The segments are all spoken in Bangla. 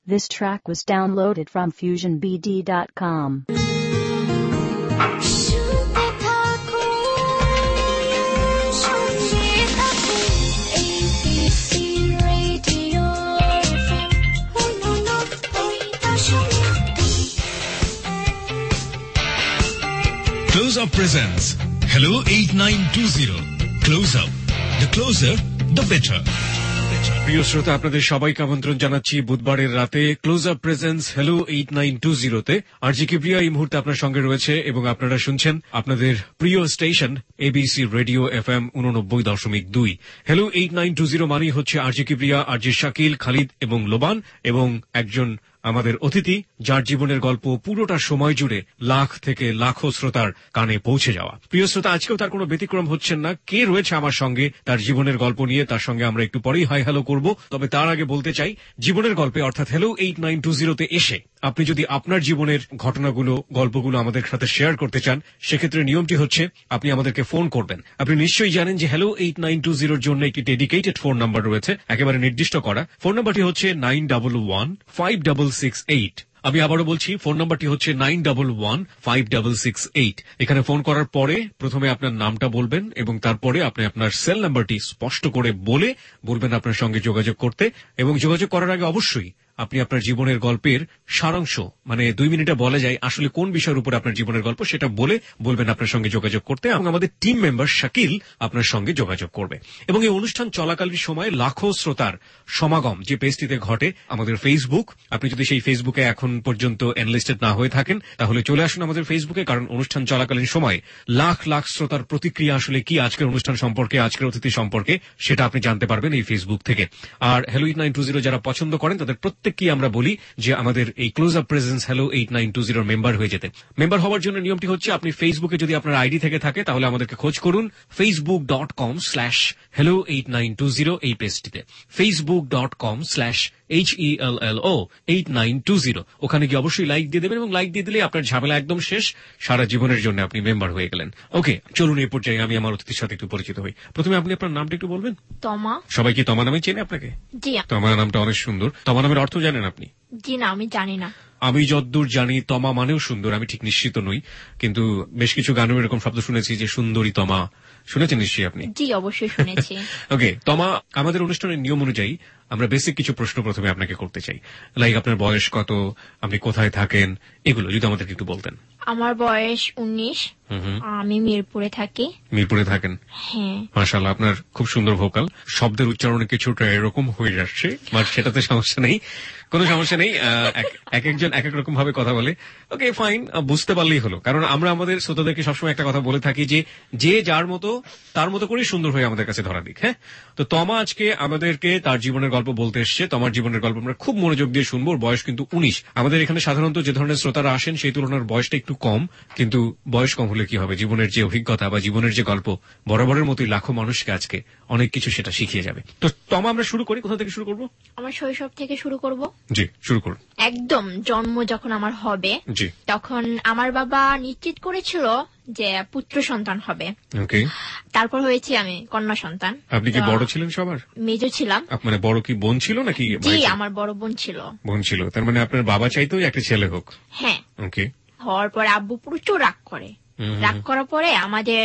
This track was downloaded from FusionBD.com. Close Up presents Hello 8920. Close Up. The closer, the better. প্রিয় শ্রোতা, আপনাদের সবাইকে আমন্ত্রণ জানাচ্ছি বুধবারের রাতে close up presents hello 8920 RJ Kibria এই মুহূর্তে আপনার সঙ্গে রয়েছে এবং আপনারা শুনছেন আপনাদের প্রিয় station ABC radio FM 89.2। Hello 8920 মানেই হচ্ছে আরজি কিবরিয়া, আরজি শাকিল, খালিদ এবং লোবান এবং একজন আমাদের অতিথি যার জীবনের গল্প পুরোটা সময় জুড়ে লাখ থেকে লাখো শ্রোতার কানে পৌঁছে যাওয়া। প্রিয় শ্রোতা, আজকেও তার কোনো ব্যতিক্রম হচ্ছেন না। কে রয়েছে আমার সঙ্গে তার জীবনের গল্প নিয়ে, তার সঙ্গে আমরা একটু পরেই হাই হ্যালো করব। তবে তার আগে বলতে চাই, জীবনের গল্পে অর্থাৎ হ্যালো 8920 এসে আপনি যদি আপনার জীবনের ঘটনাগুলো, গল্পগুলো আমাদের সাথে শেয়ার করতে চান, সেক্ষেত্রে নিয়মটি হচ্ছে আপনি আমাদেরকে ফোন করবেন। আপনি নিশ্চয়ই জানেন যে হ্যালো 8920 জন্য একটি ডেডিকেটেড ফোন নাম্বার রয়েছে, একেবারে নির্দিষ্ট করা। ফোন নাম্বারটি হচ্ছে 91156668। আমি আবারও বলছি, ফোন নাম্বারটি হচ্ছে 91156668। এখানে ফোন করার পরে প্রথমে আপনার নামটা বলবেন এবং তারপরে আপনি আপনার সেল নাম্বারটি স্পষ্ট করে বলবেন আপনার সঙ্গে যোগাযোগ করতে। এবং যোগাযোগ করার আগে অবশ্যই আপনি আপনার জীবনের গল্পের সারাংশ, মানে 2 মিনিটে বলা যায় আসলে কোন বিষয়ের উপর আপনার জীবনের গল্প, সেটা বলবেন আপনার সঙ্গে যোগাযোগ করতে এবং আমাদের টিম মেম্বার শাকিল আপনার সঙ্গে যোগাযোগ করবে। এবং এই অনুষ্ঠান চলাকালীন সময় লাখো শ্রোতার সমাগম যে পেজটিতে ঘটে আমাদের ফেসবুক, আপনি যদি সেই ফেসবুকে এখন পর্যন্ত এনলিস্টেড না হয়ে থাকেন তাহলে চলে আসুন আমাদের ফেসবুকে, কারণ অনুষ্ঠান চলাকালীন সময় লাখ লাখ শ্রোতার প্রতিক্রিয়া আসলে কি আজকের অনুষ্ঠান সম্পর্কে, আজকের অতিথি সম্পর্কে, সেটা আপনি জানতে পারবেন এই ফেসবুক থেকে। আর হ্যালো 8920 যারা পছন্দ করেন তাদের প্রত্যেককেই আমরা বলি যে আমাদের এই close up presents hello 8920 member হয়ে যেতে। মেম্বার হওয়ার জন্য নিয়মটি হচ্ছে আপনি ফেসবুকে যদি আপনার আইডি থেকে থাকে তাহলে আমাদেরকে খোঁজ করুন facebook.com/hello8920 এই পেজটিতে, facebook.com/HELLO8920। ওখানে গিয়ে অবশ্যই লাইক দিয়ে দেবেন এবং লাইক দিয়ে দিলে আপনার ঝামেলা একদম শেষ, সারা জীবনের জন্য আপনি মেম্বার হয়ে গেলেন। ওকে, চলুন এই পর্যায়ে আমি আমার অতিথির সাথে একটু পরিচিত হই। প্রথমে আপনি আপনার নামটা একটু বলবেন। তমা। সবাই কি তমা নামে চেনে আপনাকে? জি। তমা নামটা অনেক সুন্দর। তমা নামের অর্থ জানেন আপনি? জি না, আমি জানি না। আমি যতদূর জানি তমা মানেও সুন্দর, আমি ঠিক নিশ্চিত নই, কিন্তু বেশ কিছু গানেও এরকম শব্দ শুনেছি যে সুন্দরী তমা, শুনেছেন নিশ্চয়ই আপনি? জি, অবশ্যই শুনেছি। ওকে তমা, আমাদের অনুষ্ঠানের নিয়ম অনুযায়ী আমরা বেসিক কিছু প্রশ্ন প্রথমে আপনাকে করতে চাই, লাইক আপনার বয়স কত, আপনি কোথায় থাকেন, এগুলো যদি আমাদেরকে একটু বলতেন। আমার বয়স 19, আমি মিরপুরে থাকি। মিরপুরে থাকেন? হ্যাঁ। মাশাআল্লাহ, আপনার খুব সুন্দর ভোকাল, শব্দের উচ্চারণে কিছুটা এরকম হয়ে যাচ্ছে, বাট সেটাতে সমস্যা নেই, কোনো সমস্যা নেই। এক একজন এক এক রকম ভাবে কথা বলে। ওকে ফাইন, বুঝতে পারলেই হলো, কারণ আমরা আমাদের শ্রোতাদেরকে সবসময় একটা কথা বলে থাকি যে যে যার মতো তার মতো করেই সুন্দর হয়ে আমাদের কাছে ধরা দিক। হ্যাঁ, তো তমা আজকে আমাদেরকে তার জীবনের গল্প বলতে এসছে। তোমার জীবনের গল্প আমরা খুব মনোযোগ দিয়ে শুনবো। ওর বয়স কিন্তু 19। আমাদের এখানে সাধারণত যে ধরনের শ্রোতারা আসেন সেই তুলনার বয়সটা একটু কম, কিন্তু বয়স কম হলে কি হবে, জীবনের যে অভিজ্ঞতা বা জীবনের যে গল্প বরাবরের মতোই লাখো মানুষকে আজকে অনেক কিছু সেটা শিখিয়ে যাবে। তো তমা, আমরা শুরু করি, কোথা থেকে শুরু করব? আমার শৈশব থেকে শুরু করব। জি, শুরু করুন। একদম জন্ম যখন আমার হবে, জি, তখন আমার বাবা নিশ্চিত করেছিল যে পুত্র সন্তান হবে। ওকে। তারপর হয়েছে আমি কন্যা সন্তান। আপনি কি বড় ছিলেন সবার? মেজো ছিলাম। মানে বড় কি বোন ছিল নাকি? জি, আমার বড় বোন ছিল। বোন ছিল, তার মানে আপনার বাবা চাইতো একটা ছেলে হোক? হ্যাঁ। ওকে। হওয়ার পরে আব্বু প্রচুর রাগ করে। রাগ করার পরে আমাদের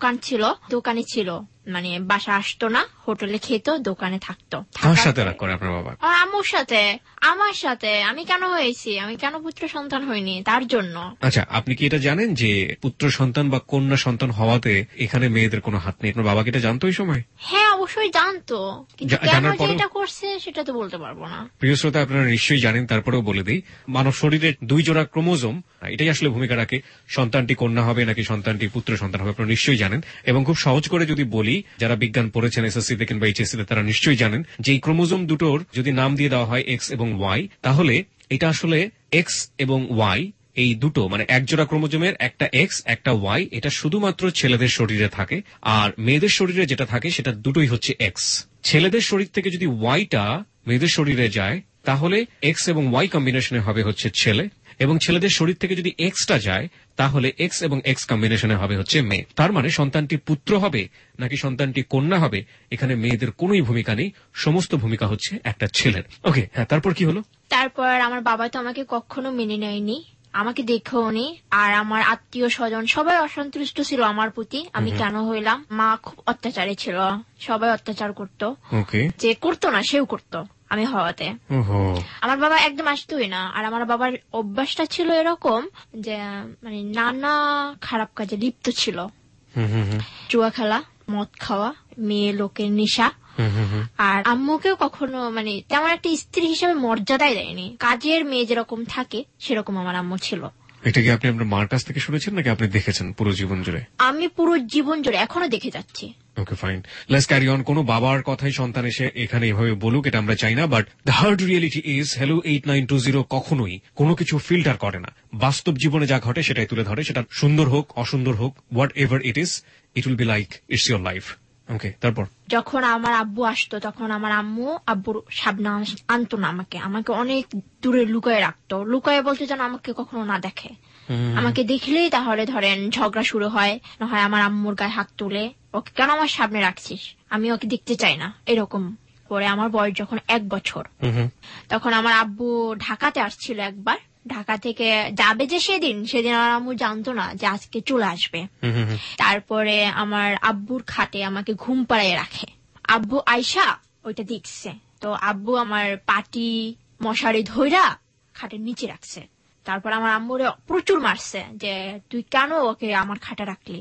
দোকানে ছিল, মানে বাসা আসতো না, হোটেলে খেত, দোকানে থাকতো। কার সাথে রাগ করে আপনার বাবা? আম্মুর সাথে, আমার সাথে। আমি কেন হয়েছি, আমি কেন পুত্র সন্তান হইনি, তার জন্য। আচ্ছা, আপনি কি এটা জানেন যে পুত্র সন্তান বা কন্যা সন্তান হওয়াতে এখানে মেয়েদের কোনো হাত নেই? আপনার বাবাকে এটা জানতো ওই সময়? হ্যাঁ, অবশ্যই জানতো, কিন্তু কেন যে এটা করছে সেটা তো বলতে পারবো না। প্রিয় শ্রোতা, আপনারা নিশ্চয়ই জানেন, তারপরেও বলে দিই, মানব শরীরের 2 জোড়া ক্রোমোজোম, এটাই আসলে ভূমিকা রাখে সন্তানটি কন্যা হবে নাকি সন্তানটি পুত্র সন্তান হবে। আপনারা নিশ্চয়ই জানেন। এবং খুব সহজ করে যদি বলি, যারা বিজ্ঞান পড়েছেন এসএসসি তে কিংবা এইচএসসি তে, তারা নিশ্চয়ই জানেন যে এই ক্রোমোজোম দুটোর যদি নাম দিয়ে দেওয়া হয় এক্স এবং ওয়াই, তাহলে এটা আসলে এক্স এবং ওয়াই এই দুটো, মানে এক জোড়া ক্রোমোজোমের একটা এক্স একটা ওয়াই, এটা শুধুমাত্র ছেলেদের শরীরে থাকে, আর মেয়েদের শরীরে যেটা থাকে সেটা দুটোই হচ্ছে এক্স। ছেলেদের শরীর থেকে যদি ওয়াইটা মেয়েদের শরীরে যায় তাহলে এক্স এবং ওয়াই কম্বিনেশনে হবে হচ্ছে ছেলে, এবং ছেলেদের শরীর থেকে যদি এক্সটা যায় তাহলে এক্স এবং এক্স কম্বিনেশনে হবে হচ্ছে মেয়ে। তার মানে সন্তানটি পুত্র হবে নাকি সন্তানটি কন্যা হবে, এখানে মেয়েদের কোনোই ভূমিকা নেই, সমস্ত ভূমিকা হচ্ছে একটা ছেলের। ওকে, হ্যাঁ, তারপর কি হলো? তারপর আমার বাবা তো আমাকে কখনো মেনে নেয়নি, আমাকে দেখেও নি। আর আমার আত্মীয় স্বজন সবাই অসন্তুষ্ট ছিল আমার প্রতি, আমি কেন হইলাম। মা খুব অত্যাচারী ছিল, সবাই অত্যাচার করতো, যে করতো না সেও করতো আমি হওয়াতে। আমার বাবা একদম আসতোই না। আর আমার বাবার অভ্যাসটা ছিল এরকম যে মানে নানা খারাপ কাজে লিপ্ত ছিল, জুয়া খেলা, মদ খাওয়া, মেয়ে লোকের নেশা। আর আম্মুকেও কখনো মানে তেমন একটা স্ত্রী হিসেবে মর্যাদাই দেয়নি, কাজের মেয়ে যেরকম থাকে সেরকম আমার আম্মু ছিল। এটা কি আপনি আপনার মার কাছ থেকে শুনেছেন নাকি আপনি দেখেছেন পুরো জীবন জুড়ে? আমি পুরো জীবন জুড়ে এখনো দেখে যাচ্ছি। Okay, fine, let's carry on. কোনো বাবার কথাই সন্তান এসে এখানে এভাবে বলুক এটা আমরা চাই না, but the hard reality is hello 8920 কখনোই কোনো কিছু ফিল্টার করে না। বাস্তব জীবনে যা ঘটে সেটাই তুলে ধরে, সেটা সুন্দর হোক অসুন্দর হোক, whatever it is, it will be like it's your life. Okay, তারপর যখন আমার আব্বু আসতো তখন আমার আম্মু আব্বুর সামনে আনতো না, আমাকে অনেক দূরে লুকায় রাখতো। লুকায় বলতে যেন আমাকে কখনো না দেখে। আমাকে দেখলেই তাহলে ধরেন ঝগড়া শুরু হয়, না হয় আমার আম্মুর গায়ে হাত তুলে, ওকে কেন আমার সামনে রাখছিস, আমি ওকে দেখতে চাই না, এরকম। পরে আমার বয়স যখন 1 বছর, তখন আমার আব্বু ঢাকাতে আসছিল একবার। ঢাকা থেকে যাবে যে সেদিন আমার আম্মু জানতো না যে আজকে চলে আসবে। তারপরে আমার আব্বুর খাটে আমাকে ঘুম পাড়িয়ে রাখে। আব্বু আয়শা ওইটা দেখছে, তো আব্বু আমার পাটি মশারি ধইরা খাটের নিচে রাখছে। তারপর আমার আম্মুরে প্রচুর মারছে যে তুই কেন ওকে আমার খাটে রাখলি।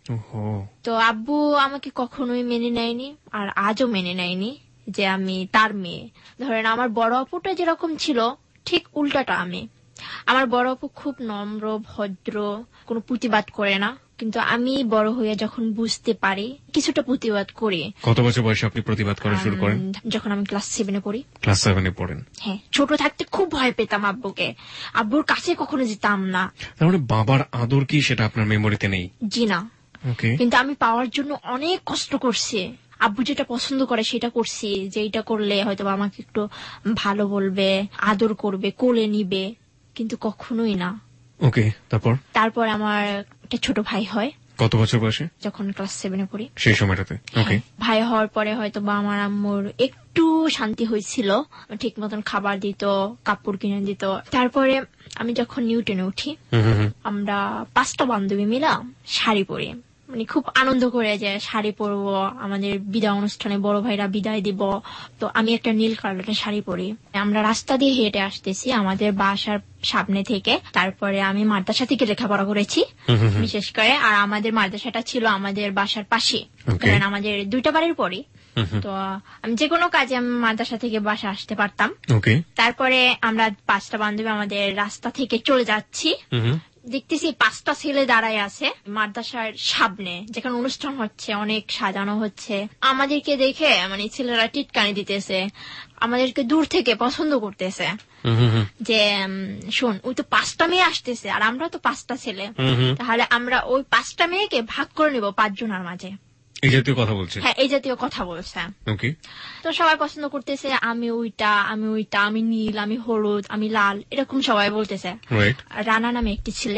তো আব্বু আমাকে কখনোই মেনে নেয়নি, আর আজও মেনে নেয়নি যে আমি তার মেয়ে। ধরেন আমার বড় আপুটা যেরকম ছিল ঠিক উল্টাটা আমি। আমার বড় আপু খুব নম্র ভদ্র, কোনো প্রতিবাদ করে না, কিন্তু আমি বড় হয়ে যখন বুঝতে পারি কিছুটা প্রতিবাদ করি। কত বছর বয়সে আপনি প্রতিবাদ করা শুরু করেন? যখন আমি ক্লাস 7-এ পড়ি। ক্লাস 7-এ পড়েন? হ্যাঁ, ছোট থাকতে খুব ভয় পেতাম আব্বুকে, আব্বুর কাছে কখনো যেতাম না। তার মানে বাবার আদর কি সেটা আপনার মেমোরিতে নেই? জি না, কিন্তু আমি পাওয়ার জন্য অনেক কষ্ট করছি। আব্বু যেটা পছন্দ করে সেটা করছি, যে এটা করলে হয়তো আমাকে একটু ভালো বলবে, আদর করবে, কোলে নিবে, কিন্তু কখনোই না। ওকে, তারপর আমার একটা ছোট ভাই হয়। কত বছর বয়সে? যখন ক্লাস 7-এ পড়ি সেই সময়টাতে। ওকে, ভাই হওয়ার পরে হয়তো বা আমার আম্মুর একটু শান্তি হয়েছিল, ঠিক মতন খাবার দিত, কাপড় কিনে দিত। তারপরে আমি যখন নিউটনে উঠি, আমরা 5টা বান্ধবী মিলা শাড়ি পরি, মানে খুব আনন্দ করে যে শাড়ি পরবো, আমাদের বিদায় অনুষ্ঠানে বড় ভাইরা বিদায় দিব। তো আমি একটা নীল কালারের শাড়ি পরি। আমরা রাস্তা দিয়ে হেঁটে আসতেছি আমাদের বাসার সামনে থেকে। তারপরে আমি মাদ্রাসা থেকে লেখাপড়া করেছি বিশেষ করে, আর আমাদের মাদ্রাসাটা ছিল আমাদের বাসার পাশে, কারণ আমাদের 2টা বাড়ির পরে। তো আমি যে কোনো কাজে আমি মাদ্রাসা থেকে বাসা আসতে পারতাম। তারপরে আমরা 5টা বান্ধবী আমাদের রাস্তা থেকে চলে যাচ্ছি, দেখতেছি 5টা ছেলে দাঁড়ায় আছে মাদ্রাসার সামনে, যেখানে অনুষ্ঠান হচ্ছে, অনেক সাজানো হচ্ছে। আমাদেরকে দেখে মানে ছেলেরা টিটকানি দিতেছে, আমাদেরকে দূর থেকে পছন্দ করতেছে যে শোন ওই তো 5টা মেয়ে আসতেছে আর আমরা তো 5টা ছেলে, তাহলে আমরা ওই 5টা মেয়েকে ভাগ করে নিব 5 জনের মাঝে। এই জাতীয় কথা বলছে? হ্যাঁ, এই জাতীয় কথা বলছে। তো সবাই পছন্দ করতেছে, আমি ওইটা, আমি ওইটা, আমি নীল, আমি হলুদ, আমি লাল, এরকম সবাই বলতেছে। রানা নামে একটি ছেলে,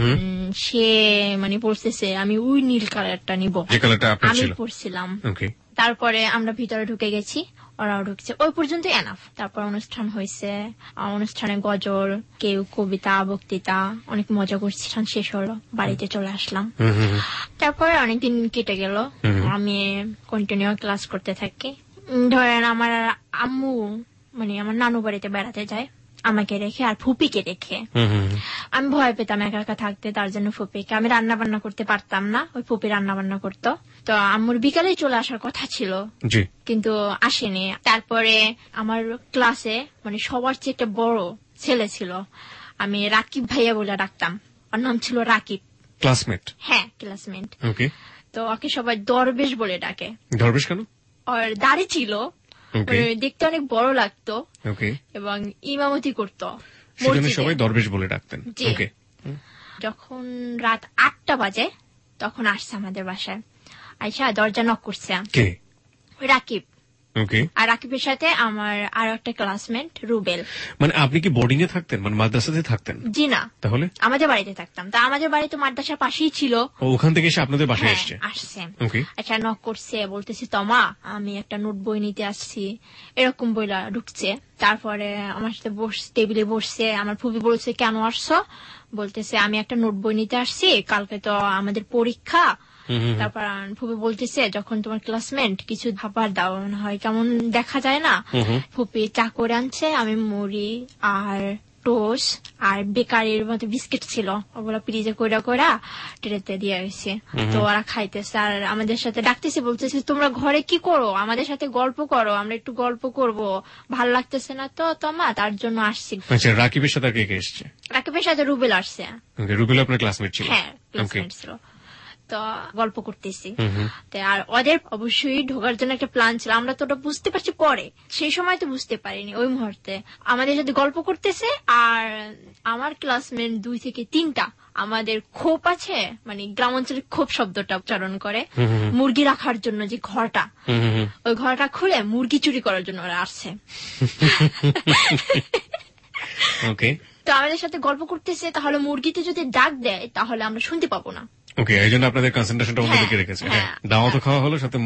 সে মানে বলতেছে আমি ওই নীল কালারটা নিব, আমি পড়ছিলাম। তারপরে আমরা ভিতরে ঢুকে গেছি, ওরাও ঢুকছে, ওই পর্যন্ত এনাফ। তারপর অনুষ্ঠান হয়েছে, অনুষ্ঠানে গজল, কেউ কবিতা, বক্তৃতা, অনেক মজা করছি। শেষ হলো, বাড়িতে চলে আসলাম। তারপরে অনেকদিন কেটে গেল, আমি কন্টিনিউ ক্লাস করতে থাকি। ধরেন আমার আম্মু মানে আমার নানু বাড়িতে বেড়াতে যায় আমাকে রেখে আর ফুপিকে রেখে। আমি ভয় পেতাম একা একা থাকতে, তার জন্য ফুপিকে, আমি রান্না বান্না করতে পারতাম না, ওই ফুপি রান্না বান্না করতো। তো আম্মুর বিকালে চলে আসার কথা ছিল, কিন্তু আসেনি। তারপরে আমার ক্লাসে মানে সবার চেয়ে একটা বড় ছেলে ছিল, আমি রাকিব ভাইয়া বলে ডাকতাম, ওর নাম ছিল রাকিব। ক্লাসমেট? হ্যাঁ, ক্লাসমেট। তো ওকে সবাই দরবেশ বলে ডাকে। দরবেশ কেন? ওর দাড়ি ছিল, দেখতে অনেক বড় লাগতো, এবং ইমামতি করতো, সবাই দরবেশ বলে ডাকতেন। যখন রাত 8টা বাজে তখন আসছে আমাদের বাসায়, আইসা দরজা নক করছে। রাকিব। ওকে। আর রাকিবের সাথে আমার আরো একটা ক্লাসমেট রুবেল। মানে আপনি কি বোর্ডিং এ থাকতেন, মানে মাদ্রাসাতে থাকতেন? জি না, তাহলে আমাদের বাড়িতে থাকতাম। তা আমাদের বাড়ি তো মাদ্রাসার পাশেই ছিল। ওখান থেকে এসে আপনাদের বাসায় আসছে। ওকে। আচ্ছা, নক করছে, বলতেছি তমা আমি একটা নোট বই নিতে আসছি, এরকম বইলা ঢুকছে। তারপরে আমার সাথে টেবিলে বসছে। আমার ফুপি বলছে কেন আসছো? বলতেছে আমি একটা নোট বই নিতে আসছি, কালকে তো আমাদের পরীক্ষা। তারপর ফুপি বলতেছে যখন তোমার ক্লাসমেট কিছু খাবার দাও হয় কেমন দেখা যায় না। ফুপি চা করে আনছে, আমি মুড়ি আর টোস্ট আর বেকারির মতো বিস্কিট ছিল, ওগুলো ফ্রিজে কইরা কইরা ট্রেতে দিয়ে গেছে। তো ওরা খাইতেছে আর আমাদের সাথে ডাকতেছে, বলতেছে তোমরা ঘরে কি করো, আমাদের সাথে গল্প করো, আমরা একটু গল্প করব, ভাল লাগতেছে না তো তোমা, তার জন্য আসছি। আচ্ছা, রাকিবের সাথে কে কে এসছে? রাকিবের সাথে রুবেল আসছে। রুবেল আপনার ক্লাসমেট ছিল? হ্যাঁ, ক্লাসমেট ছিল। তো গল্প করতেছি। আর ওদের অবশ্যই ঢোকার জন্য একটা প্ল্যান ছিল, আমরা তো ওটা বুঝতে পারছি পরে, সেই সময় তো বুঝতে পারিনি। ওই মুহূর্তে আমাদের সাথে গল্প করতেছে আর আমার ক্লাসমেট 2 থেকে 3টা আমাদের খোপ আছে, মানে গ্রাম অঞ্চলের খোপ শব্দটা উচ্চারণ করে, মুরগি রাখার জন্য যে ঘরটা, ওই ঘরটা খুলে মুরগি চুরি করার জন্য ওরা আসছে। ওকে। তো আমাদের সাথে গল্প করতেছে, তাহলে মুরগিতে যদি ডাক দেয় তাহলে আমরা শুনতে পাবো না। ওকে, এই জন্য আপনাদের কনসেন্ট্রেশনটা অন্যদিকে রেখেছে। দাওয়া তো খাওয়া হলো, সাথে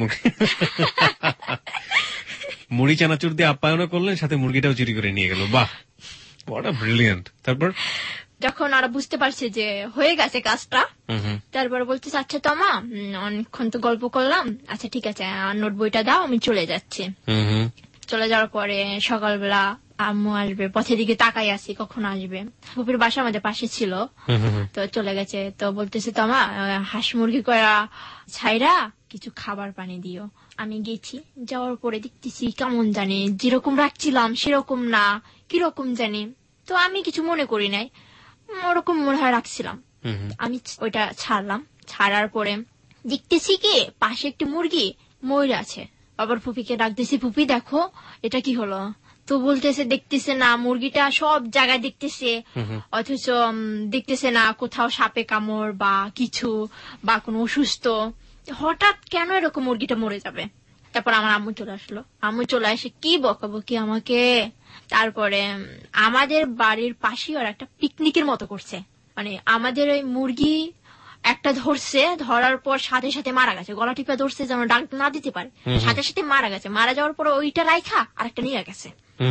মুড়ি চানাচুর দিয়ে আপ্যায়নও করলেন, সাথে মুরগিটাও চুরি করে নিয়ে গেল। বাহ, হোয়াট আ ব্রিলিয়ান্ট। তারপর যখন ওরা বুঝতে পারছে যে হয়ে গেছে কাজটা, তারপর বলতেছে আচ্ছা তমা অনেকক্ষণ তো গল্প করলাম, আচ্ছা ঠিক আছে নোট বইটা দাও, আমি চলে যাচ্ছি। চলে যাওয়ার পরে সকালবেলা আম্মু আসবে, পথের দিকে তাকাই আছি কখন আসবে। ফুপির বাসা আমাদের পাশে ছিল, তো চলে গেছে। তো বলতেছে তমা হাঁস মুরগি করা ছাইরা কিছু খাবার পানি দিও। আমি গেছি, যাওয়ার পরে দেখতেছি কেমন জানি যেরকম রাখছিলাম সেরকম না, কিরকম জানি। তো আমি কিছু মনে করি নাই, ওরকম মনে হয় রাখছিলাম। আমি ওইটা ছাড়লাম, ছাড়ার পরে দেখতেছি কি পাশে একটি মুরগি ময়ূর আছে। আবার ফুপিকে ডাকতেছি, ফুপি দেখো এটা কি হলো? তো বলতেছে দেখতেছে না, মুরগিটা সব জায়গায় দেখতেছে, অথচ দেখতেছে না কোথাও সাপে কামড় বা কিছু বা কোনো অসুস্থ। হঠাৎ কেন এরকম মুরগিটা মরে যাবে? তারপর আমার আম্মু চলে আসলো। আম্মু চলে আসে কি বকাবকি আমাকে। তারপরে আমাদের বাড়ির পাশে ওরা একটা পিকনিকের মতো করছে, মানে আমাদের ওই মুরগি একটা ধরছে, ধরার পর সাথে সাথে মারা গেছে, গলা টিপা ধরছে যেন ডাক না দিতে পারে, সাথে সাথে মারা গেছে। মারা যাওয়ার পর ওইটা রাইখা আর একটা নিয়ে গেছে,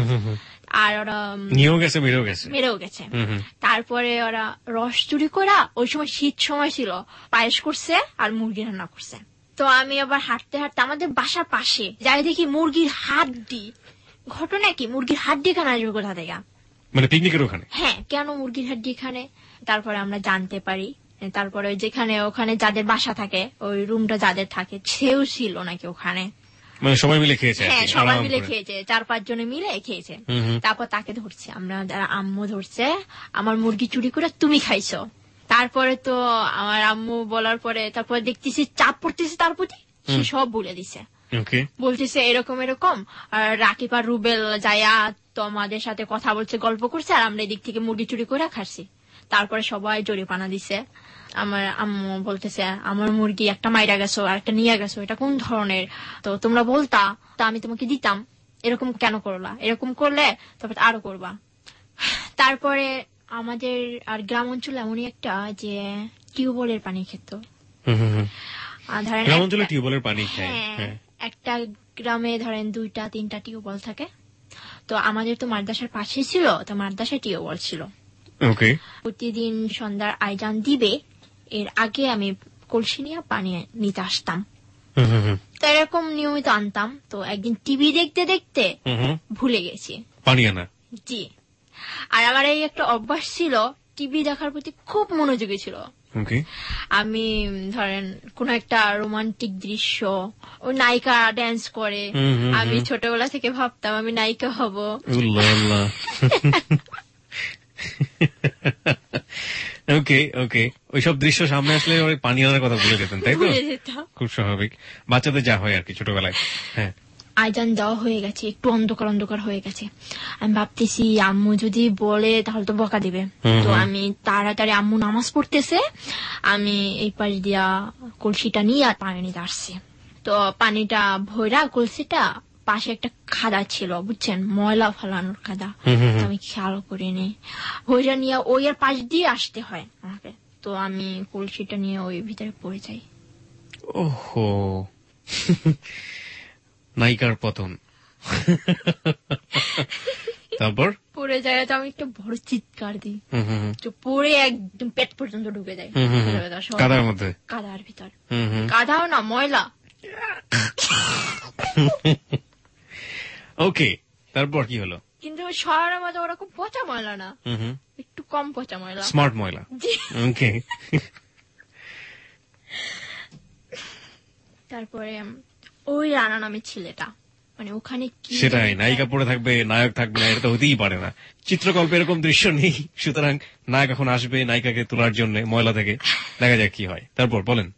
আর ওরা মেরেও গেছে। তারপরে ওরা রস চুরি করা, ওই সময় শীত সময় ছিল, পায়েস করছে আর মুরগি রান্না করছে। তো আমি আবার হাঁটতে হাঁটতে আমাদের বাসার পাশে যাই, দেখি মুরগির হাড্ডি। ঘটনা কি, মুরগির হাড্ডি এখানে আসবে কোথা থেকে? মানে পিকনিকের ওখানে? হ্যাঁ, কেন মুরগির হাড্ডি এখানে? তারপরে আমরা জানতে পারি, তারপরে যেখানে ওখানে যাদের বাসা থাকে, ওই রুমটা যাদের থাকে, সেও ছিল নাকি ওখানে। মানে সবাই মিলে খেয়েছে? হ্যাঁ, সবাই মিলে খেয়েছে, 4-5 জনে মিলে খেয়েছে। তারপর তাকে ধরছে, আমরা আম্মু ধরছে, আমার মুরগি চুরি করে তুমি খাইছো। তারপরে তো আমার আম্মু বলার পরে তারপর দেখতেছি চাপ পড়তেছে তার প্রতি, সে সব বলে দিছে। বলতেছে এরকম এরকম, আর রাকিব আর রুবেল যায়া তোমাদের সাথে কথা বলছে, গল্প করছে, আর আমরা এদিক থেকে মুরগি চুরি করে খাচ্ছি। তারপরে সবাই জরিমানা দিছে। আমার আম্মু বলতেছে আমার মুরগি একটা মাইরা গেছো আর একটা নিয়ে গেছো, এটা কোন ধরনের? তো তোমরা বলতা, তা আমি তোমাকে দিতাম, এরকম কেন করলা? এরকম করলে তারপর আরো করবা। তারপরে আমাদের আর গ্রাম অঞ্চলে এমনই একটা যে টিউবওয়েলের পানি খেত। গ্রাম অঞ্চলে টিউবওয়েলের পানি খায়। একটা গ্রামে ধরেন 2-3টা টিউবওয়েল থাকে। তো আমাদের তো মাদ্রাসার পাশে ছিল, তো মাদ্রাসায় টিউবওয়েল ছিল। প্রতিদিন সন্ধ্যার আইজান দিবে, এর আগে আমি কলসি নিয়ে পানি নিতে আসতাম। তো এরকম নিয়মিত আনতাম। তো একদিন টিভি দেখতে দেখতে ভুলে গেছি পানি আনা। জি, আর আমার এই একটা অভ্যাস ছিল, টিভি দেখার প্রতি খুব মনোযোগী ছিল। আমি ধরেন কোন একটা রোমান্টিক দৃশ্য, ও নায়িকা ড্যান্স করে, আমি ছোটবেলা থেকে ভাবতাম আমি নায়িকা হব। ওকে ওকে, ওইসব দৃশ্য সামনে আসলে পানি আনার কথা ভুলে যেতেন, তাই তো? খুব স্বাভাবিক, বাচ্চাদের যা হয় আর কি ছোটবেলায়। হ্যাঁ, আইজান দেওয়া হয়ে গেছে, একটু অন্ধকার অন্ধকার হয়ে গেছে। আমি ভাবতেছি আম্মু যদি বলে তাহলে তো বকা দিবে। তো আমি তাড়াতাড়ি, আম্মু নামাজ পড়তেছে, আমি এই পাশ দিয়া কলসিটা নিয়ে আর পানি নিতে আসছি। তো পানিটা ভরা কলসিটা পাশে একটা খাদা ছিল, বুঝছেন, ময়লা ফেলানোর খাদা। আমি খেয়াল করিনি, ওইটা নিয়ে ওই আর পাশ দিয়ে আসতে হয় আমাকে। তো আমি কলসিটা নিয়ে ওই ভিতরে পড়ে যাই। ওহো, নায়িকার পতন। তারপর পড়ে যায়, তো আমি একটা বড় চিৎকার দিই, তো পড়ে একদম পেট পর্যন্ত ঢুকে যায় কাদার মধ্যে, কাদার ভিতর। কাদাও না, ময়লা। ওকে, তারপর কি হলো? কিন্তু শহরের মধ্যে ওরকম পচা ময়লা না, একটু কম পচা ময়লা, স্মার্ট ময়লা। ওকে। তারপরে ওই রানা নামের ছেলেটা, মানে ওখানে সেটাই, নায়িকা পড়ে থাকবে, নায়ক থাকবে না, এটা তো হতেই পারে না। চিত্রকল্পে এরকম দৃশ্য নেই, সুতরাং নায়ক এখন আসবে নায়িকাকে তোলার জন্য ময়লা থেকে। দেখা যাক কি হয়। তারপর বলেন।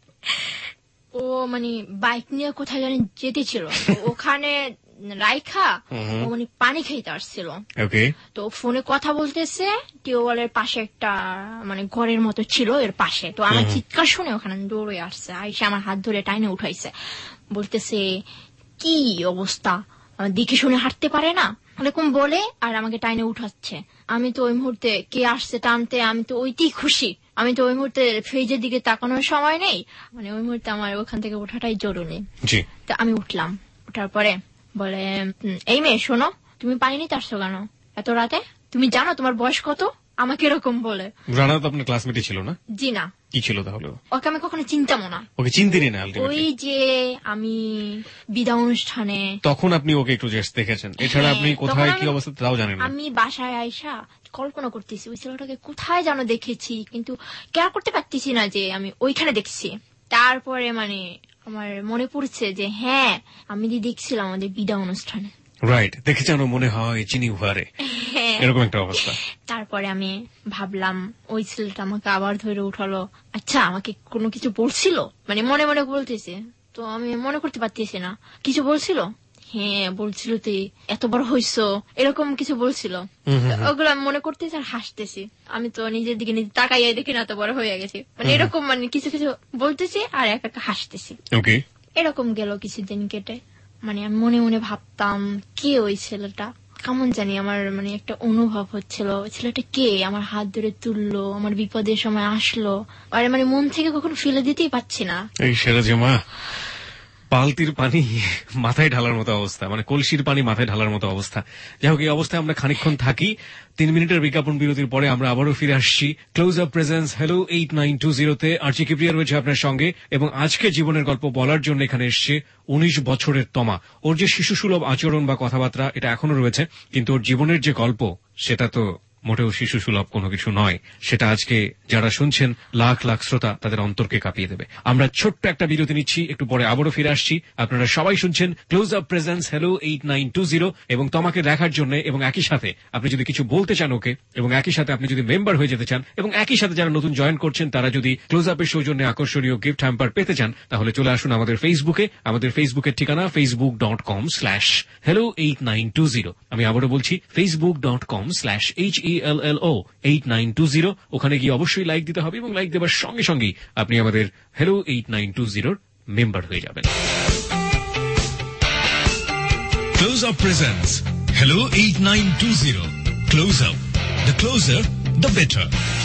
ও মানে বাইক নিয়ে কোথায় জানি যেতে ছিল, ওখানে রাইখা ও মানে পানি খাইতে আসছিল। তো ফোনে কথা বলতেছে, টিউবওয়েলের পাশে একটা মানে ঘরের মতো ছিল এর পাশে। তো আমার চিৎকার শুনে ওখানে দৌড়ে আসছে, আইসে আমার হাত ধরে টাইনে উঠাইছে, বলতেছে কি অবস্থা, দেখে শুনে হাঁটতে পারে না এরকম বলে, আর আমাকে টাইনে উঠাচ্ছে। আমি তো ওই মুহূর্তে কে আসছে টানতে, আমি তো ওইতেই খুশি। আমি তো ওই মুহূর্তে ফ্রিজের দিকে তাকানোর সময় নেই, মানে ওই মুহূর্তে আমার ওখান থেকে ওঠাটাই জরুরি। তো আমি উঠলাম, ওঠার পরে বলে, এই মেয়ে শোনো, তুমি পানি নিতে আসছো কেন এত রাতে? তুমি জানো তোমার বয়স কত? আমাকে এরকম বলে। রানা তো আপনার ক্লাসমেটই ছিল না? জি না। কি ছিল তাহলে? ওকে আমি কখনো চিনতামও না। ওকে চিনতেনই না? ওই যে আমি বিদায় অনুষ্ঠানে তখন আপনি ওকে একটু জাস্ট দেখেছেন, এছাড়া আপনি কোথায় কি অবস্থা তাও জানেন না? আমি বাসায় আইসা কল্পনা করতেছি ওই ছেলেটাকে কোথায় যেন দেখেছি, কিন্তু কেয়ার করতে পারতেছি না যে আমি ওইখানে দেখছি। তারপরে মানে আমার মনে পড়ছে যে হ্যাঁ, আমি দেখছিলাম আমাদের বিদায় অনুষ্ঠানে। রাইট, দেখে যেন মনে হয় চিনি উহারে, এরকম একটা অবস্থা। তারপরে আমি ভাবলাম ওই ছেলেটা আমাকে আবার ধরে উঠালো, আচ্ছা আমাকে কোনো কিছু বলছিল, মানে মনে মনে বলতেছে, তো আমি মনে করতে পারতেছি না কিছু বলছিল। হ্যাঁ বলছিল, তুই এত বড় হইছো, এরকম কিছু বলছিল। ওগুলো আমি মনে করতেছি আর হাসতেছি। আমি তো নিজের দিকে নিজে তাকাইয়াই দেখি না এত বড় হয়ে গেছি, মানে এরকম মানে কিছু কিছু বলতেছি আর এক একটা হাসতেছি। এরকম গেল কিছুদিন কেটে। মানে আমি মনে মনে ভাবতাম কে ওই ছেলেটা, কেমন জানি আমার মানে একটা অনুভব হচ্ছিল, ছেলেটা কে আমার হাত ধরে তুললো, আমার বিপদের সময় আসলো, আর মানে মন থেকে কখনো ফেলে দিতেই পারছি না। এই সেরা জমা বালতির পানি মাথায় ঢালার মতো অবস্থা, মানে কলসির পানি মাথায় ঢালার মতো অবস্থা। যাই হোক, এই অবস্থায় আমরা খানিকক্ষণ থাকি। 3 মিনিটের বিজ্ঞাপন বিরতির পরে আমরা আবারও ফিরে আসছি ক্লোজ আপ প্রেজেন্স হ্যালো 8920-তে। আরজি কিপ্রিয়া রয়েছে আপনার সঙ্গে, এবং আজকে জীবনের গল্প বলার জন্য এখানে এসছে 19 বছরের তমা। ওর যে শিশুসুলভ আচরণ বা কথাবার্তা এটা এখনো রয়েছে, কিন্তু ওর জীবনের যে গল্প সেটা তো মোটেও শিশু সুলভ কোনো কিছু নয়। সেটা আজকে যারা শুনছেন লাখ লাখ শ্রোতা তাদের অন্তরকে কাঁপিয়ে দেবে। আমরা ছোট্ট একটা বিরতি নিচ্ছি, একটু পরে আবারও ফিরে আসছি। আপনারা সবাই শুনছেন ক্লোজ আপ প্রেজেন্স হ্যালো 8920, এবং তোমাকে দেখার জন্য, এবং একই সাথে আপনি যদি কিছু বলতে চান ওকে, এবং একই সাথে আপনি যদি মেম্বার হয়ে যেতে চান, এবং একই সাথে যারা নতুন জয়েন করছেন তারা যদি ক্লোজ আপের সৌজন্যে আকর্ষণীয় গিফট হ্যাম্পার পেতে চান, তাহলে চলে আসুন আমাদের ফেসবুকে। আমাদের ফেসবুকের ঠিকানা facebook.com/hello8920। আমি আবারও বলছি facebook.com/HELLO8920। ওখানে গিয়ে অবশ্যই লাইক দিতে হবে, এবং লাইক দেওয়ার সঙ্গে সঙ্গেই আপনি আমাদের হ্যালো 8920 মেম্বার হয়ে যাবেন। Close up presents hello 8920। Close up, the closer the better.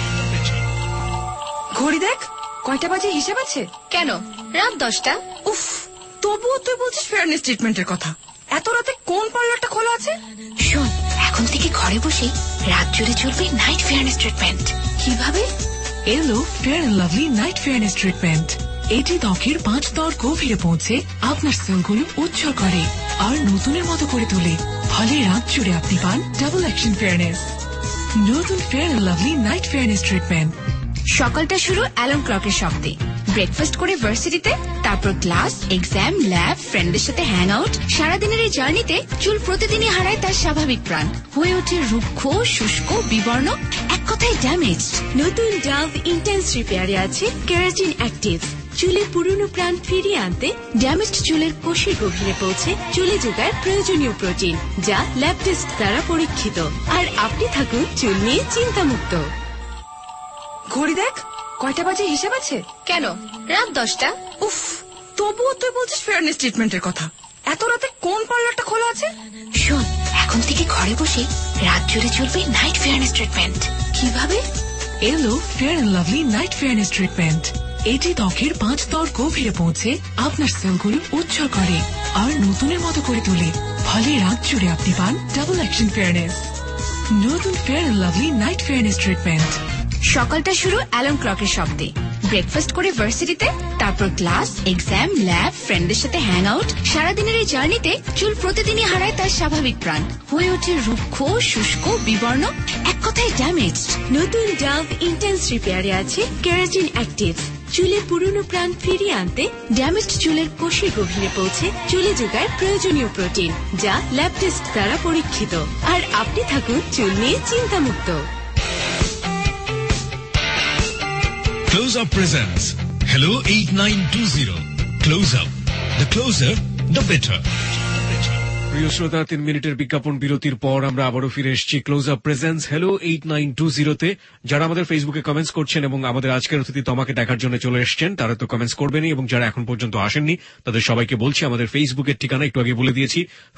ঘড়ি দেখ, কয়টা বাজে হিসাব আছে? কেন, রাত 10টা। উফ, তবুও তুই বলছিস ফেয়ারনেস ট্রিটমেন্টের কথা। এত রাতে কোন পার্লারটা খোলা আছে? শোন, এখন থেকে ঘরে বসে রাত জুড়ে চলবে নাইট ফেয়ারনেস ট্রিটমেন্ট। কিভাবে? এলো fair and lovely night fairness treatment. এটি ত্বকের 5 স্তর গভীরে পৌঁছে আপনার সেলগুলো উজ্জ্বল করে আর নতুনের মতো করে তোলে। ফলে রাত জুড়ে আপনি পান ডাবল অ্যাকশন ফেয়ারনেস। নতুন fair and lovely night fairness treatment. সকালটা শুরু অ্যালার্ম ক্লকের শব্দে, ব্রেকফাস্ট করে ভার্সিটিতে, তারপর ক্লাস, এক্সাম, ল্যাব, ফ্রেন্ডের সাথে হ্যাং আউট। সারাদিনের এই জার্নিতে চুল প্রতিদিনই হারায় তার স্বাভাবিক প্রাণ, হয়ে ওঠে রুক্ষ, শুষ্ক, বিবর্ণ, এক কথায় ড্যামেজ। নতুন ডাভ ইন্টেন্স রিপেয়ারে আছে কেরাটিন অ্যাক্টিভ। চুলের পুরনো প্রাণ ফিরিয়ে আনতে ড্যামেজড চুলের কোষের গভীরে পৌঁছে চুলে যোগায় প্রয়োজনীয় প্রোটিন, যা ল্যাব টেস্ট দ্বারা পরীক্ষিত। আর আপনি থাকুন চুল নিয়ে চিন্তামুক্ত। ঘড়ি দেখ, কয়টা বাজে হিসাব আছে? কেন, রাত 10টা। উফ, তবুও তুই বলছিস ফেয়ারনেস ট্রিটমেন্টের কথা। এত রাতে কোন পার্লারটা খোলা আছে? শোন, এখন থেকে ঘরে বসে রাত জুড়ে চলবে নাইট ফেয়ারনেস ট্রিটমেন্ট। কিভাবে? এলো fair and lovely night fairness treatment. এটি ত্বকের 5 স্তর গভীরে পৌঁছে আপনার সেলগুলো উজ্জ্বল করে আর নতুনের মতো করে তোলে। ফলে রাত জুড়ে আপনি পান ডাবল অ্যাকশন ফেয়ারনেস। নতুন fair and lovely night fairness treatment. সকালটা শুরু অ্যালার্ম ক্লকের শব্দে। ব্রেকফাস্ট করে ভার্সিটিতে, তারপর ক্লাস, এক্সাম, ল্যাব, ফ্রেন্ডের সাথে হ্যাং আউট। সারাদিনের এই জার্নিতে চুল প্রতিদিনই হারায় তার স্বাভাবিক প্রাণ, হয়ে ওঠে রুক্ষ, শুষ্ক, বিবর্ণ, এক কথায় ড্যামেজড। নতুন ডাভ ইন্টেন্স রিপেয়ারে আছে কেরাটিন অ্যাক্টিভ। চুলে পুরনো প্রাণ ফিরিয়ে আনতে ড্যামেজড চুলের কোষের গভীরে পৌঁছে চুলে যোগায় প্রয়োজনীয় প্রোটিন, যা ল্যাব টেস্ট দ্বারা পরীক্ষিত। আর আপনি থাকুন চুল নিয়ে চিন্তামুক্ত। Close Up presents Hello 8920. Close Up. The closer, the better. প্রিয় শ্রোতা, 3 মিনিটের বিজ্ঞাপন বিরতির পর আমরা আবারও ফিরে এসেছি ক্লোজ আপ প্রেজেন্স হ্যালো 8920-তে। যারা আমাদের ফেসবুকে কমেন্টস করছেন এবং আমাদের আজকের অতিথি তমাকে দেখার জন্য চলে এসেছেন, তারা তো কমেন্টস করবেনই, এবং যারা এখন পর্যন্ত আসেননি তাদের সবাইকে বলছি আমাদের ফেসবুকের ঠিকানা একটু আগে বলে দিয়েছি,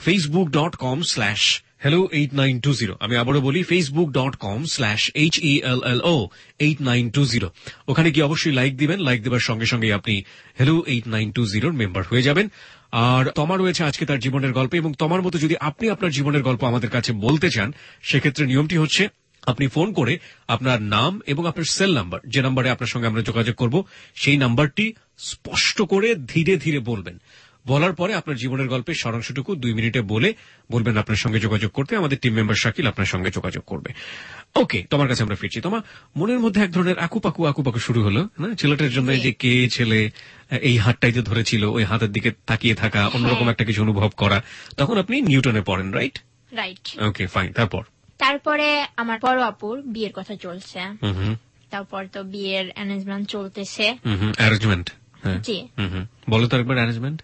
facebook.com/hello8920। আমি আবারও বলি, facebook.com/HELLO8920। ওখানে গিয়ে অবশ্যই লাইক দিবেন। লাইক দেবার সঙ্গে সঙ্গে আপনি হ্যালো 8920-র মেম্বার হয়ে যাবেন। আর তমা রয়েছে আজকে তার জীবনের গল্প, এবং তমার মতো যদি আপনি আপনার জীবনের গল্প আমাদের কাছে বলতে চান, সেক্ষেত্রে নিয়মটি হচ্ছে আপনি ফোন করে আপনার নাম এবং আপনার সেল নাম্বার, যে নাম্বারে আপনার সঙ্গে আমরা যোগাযোগ করব, সেই নাম্বারটি স্পষ্ট করে ধীরে ধীরে বলবেন। বলার পরে আপনার জীবনের গল্পের সারাংশটুকু 2 মিনিটে বলবেন আপনার সঙ্গে যোগাযোগ করতে। আমাদের টিম মেম্বার শাকিল আপনার সঙ্গে যোগাযোগ করবে। ওকে, তোমার কাছে আমরা ফিরছি। তোমার মনের মধ্যে এক ধরনের আকুপাকু শুরু হলো না, ছেলেটার জন্য, যে কে ছেলে এই হাতটাই তো ধরেছিল, ওই হাতের দিকে তাকিয়ে থাকা, অন্যরকম একটা কিছু অনুভব করা। তখন আপনি নিউটনে পড়েন, রাইট? রাইট। ওকে, ফাইন। তারপরে আমার বড় আপুর বিয়ের কথা চলছে। তারপর তো বিয়ের অ্যারেঞ্জমেন্ট চলতেছে। অ্যারেঞ্জমেন্ট? জি। বলো তো একবার অ্যারেঞ্জমেন্ট।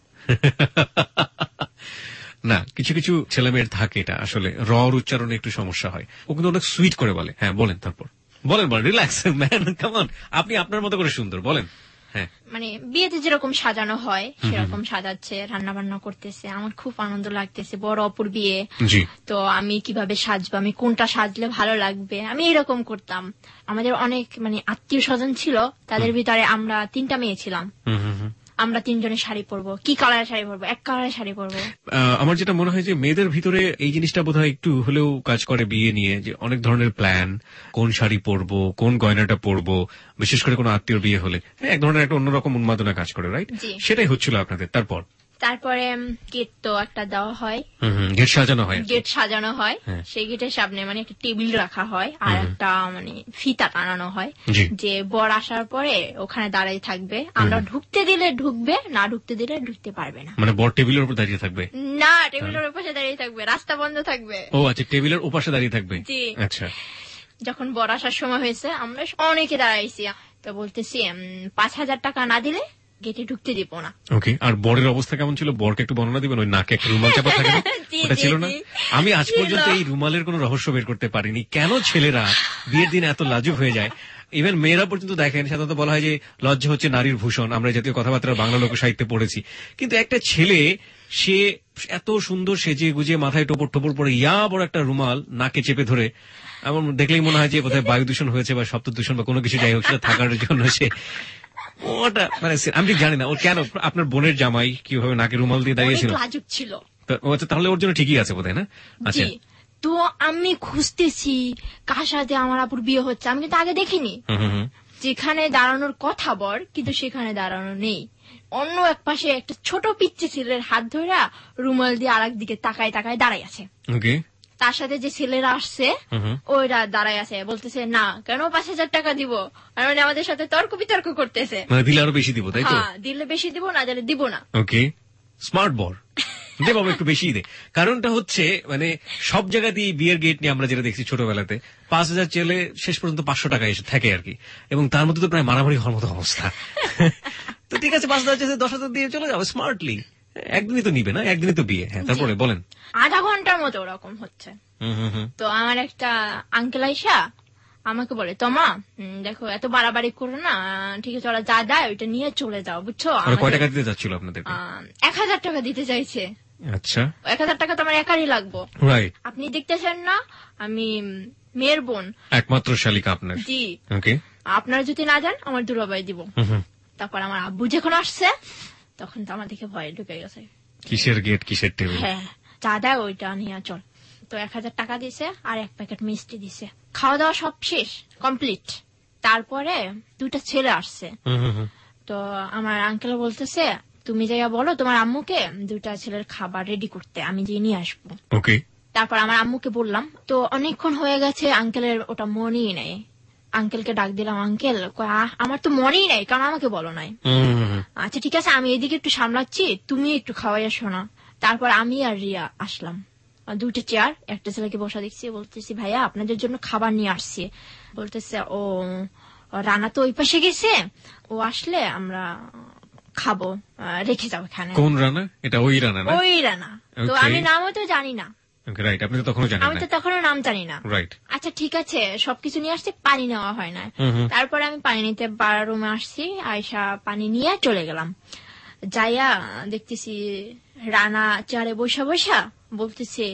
না, কিছু কিছু ছেলে মেয়ের থাকে এটা আসলে রর উচ্চারণে একটু সমস্যা হয়, ও কিন্তু অনেক সুইট করে বলে। হ্যাঁ, বলেন। তারপর বলেন, রিল্যাক্স ম্যান, কাম অন, আপনি আপনার মতো করে সুন্দর বলেন। হ্যাঁ, মানে বিয়েতে যেরকম সাজানো হয় সেরকম সাজাচ্ছে, রান্না বান্না করতেছে। আমার খুব আনন্দ লাগতেছে, বড় অপুর বিয়ে। তো আমি কিভাবে সাজবো, আমি কোনটা সাজলে ভালো লাগবে, আমি এরকম করতাম। আমাদের অনেক আত্মীয় স্বজন ছিল, তাদের ভিতরে আমরা 3টা মেয়ে ছিলাম। আমরা 3 জনে শাড়ি পরবো, কি কালারের শাড়ি পরবো, এক কালারের শাড়ি পরবো। আমার যেটা মনে হয় যে মেয়েদের ভিতরে এই জিনিসটা বোধহয় একটু হলেও কাজ করে বিয়ে নিয়ে, যে অনেক ধরনের প্ল্যান, কোন শাড়ি পরবো, কোন গয়নাটা পরবো, বিশেষ করে কোনো আত্মীয় বিয়ে হলে এক ধরনের একটা অন্যরকম উন্মাদনা কাজ করে, রাইট? সেটাই হচ্ছিল আপনাদের। তারপরে গেট তো একটা দেওয়া হয়, গেট সাজানো হয়। সেই গেটের সামনে একটা টেবিল রাখা হয়, আর একটা ফিতা টানানো হয়, যে বর আসার পরে ওখানে দাঁড়িয়ে থাকবে। আমরা ঢুকতে দিলে ঢুকবে, না ঢুকতে দিলে ঢুকতে পারবে না। বর টেবিলের উপর দাঁড়িয়ে থাকবে? না, টেবিলের ওপাশে দাঁড়িয়ে থাকবে, রাস্তা বন্ধ থাকবে। ও আচ্ছা, টেবিলের ওপাশে দাঁড়িয়ে থাকবে। জি। আচ্ছা। যখন বর আসার সময় হয়েছে, আমরা অনেকে দাঁড়াইছি, তো বলতেছি 5,000 টাকা না দিলে গেটে ঢুকতে দিব না। ওকে, আর বরের অবস্থা কেমন ছিল? বরকে একটু বর্ণনা দিবেন। ওই নাকে একটা রুমাল চাপা থাকে, ওটা ছিল না? আমি আজ পর্যন্ত এই রুমালের কোনো রহস্য বের করতে পারিনি, কেন ছেলেরা বিয়ের দিন এত লাজুক হয়ে যায়। ইভেন মেয়েরা পর্যন্ত দেখেন, সাধারণত বলা হয় যে লজ্জা হচ্ছে নারীর ভূষণ, আমরা জাতীয় কথাবার্তা বাংলা লোক সাহিত্যে পড়েছি। কিন্তু একটা ছেলে, সে এত সুন্দর সেজে গুজে, মাথায় টোপর টোপর পরে, বড় একটা রুমাল নাকে চেপে ধরে, এমন দেখলেই মনে হয় যে বোধহয় বায়ু দূষণ হয়েছে বা শব্দ দূষণ বা কোনো কিছু, যাই হোক, সেটা থাকার জন্য সে ওটা আমি ঠিক জানি না ও কেন। আপনার বোনের জামাই কিভাবে নাকে রুমাল দিয়ে দাঁড়িয়েছিল? লাজুক ছিল। তাহলে ওর জন্য ঠিকই আছে বোধহয়, না? আচ্ছা। তো আমি খুঁজতেছি কার সাথে আমার আপুর বিয়ে হচ্ছে, আমি কিন্তু আগে দেখিনি। যেখানে দাঁড়ানোর কথা বর, কিন্তু সেখানে দাঁড়ানো নেই। অন্য এক পাশে একটা ছোট পিচ্চি ছেলের হাত ধরে রুমাল দিয়ে আরেক দিকে তাকায় দাঁড়াই আছে। তার সাথে যে ছেলেরা আসছে ওইরা দাঁড়ায় আছে, বলতেছে না কেন 5,000 টাকা দিব, আর আমাদের সাথে তর্ক বিতর্ক করতেছে। দিলে আরো বেশি দিব, তাই তো? দিলে বেশি দিব, না দিলে দিব না। ওকে, স্মার্ট বর, দে বাবা একটু বেশি দে। কারণটা হচ্ছে সব জায়গাতেই বিয়ের গেট নিয়ে আমরা যেটা দেখছি ছোটবেলাতে, 5,000 চেলে শেষ পর্যন্ত 500 টাকা এসে থাকে আর কি, এবং তার মধ্যে তো প্রায় মারামারি হওয়ার মতো অবস্থা। তো ঠিক আছে, 5,000 চেয়ে 10,000 দিয়ে চলে যাবে স্মার্টলি। একদিনই তো নিবে না, একদিনই তো বিয়ে। হ্যাঁ, তারপরে বলেন। আধা ঘন্টার মতো ওরকম হচ্ছে। তো আমার একটা আঙ্কেল আইসা আমাকে বলে তোমা দেখো এত বাড়াবাড়ি করো না, ঠিক আছে ওরা যা দেয় ওইটা নিয়ে চলে যাও, বুঝছো? কয় টাকা দিতে যাচ্ছিল আপনাদের? 1000 টাকা দিতে চাইছে। আচ্ছা, 1000 টাকা তো আমার একারই লাগবো। রাইট। আপনি দেখতেছেন না আমি মেয়ের বোন, একমাত্র শালিকা আপনার। জি। ওকে, আপনারা যদি না যান আমার দুলাভাই দিব। তারপর আমার আব্বু যখন আসছে তখন তো আমার দেখে ভয় ঢুকে গেছে। কিসের গেট কিসের টেবিল? হ্যাঁ, যা দেয় ওইটা নিয়ে চল। তো 1000 টাকা দিছে আর 1 প্যাকেট মিষ্টি দিছে। খাওয়া দাওয়া সব শেষ, কমপ্লিট। তারপরে 2টা ছেলে আসছে। তো আমার আঙ্কেল বলতেছে তুমি যাইয়া বলো তোমার আম্মুকে 2টা ছেলের খাবার রেডি করতে, আমি যে নিয়ে আসবো। ওকে। তারপর আমার আম্মুকে বললাম, তো অনেকক্ষণ হয়ে গেছে আঙ্কেলের ওটা মনেই নেই। আঙ্কেলকে ডাক দিলাম, আঙ্কেল আমার তো মনেই নেই, কারণ আমাকে বলো নাই। আচ্ছা ঠিক আছে, আমি এদিকে একটু সামলাচ্ছি, তুমি একটু খাওয়াই আসো না। তারপর আমি আর রিয়া আসলাম, 2টা চেয়ার, একটা ছেলেকে বসা দেখছি। বলতেছি ভাইয়া আপনাদের জন্য খাবার নিয়ে আসছি। বলতেছে ও রানা তো ওই পাশে গেছে, ও আসলে আমরা খাবো, রেখে যাবো এখানে। কোন রানা? এটা ওই রানা না? ওই রানা। তো আমি নামও তো জানি না। রাইট, আপনি তো তখনও জানেন না। আমি তো তখনও নাম জানি না। রাইট। আচ্ছা ঠিক আছে, সবকিছু নিয়ে আসছে, পানি নেওয়া হয় না। তারপরে আমি পানি নিতে রুমে আসছি, আয়সা পানি নিয়ে চলে গেলাম। যাইয়া দেখতেছি রানা চেয়ারে বসা বসা বলতেছে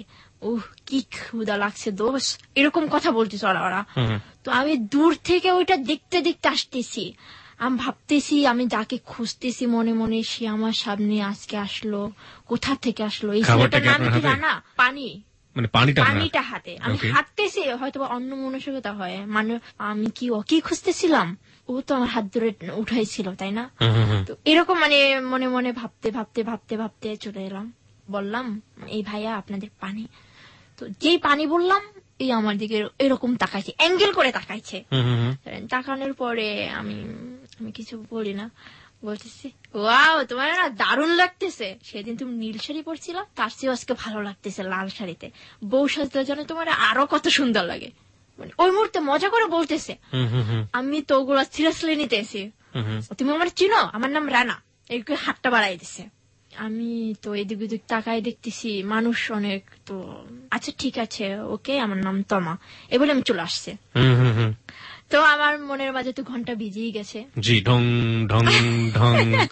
কি ক্ষুধা লাগছে দোষ, এরকম কথা বলতেছে ওরা। তো আমি দূর থেকে ওইটা দেখতে দেখতে আসতেছি। আমি ভাবতেছি আমি যাকে খুঁজতেছি মনে মনে, সে আমার সামনে আজকে আসলো, কোথা থেকে আসলো? এই ছেলেটার নাম কি রানা? পানি, মানে পানিটা হাতে। আমি হাঁটতেছি, হয়তো অন্য মনস্কতা হয়, মানে আমি কি খুঁজতেছিলাম, ও তো আমার হাত ধরে উঠাইছিল, তাই না? তো এরকম মানে মনে মনে ভাবতে ভাবতে ভাবতে ভাবতে চলে এলাম, বললাম এই ভাইয়া আপনাদের পানি। তো যেই পানি বললাম, এই আমার দিকে এরকম তাকাইছে, অ্যাঙ্গেল করে তাকাইছে। তাকানোর পরে আমি কিছু বলি না, বলতেছি ওয়াও তোমার না দারুণ লাগতেছে, সেদিন তুমি নীল শাড়ি পরছিল, তার চেয়ে আজকে ভালো লাগতেছে লাল শাড়িতে, বউ সাজতে যেন তোমার আরো কত সুন্দর লাগে। মানে ওই মুহূর্তে মজা করে বলতেছে। আমি তো ওগুলো সিরিয়াসলি নিতেছি। তুমি আমার চিনো, আমার নাম রানা, এরকম হাতটা বাড়াই দিছে। আমি তো এদিক ওদিক তাকাই দেখতেছি মানুষ অনেক। তো আচ্ছা ঠিক আছে, ওকে আমার নাম তমা, এ বলে আমি চলে আসছে। তো আমার মনের মাঝে তো ঘন্টা বিজেই গেছে। জি, ঢং ঢং ঢং।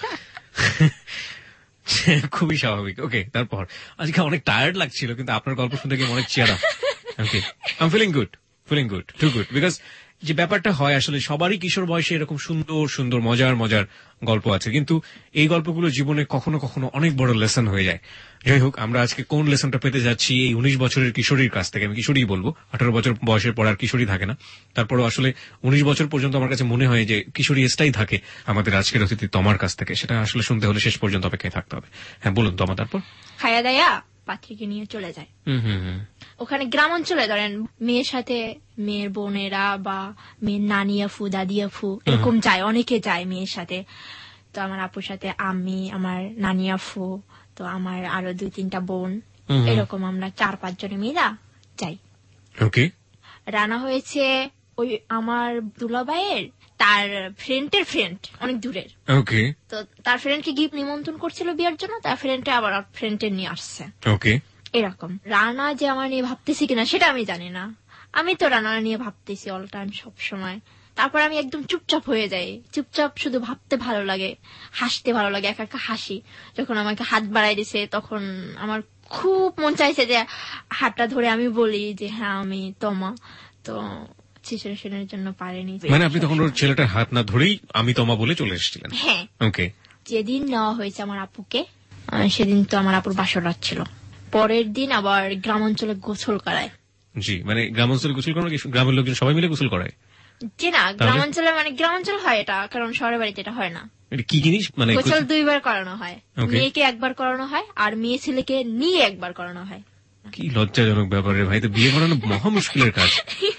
খুবই স্বাভাবিক। ওকে, তারপর আজকে অনেক টায়ার্ড লাগছিল, কিন্তু আপনার গল্প শুনতে গিয়ে অনেক cheer up. Okay, I am feeling good, too good. Because যে ব্যাপারটা হয় আসলে সবারই কিশোর বয়সে এরকম সুন্দর সুন্দর মজার মজার গল্প আছে, কিন্তু এই গল্পগুলো জীবনে কখনো কখনো অনেক বড় লেসন হয়ে যায়। যাই হোক, আমরা আজকে কোন লেসনটা পেতে যাচ্ছি এই 19 বছরের কিশোরীর কাছ থেকে। আমি কিশোরী বলবো, 18 বছর বয়সের পর আর কিশোরী থাকে না। তারপরও আসলে 19 বছর পর্যন্ত আমার কাছে মনে হয় যে কিশোরী এজটাই থাকে আমাদের আজকের অতিথি তমার কাছ থেকে। সেটা আসলে শুনতে হলে শেষ পর্যন্ত অপেক্ষায় থাকতে হবে। হ্যাঁ বলুন তমা, তারপর? খায়া দায়া পাত্রীকে নিয়ে চলে যায়। ওখানে গ্রাম অঞ্চলে ধরেন মেয়ের সাথে মেয়ের বোনেরা বা মেয়ের নানি আফু দাদি আফু এরকম যায়, অনেকে যায় মেয়ের সাথে। তো আমার আপুর সাথে আমি, আমার নানি আফু, তো আমার আরো 2-3টা বোন, এরকম আমরা 4-5 জনে মিলা যাই। ওকে। রানা হয়েছে ওই আমার দুলাভাইয়ের তার ফ্রেন্ডের ফ্রেন্ড, অনেক দূরের। ওকে। তো তার ফ্রেন্ডকে গিফট নিমন্ত্রণ করছিল বিয়ের জন্য, তার ফ্রেন্ডে আবার ফ্রেন্ডে নিয়ে আসছে। ওকে। এরকম রানা যে আমার নিয়ে ভাবতেছি কিনা সেটা আমি জানি না, আমি তো রানা নিয়ে ভাবতেছি অল টাইম, সব সময়। তারপর আমি একদম চুপচাপ হয়ে যাই, চুপচাপ শুধু ভাবতে ভালো লাগে, হাসতে ভালো লাগে, একা একা হাসি। যখন আমাকে হাত বাড়াই দিছে তখন আমার খুব মন চাইছে যে হাতটা ধরে আমি বলি যে হ্যাঁ আমি তমা। তো সিচুয়েশনের জন্য পারেনি। মানে আপনি তখন ওর ছেলেটার হাত না ধরেই আমি তমা বলে চলে এসেছিলেন? হ্যাঁ। ওকে। যেদিন নেওয়া হয়েছে আমার আপুকে, সেদিন তো আমার আপুর বাসর রাত ছিল। পরের দিন আবার গ্রাম অঞ্চলে গোসল করায়। জি, মানে গ্রাম অঞ্চলে গোসল করানো কি গ্রামের লোকজন সবাই মিলে গোসল করায়? জি না, গ্রাম অঞ্চলে মানে গ্রাম অঞ্চল হয় এটা, কারণ শহরের বাড়িতে এটা হয় না। কি জিনিস? মানে গোসল 2 বার করানো হয়, মেয়েকে 1 বার করানো হয় আর মেয়ে ছেলেকে নিয়ে 1 বার করানো হয়। কি লজ্জাজনক ব্যাপার রে ভাই, তো বিয়ে করানো মহা মুশকিলের কাজ।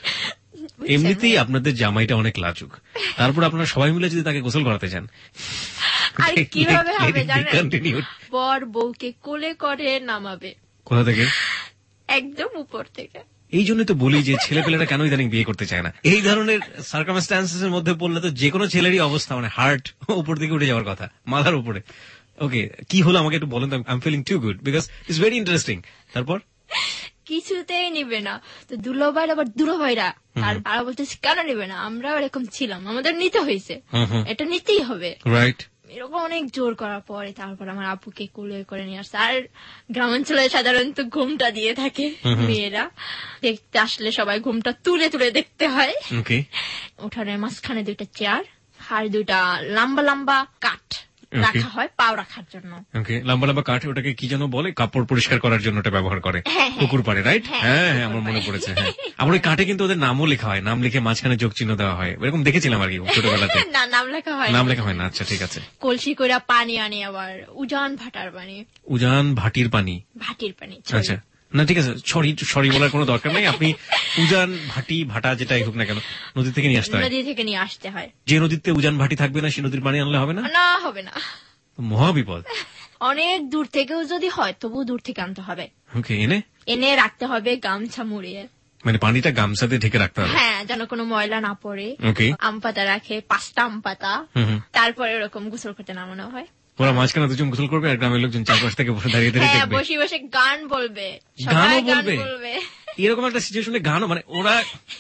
এমনিতেই আপনাদের জামাইটা অনেক লাজুক, তারপর আপনারা সবাই মিলে যদি তাকে গোসল করাতে চান, আর কিভাবে হবে জানেন? বর বউকে কোলে করে নামাবে। কোথা থেকে? একদম উপর থেকে। এই জন্যই তো বলি যে ছেলেপেলেরা কেন ইদানিং বিয়ে করতে চায় না। এই ধরনের সার্কামস্ট্যান্সেস এর মধ্যে পড়লে তো যে কোনো ছেলেরই অবস্থা, মানে হার্ট উপর দিকে উঠে যাওয়ার কথা, মাথার উপরে। ওকে, কি হলো আমাকে একটু বলেন তো, I am feeling too good because it's very interesting. তারপর কিছুতেই নিবে না। তো দুলাভাইরা আবার দুলাভাইরা আর তারা বলতেছে কেন নিবে না, আমরা এরকম ছিলাম, আমাদের নিতে হয়েছে, এটা নিতেই হবে। রাইট। এরকম অনেক জোর করার পরে তারপর আমার আপুকে কোলে করে নিয়ে আসছে। আর গ্রামাঞ্চলে সাধারণত ঘুমটা দিয়ে থাকে মেয়েরা, দেখতে আসলে সবাই ঘুমটা তুলে তুলে দেখতে হয়। উঠানের মাঝখানে 2টা চেয়ার আর 2টা লম্বা লম্বা কাঠ রাখা হয় পাও রাখার জন্য। লম্বা লম্বা কাঠ, ওটাকে কি যেন বলে, কাপড় পরিষ্কার করার জন্য ওটা ব্যবহার করে পুকুর পাড়ে, রাইট? হ্যাঁ হ্যাঁ, আমার মনে পড়েছে। হ্যাঁ, আমার ওই কাঠে কিন্তু ওদের নামও লেখা হয়, নাম লিখে মাঝখানে যোগ চিহ্ন দেওয়া হয়, এরকম দেখেছিলাম আর কি ছোটবেলাতে। না, নাম লেখা হয়, নাম লেখা হয় না। আচ্ছা ঠিক আছে। কলসি করে পানি আনি, আবার উজান ভাটার পানি, উজান ভাটির পানি, ভাটির পানি। আচ্ছা না ঠিক আছে, সরি বলার কোনো দরকার নেই। আপনি উজান ভাটি ভাটা যেটাই হোক না কেন নদী থেকে নিয়ে আসতে হয়। নদী থেকে নিয়ে আসতে হয়। যে নদীতে উজান ভাটি থাকবে না, সেই নদীর পানি আনলে হবে না? না, হবে না, মহাবিপদ। অনেক দূর থেকেও যদি হয় তবু দূর থেকে আনতে হবে। এনে রাখতে হবে গামছা মুড়িয়ে, মানে পানিটা গামছাতে ঢেকে রাখতে হবে। হ্যাঁ, যেন কোনো ময়লা না পড়ে। আম পাতা রাখে, 5টা আম পাতা, তারপরে এরকম গোসল করতে নামানো হয়। ওরা মাঝখানে 2জন গোসল করবে আর গ্রামের লোকজন চারপাশ থেকে বসে দাঁড়িয়ে দেখবে, বসে বসে গান বলবে, গানও বলবে। এরকম একটা সিচুয়েশনে গানও, মানে ওরা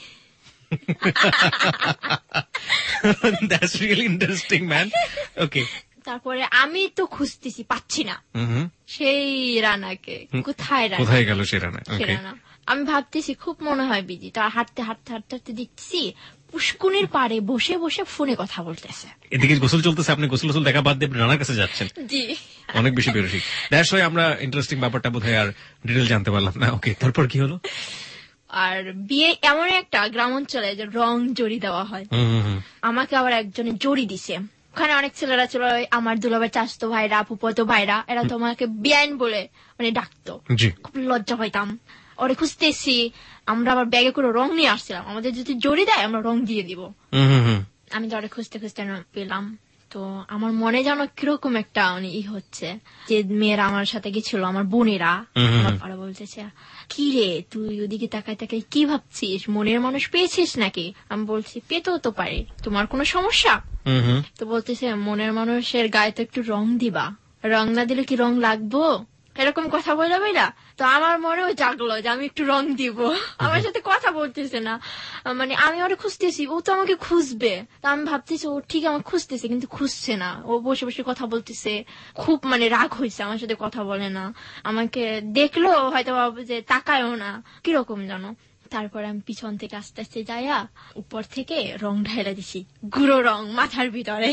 that's really interesting man. Okay, তারপরে আমি তো খুঁজতেছি, পাচ্ছি না সেই রানাকে, কোথায় গেল সে রানা? আমি ভাবতেছি খুব মনে হয় বিজি। তার হাঁটতে হাঁটতে হাঁটতে হাঁটতে দেখছি পুষ্কুনির পাড়ে বসে বসে ফোনে কথা বলতেছে। এদিকে গোসল চলতেছে, আপনি গোসল দেখা বাদ দিয়ে রানার কাছে যাচ্ছেন। জি, অনেক বেশি বেরোসি। দ্যাটস ওয়াই আমরা ইন্টারেস্টিং ব্যাপারটা বোধহয় আর ডিটেল জানতে পারলাম না। ওকে, তারপর কি হলো? আর বিয়ে এমন একটা গ্রাম অঞ্চলে যে রং জড়ি দেওয়া হয়, আমাকে আবার একজনে জড়ি দিছে। ওখানে অনেক ছেলেরা ছিল, আমার দুলাভাই চাচতো ভাইরা, ফুফতো ভাইরা, এরা তো আমাকে বিয়াইন বলে মানে ডাকতো। খুব লজ্জা পাইতাম। ওরে খুঁজতেছি, আমরা আবার ব্যাগে করে রং নিয়ে আসছিলাম, আমাদের যদি জড়ি দেয় আমরা রং দিয়ে দিব। আমি তো ওরে খুঁজতে খুঁজতে পেলাম। তো আমার মনে যেন কিরকম একটা হচ্ছে যে মেয়েরা আমার সাথে গেছিল, আমার বোনেরা, ওরা বলতেছে কি রে তুই ওদিকে তাকায় তাকায় কি ভাবছিস, মনের মানুষ পেয়েছিস নাকি? আমি বলছি পেতেও তো পারে, তোমার কোনো সমস্যা? তো বলতেছে মনের মানুষের গায়ে তো একটু রং দিবা, রং না দিলে কি রং লাগবো, এরকম কথা বলে বইলা। তো আমার মনেও জাগলো যে আমি একটু রং দিব। আমার সাথে কথা বলতেছে না, মানে আমি ওরে খুঁজতেছি, ও তো আমাকে খুঁজবে। তা আমি ভাবতেছি ও ঠিক আমাকে খুঁজতেছে, কিন্তু খুঁজছে না, ও বসে বসে কথা বলতেছে। খুব মানে রাগ হয়েছে, আমার সাথে কথা বলে না, আমাকে দেখলো হয়তো ভাবো যে তাকায়ও না, কিরকম জানো। তারপরে আমি পিছন থেকে আস্তে আস্তে যাইয়া উপর থেকে রং ঢাইলা দিছি, গুঁড়ো রং মাথার ভিতরে।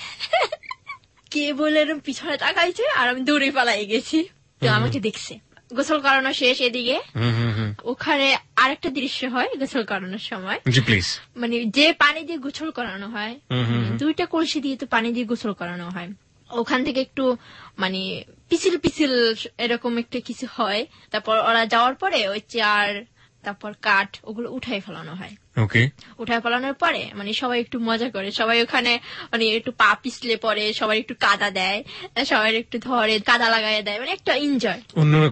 কে বলে পিছনে তাকাইছে আর আমি দৌড়ে পালাই গেছি। তো আমাকে দেখছে। গোসল করানো শেষ, এদিকে ওখানে আরেকটা দৃশ্য হয় গোসল করানোর সময়, মানে যে পানি দিয়ে গোসল করানো হয়, 2টা কলসি দিয়ে তো পানি দিয়ে গোসল করানো হয়, ওখান থেকে একটু মানে পিছিল পিছিল এরকম একটা কিছু হয়। তারপর ওরা যাওয়ার পরে ওই চেয়ার, তারপর কাঠ, ওগুলো উঠাই ফেলানো হয়। উঠায় ফেলানোর পরে মানে সবাই একটু মজা করে, সবাই ওখানে মানে একটু পা পিছলে পরে, সবাই একটু কাদা দেয়, সবাই একটু ধরে কাদা লাগাই দেয়, মানে একটা এনজয়,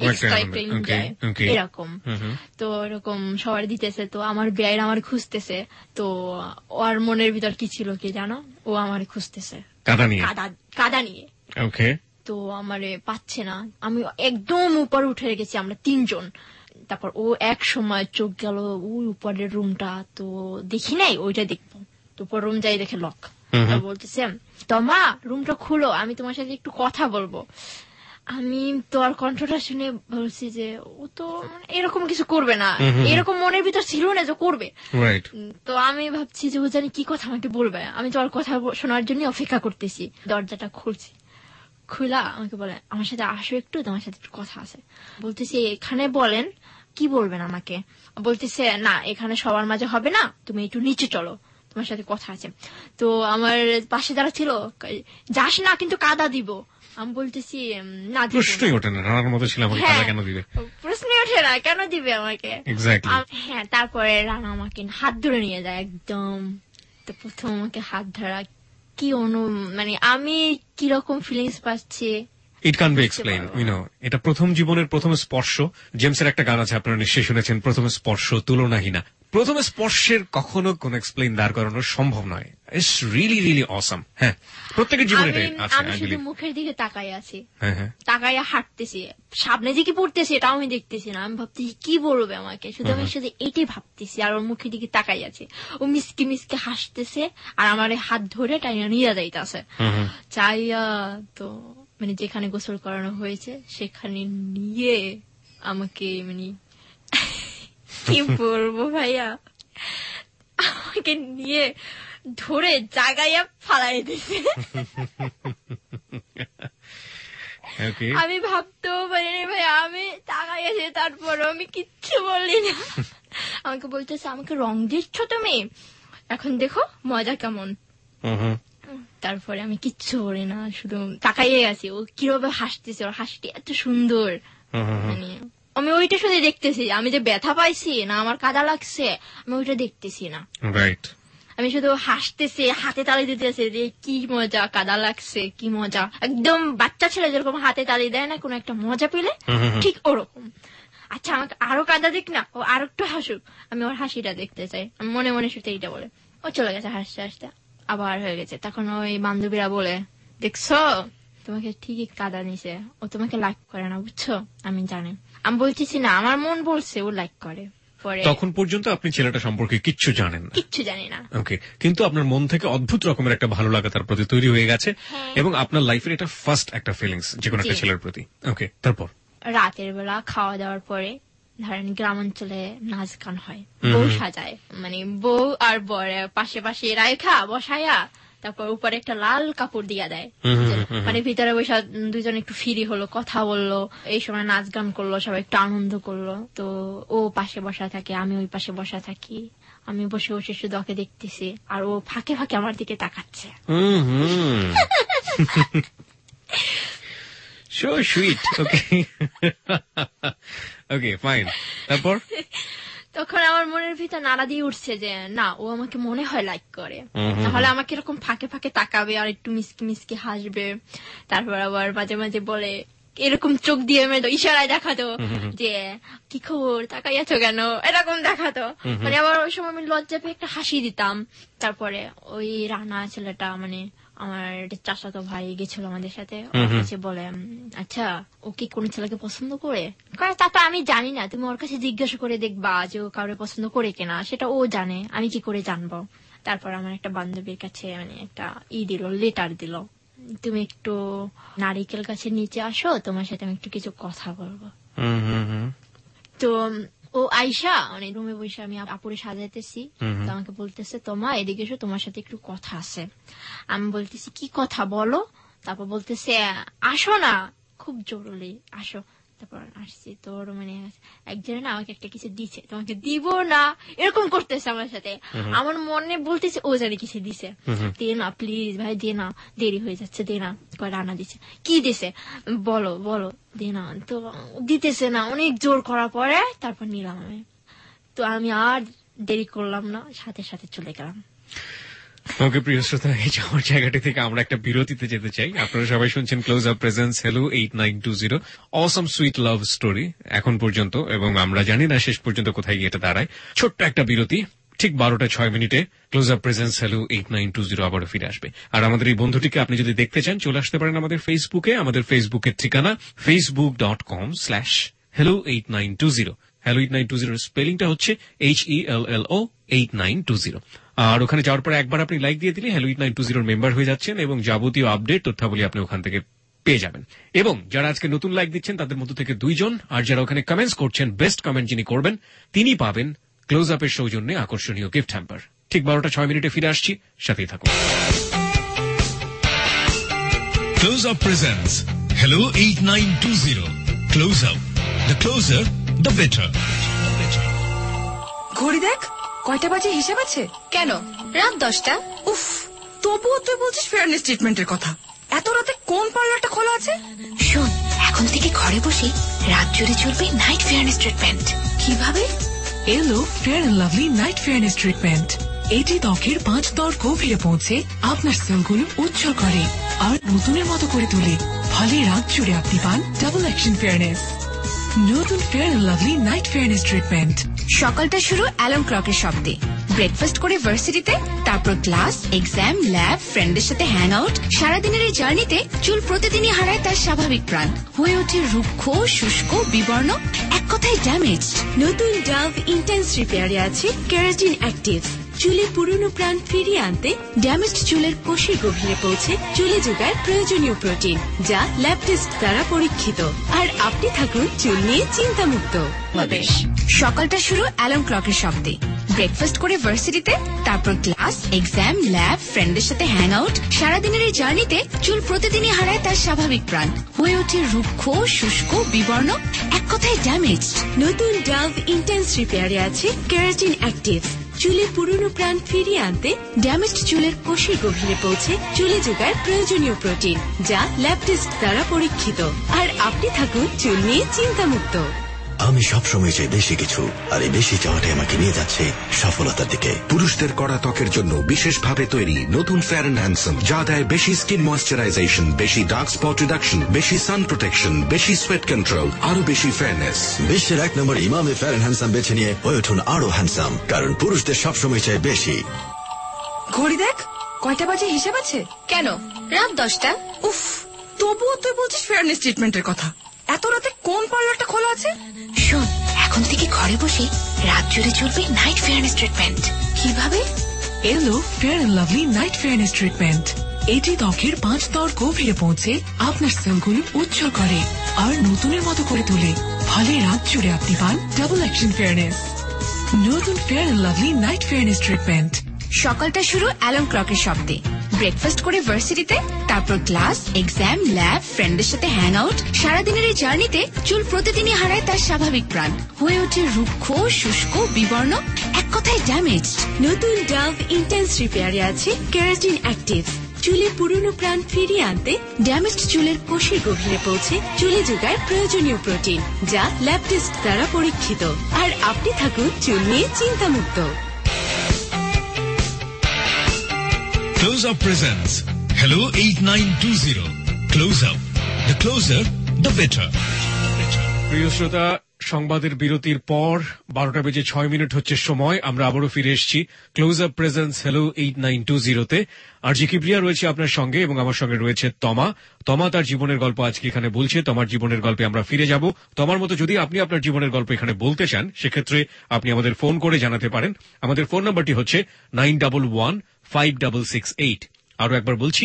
এরকম। তো এরকম সবার দিতেছে। তো আমার বিয়ের আমার খুঁজতেছে। তো ওর মনের ভিতর কি ছিল কি জানো, ও আমার খুঁজতেছে কাদা নিয়ে। তো আমারে পাচ্ছে না, আমি একদম উপরে উঠে গেছি, আমরা 3জন। তারপর ও এক সময় চোখ গেল ওই উপরের রুমটা, তো দেখি নাই, ওইটা দেখবো। তো উপর রুম যাই দেখে লক। বলতেছে তোমা রুমটা খুলো, আমি তোমার সাথে একটু কথা বলবো। আমি তোর কণ্ঠটা শুনে বলছি যে ও তো এরকম কিছু করবে না, এরকম মনের ভিতর ছিল না যে করবে। তো আমি ভাবছি যে ও জানি কি কথা আমাকে বলবে, আমি তোর কথা শোনার জন্য অপেক্ষা করতেছি। দরজাটা খুলছি, খুলা আমাকে বলে আমার সাথে আসো একটু, তোমার সাথে একটু কথা আছে। বলতেছি এখানে বলেন, কি বলবেন আমাকে? বলতেছে না এখানে সবার মাঝে হবে না, তুমি একটু নিচে চলো, তোমার সাথে কথা আছে। তো আমার পাশে যারা ছিল, যাস না কিন্তু কাদা দিব। আমি বলতেছি না, প্রশ্নই ওঠে না, রানার মতো ছিলাম, কেন দিবে? প্রশ্নই ওঠে না, কেন দিবে আমাকে? হ্যাঁ, তারপরে রানা আমাকে হাত ধরে নিয়ে যায় একদম। তো প্রথম আমাকে হাত ধরা কি মানে আমি কিরকম ফিলিংস পাচ্ছি, ইট ক্যান বি এক্সপ্লেইন, এটা প্রথম জীবনের প্রথম স্পর্শ। জেমসের একটা গান আছে, আপনারা নিশ্চয়ই শুনেছেন, প্রথম স্পর্শ তুলনাহীনা। প্রথমে স্পর্শের কখনো কোন এক্সপ্লেইন দাঁড় করানো সম্ভব নয়। It's really really awesome. হ্যাঁ, প্রত্যেকের জীবনে আছে। আমি শুধু মুখের দিকে তাকাই আছি, তাকাইয়া হাঁটতেছি, সামনে যে কি পড়তেছি এটাও আমি দেখতেছি না। আমি ভাবতেছি কি বলবে আমাকে, শুধু আমি শুধু এটাই ভাবতেছি আর ওর মুখের দিকে তাকাই আছি। ও মিসকে মিসকে হাসতেছে আর আমার হাত ধরে টাইনা নিয়ে যাইতেছে। চাইয়া তো মানে যেখানে গোসল করানো হয়েছে সেখানে নিয়ে আমাকে মানে কি বলবো ভাইয়া, আমাকে নিয়ে ধরে জাগাইয়া ফালাই দিছে। আমি ভাবতেও পারিনি ভাইয়া, আমি তাকাইয়াছি, তারপরও আমি কিচ্ছু বললি না। আমাকে বলতেছে আমাকে রং দিচ্ছ তুমি, এখন দেখো মজা কেমন। তারপরে আমি কিচ্ছু বলি না, শুধু তাকাইয়ে আছি ও কিভাবে হাসতেছে, ওর হাসিটি এত সুন্দর। মানে আমি ওইটা শুধু দেখতেছি, আমি যে ব্যথা পাইছি না আমার কাদা লাগছে আমি ওইটা দেখতেছি না। আমি শুধু হাসতেছি, হাতে তালি দিতেছি যে কি মজা, কাদা লাগছে কি মজা। একদম বাচ্চা ছেলে যেরকম হাতে তালি দেয় না কোন একটা মজা পেলে, ঠিক ওরকম। আচ্ছা আমাকে আরো কাদা দিক না, ও আর একটু হাসুক, আমি ওর হাসিটা দেখতে চাই। আমি মনে মনে শুধু এইটা বলে ও চলে গেছে হাসতে হাসতে, আবার হয়ে গেছে। তখন ওই বান্ধবীরা বলে দেখছো তোমাকে ঠিকই কাদা নিছে, ও তোমাকে লাইক করে না বুঝছো। আমি জানি, আমি বলতেছি না, আমার মন বলছে ও লাইক করে। তখন পর্যন্ত আপনি ছেলেটা সম্পর্কে কিচ্ছু জানেন না? কিচ্ছু জানি না। ওকে, কিন্তু আপনার মন থেকে অদ্ভুত রকমের একটা ভালো লাগা তার প্রতি তৈরি হয়ে গেছে, এবং আপনার লাইফের এটা ফার্স্ট একটা ফিলিংস যে কোনো একটা ছেলের প্রতি। ওকে, তারপর রাতের বেলা খাওয়া দাওয়ার পরে ধরেন গ্রামাঞ্চলে নাচ গান হয়, বউ সাজায়, মানে বউ আর বর পাশে পাশে রাইখা বসায়া তারপর উপরে একটা লাল কাপড় দিয়া দেয়, মানে ভিতরে বসে দুজন একটু ফ্রি হলো, কথা বললো, এই সময় নাচ গান করলো, সবাই একটু আনন্দ করলো। তো ও পাশে বসা থাকে, আমি ওই পাশে বসা থাকি, আমি বসে বসে শুধু ওকে দেখতেছি আর ও ফাঁকে ফাঁকে আমার দিকে তাকাচ্ছে। So sweet. Okay. Okay, fine. তারপর তখন আমার মনের ভিতর নাড়া দিয়ে উঠছে যে না, ও আমাকে মনে হয় লাইক করে, তাহলে আমাকে এরকম ফাঁকে ফাঁকে তাকাবে আর একটু মিসকি মিসকি হাসবে। তারপর আবার মাঝে মাঝে বলে, এরকম চোখ দিয়ে ইশারায় দেখাতো যে কি খবর, তাকাইয়াছো কেন, এরকম দেখাতো। মানে আবার ওই সময় আমি লজ্জা পেয়ে একটা হাসি দিতাম। তারপরে ওই রানা ছেলেটা, মানে আমার চাচাতো ভাই গেছিল আমাদের সাথে, ওর কাছে বলে আচ্ছা ও কি কোন ছেলেকে পছন্দ করে? তা তো আমি জানি না, তুমি ওর কাছে জিজ্ঞাসা করে দেখবা যে ও কাউরে পছন্দ করে কিনা, সেটা ও জানে, আমি কি করে জানবো। তারপর আমার একটা বান্ধবীর কাছে মানে একটা দিল, লেটার দিল, তুমি একটু নারিকেল গাছের নিচে আসো, তোমার সাথে আমি একটু কিছু কথা বলবো। তো ও আইসা মানে রুমে বসে আমি আপুরে সাজাইতেছি, তো আমাকে বলতেছে তোমা এদিকে এসো, তোমার সাথে একটু কথা আছে। আমি বলতেছি কি কথা বলো। তারপর বলতেছে আসো না, খুব জরুরি আসো। তারপর আসছি, তোর মানে একজনে না আমাকে একটা কিছু দিছে, তোমাকে দিব না এরকম করতেছে আমার সাথে। আমার মনে বলতেছে ও জানি কিছু দিছে, দে না প্লিজ ভাই, দে না, দেরি হয়ে যাচ্ছে, দে না। রান্না দিছে, কি দিছে বলো বলো, দে না। তো দিতেছে না, অনেক জোর করার পরে তারপর নিলাম আমি। তো আমি আর দেরি করলাম না, সাথে সাথে চলে গেলাম। ওকে প্রিয় শ্রোতা, এই যাওয়ার জায়গাটি থেকে আমরা একটা বিরতিতে যেতে চাই। আপনারা সবাই শুনছেন close up presents hello 8920 awesome sweet love story এখন পর্যন্ত, এবং আমরা জানি না শেষ পর্যন্ত কোথায় গিয়ে এটা দাঁড়ায়। ছোট্ট একটা বিরতি, ঠিক 12:06 ক্লোজ আপ প্রেজেন্স হ্যালো 8920 আবারও ফিরে আসবে। আর আমাদের এই বন্ধুটিকে আপনি যদি দেখতে চান চলে আসতে পারেন আমাদের ফেসবুকে। আমাদের ফেসবুকের ঠিকানা facebook.com/hello8920। হ্যালো 8920 স্পেলিংটা হচ্ছে HELLO 8920। আর ওখানে যাওয়ার পরে একবার আপনি লাইক দিয়ে দিলে হ্যালো 8920 মেম্বার হয়ে যাচ্ছেন, এবং যাবতীয় আপডেট তথ্যাবলী আপনি ওখান থেকে পেয়ে যাবেন। এবং যারা আজকে নতুন লাইক দিচ্ছেন তাদের মধ্য থেকে 2 জন, আর যারা ওখানে কমেন্টস করছেন, বেস্ট কমেন্ট যিনি করবেন তিনি পাবেন ক্লোজ আপের সৌজন্যে আকর্ষণীয় গিফট হ্যাম্পার। ঠিক 12:06 ফিরে আসছি, সাথেই থাকুন। Close up presents hello 8920 close up, the closer the better. ঘড়ি দেখ কয়টা বাজে, হিসাব আছে? কেন রাত 10টা? উফ, তবুও তুই বলছিস ফেয়ারনেস ট্রিটমেন্টের কথা। এত রাতে কোন পার্লারটা খোলা আছে? শোন, এখন থেকে ঘরে বসে রাত জুড়ে চলবে নাইট ফেয়ারনেস ট্রিটমেন্ট। কিভাবে? এলো fair and lovely night fairness treatment. এটি ত্বকের 5 স্তর গভীরে পৌঁছে আপনার সেলগুলো উজ্জ্বল করে আর নতুনের মতো করে তোলে। ফলে রাত জুড়ে আপনি পান ডাবল অ্যাকশন ফেয়ারনেস। নতুন fair and lovely night fairness treatment সকালটা শুরু অ্যালার্ম ক্লকের শব্দে। ব্রেকফাস্ট করে ভার্সিটিতে, তারপর ক্লাস, এক্সাম, ল্যাব, ফ্রেন্ডের সাথে হ্যাং আউট। সারাদিনের এই জার্নিতে চুল প্রতিদিনই হারায় তার স্বাভাবিক প্রাণ, হয়ে ওঠে রুক্ষ, শুষ্ক, বিবর্ণ, এক কথায় ড্যামেজড। নতুন ডাভ ইন্টেন্স রিপেয়ারে আছে কেরাটিন অ্যাক্টিভ। চুলে পুরনো প্রাণ ফিরিয়ে আনতে ড্যামেজড চুলের কোষের গভীরে পৌঁছে চুলে যোগায় প্রয়োজনীয় প্রোটিন, যা ল্যাব টেস্ট দ্বারা পরীক্ষিত। আর আপনি থাকুন চুল নিয়ে চিন্তামুক্ত। সকালটা শুরু অ্যালার্ম ক্লকের শব্দে। ব্রেকফাস্ট করে ভার্সিটিতে, তারপর ক্লাস, এক্সাম, ল্যাব, ফ্রেন্ডের সাথে হ্যাং আউট। সারাদিনের এই জার্নিতে চুল প্রতিদিনই হারায় তার স্বাভাবিক প্রাণ, হয়ে ওঠে রুক্ষ, শুষ্ক, বিবর্ণ, এক কথায় ড্যামেজড। নতুন ডাভ ইন্টেন্স রিপেয়ারে আছে কেরাটিন অ্যাক্টিভ। চুলে পুরনো প্রাণ ফিরিয়ে আনতে ড্যামেজড চুলের কোষের গভীরে পৌঁছে চুলে যোগায় প্রয়োজনীয় প্রোটিন, যা ল্যাব টেস্ট দ্বারা পরীক্ষিত। আর আপনি থাকুন চুল নিয়ে চিন্তামুক্ত। আমি সবসময় চাই বেশি কিছু, আর এই বেশি চাওয়াটাই আমাকে নিয়ে যাচ্ছে সফলতার দিকে। পুরুষদের কড়া ত্বকের জন্য বিশেষভাবে তৈরি নতুন ফেয়ার অ্যান্ড হ্যান্ডসাম, যা দেয় বেশি স্কিন ময়েশ্চারাইজেশন, বেশি ডার্ক স্পট রিডাকশন, বেশি সান প্রোটেকশন, বেশি সোয়েট কন্ট্রোল, আরো বেশি ফেয়ারনেস। বিশ্বের 1 নম্বর ইমামে ফেয়ার অ্যান্ড হ্যান্ডসাম বেছে নিয়ে হয়ে উঠুন আরো হ্যান্ডসাম, কারণ পুরুষদের সবসময় চাই বেশি। ঘড়ি দেখ, কয়টা বাজে হিসাব আছে? কেন, রাত 10টা। উফ, তবুও তুই বলছিস ফেয়ারনেস ট্রিটমেন্টের কথা। এত রাতে কোন পার্লারটা খোলা আছে? শোন, এখন থেকে ঘরে বসে রাত জুড়ে চলবে নাইট ফেয়ারনেস ট্রিটমেন্ট। কিভাবে? এলো fair and lovely night fairness treatment. এটি ত্বকের 5 স্তর গভীরে পৌঁছে আপনার সেলগুলো উজ্জ্বল করে আর নতুনের মতো করে তোলে। ফলে রাত জুড়ে আপনি পান ডাবল অ্যাকশন ফেয়ারনেস। নতুন fair and lovely night fairness treatment. সকালটা শুরু অ্যালার্ম ক্লকের শব্দে। ব্রেকফাস্ট করে ভার্সিটিতে, তারপর ক্লাস, এক্সাম, ল্যাব, ফ্রেন্ডের সাথে হ্যাং আউট। সারাদিনের এই জার্নিতে চুল প্রতিদিনই হারায় তার স্বাভাবিক প্রাণ, হয়ে ওঠে রুক্ষ, শুষ্ক, বিবর্ণ, এক কথায় ড্যামেজড। নতুন ডাভ ইন্টেন্স রিপেয়ারে আছে কেরাটিন অ্যাক্টিভ। চুলে পুরনো প্রাণ ফিরিয়ে আনতে ড্যামেজড চুলের কোষের গভীরে পৌঁছে চুলে যোগায় প্রয়োজনীয় প্রোটিন, যা ল্যাব টেস্ট দ্বারা পরীক্ষিত। আর আপনি থাকুন চুল নিয়ে চিন্তামুক্ত। Close Up presents Hello 8920. Close Up. The closer, the better. প্রিয় শ্রোতা, সংবাদের বিরতির পর 12টা বেজে 6 মিনিট হচ্ছে সময়। আমরা আবারও ফিরে এসেছি ক্লোজ আপ প্রেজেন্স হ্যালো 8920-তে। আর জি কিপ্রিয়া রয়েছে আপনার সঙ্গে এবং আমার সঙ্গে রয়েছে তমা তার জীবনের গল্প আজকে এখানে বলছে। তোমার জীবনের গল্পে আমরা ফিরে যাব। তোমার মতো যদি আপনি আপনার জীবনের গল্প এখানে বলতে চান, সেক্ষেত্রে আপনি আমাদের ফোন করে জানাতে পারেন। আমাদের ফোন নাম্বারটি হচ্ছে 91156668। আরো একবার বলছি,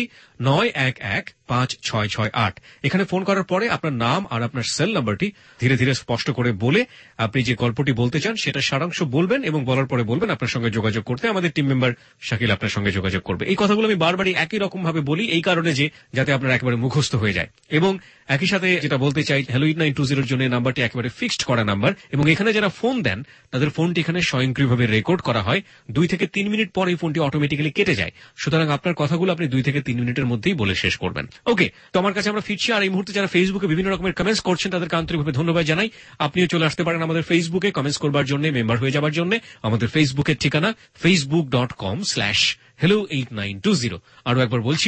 91156668। এখানে ফোন করার পরে আপনার নাম আর আপনার সেল নাম্বারটি ধীরে ধীরে স্পষ্ট করে বলে আপনি যে গল্পটি বলতে চান সেটা সারাংশ বলবেন এবং বলার পরে বলবেন আপনার সঙ্গে যোগাযোগ করতে। আমাদের টিম মেম্বার শাকিল আপনার সঙ্গে যোগাযোগ করবে। এই কথাগুলো আমি বারবারই একই রকম ভাবে বলি, এই কারণে যে যাতে আপনার একেবারে মুখস্থ হয়ে যায়। এবং একই সাথে যেটা বলতে চাই, হ্যালো 8920 জন্য নাম্বারটি একেবারে ফিক্সড করা নাম্বার এবং এখানে যারা ফোন দেন তাদের ফোনটি এখানে স্বয়ংক্রিয়ভাবে রেকর্ড করা হয়। 2 থেকে 3 মিনিট পর এই ফোনটি অটোমেটিক্যালি কেটে যায়। সুতরাং আপনার কথাগুলো আপনি 2 থেকে 3 মিনিটের মধ্যেই বলে শেষ করবেন। ওকে, তো আমার কাছে আমরা ফিরছি। আর এই মুহূর্তে যারা ফেসবুকে বিভিন্ন রকমের কমেন্টস করছেন তাদেরকে আন্তরিকভাবে ধন্যবাদ জানাই। আপনিও চলে আসতে পারেন আমাদের ফেসবুকে কমেন্টস করবার জন্য, মেম্বার হয়ে যাবার জন্য। আমাদের ফেসবুকের ঠিকানা facebook.com/hello8920। আরো একবার বলছি,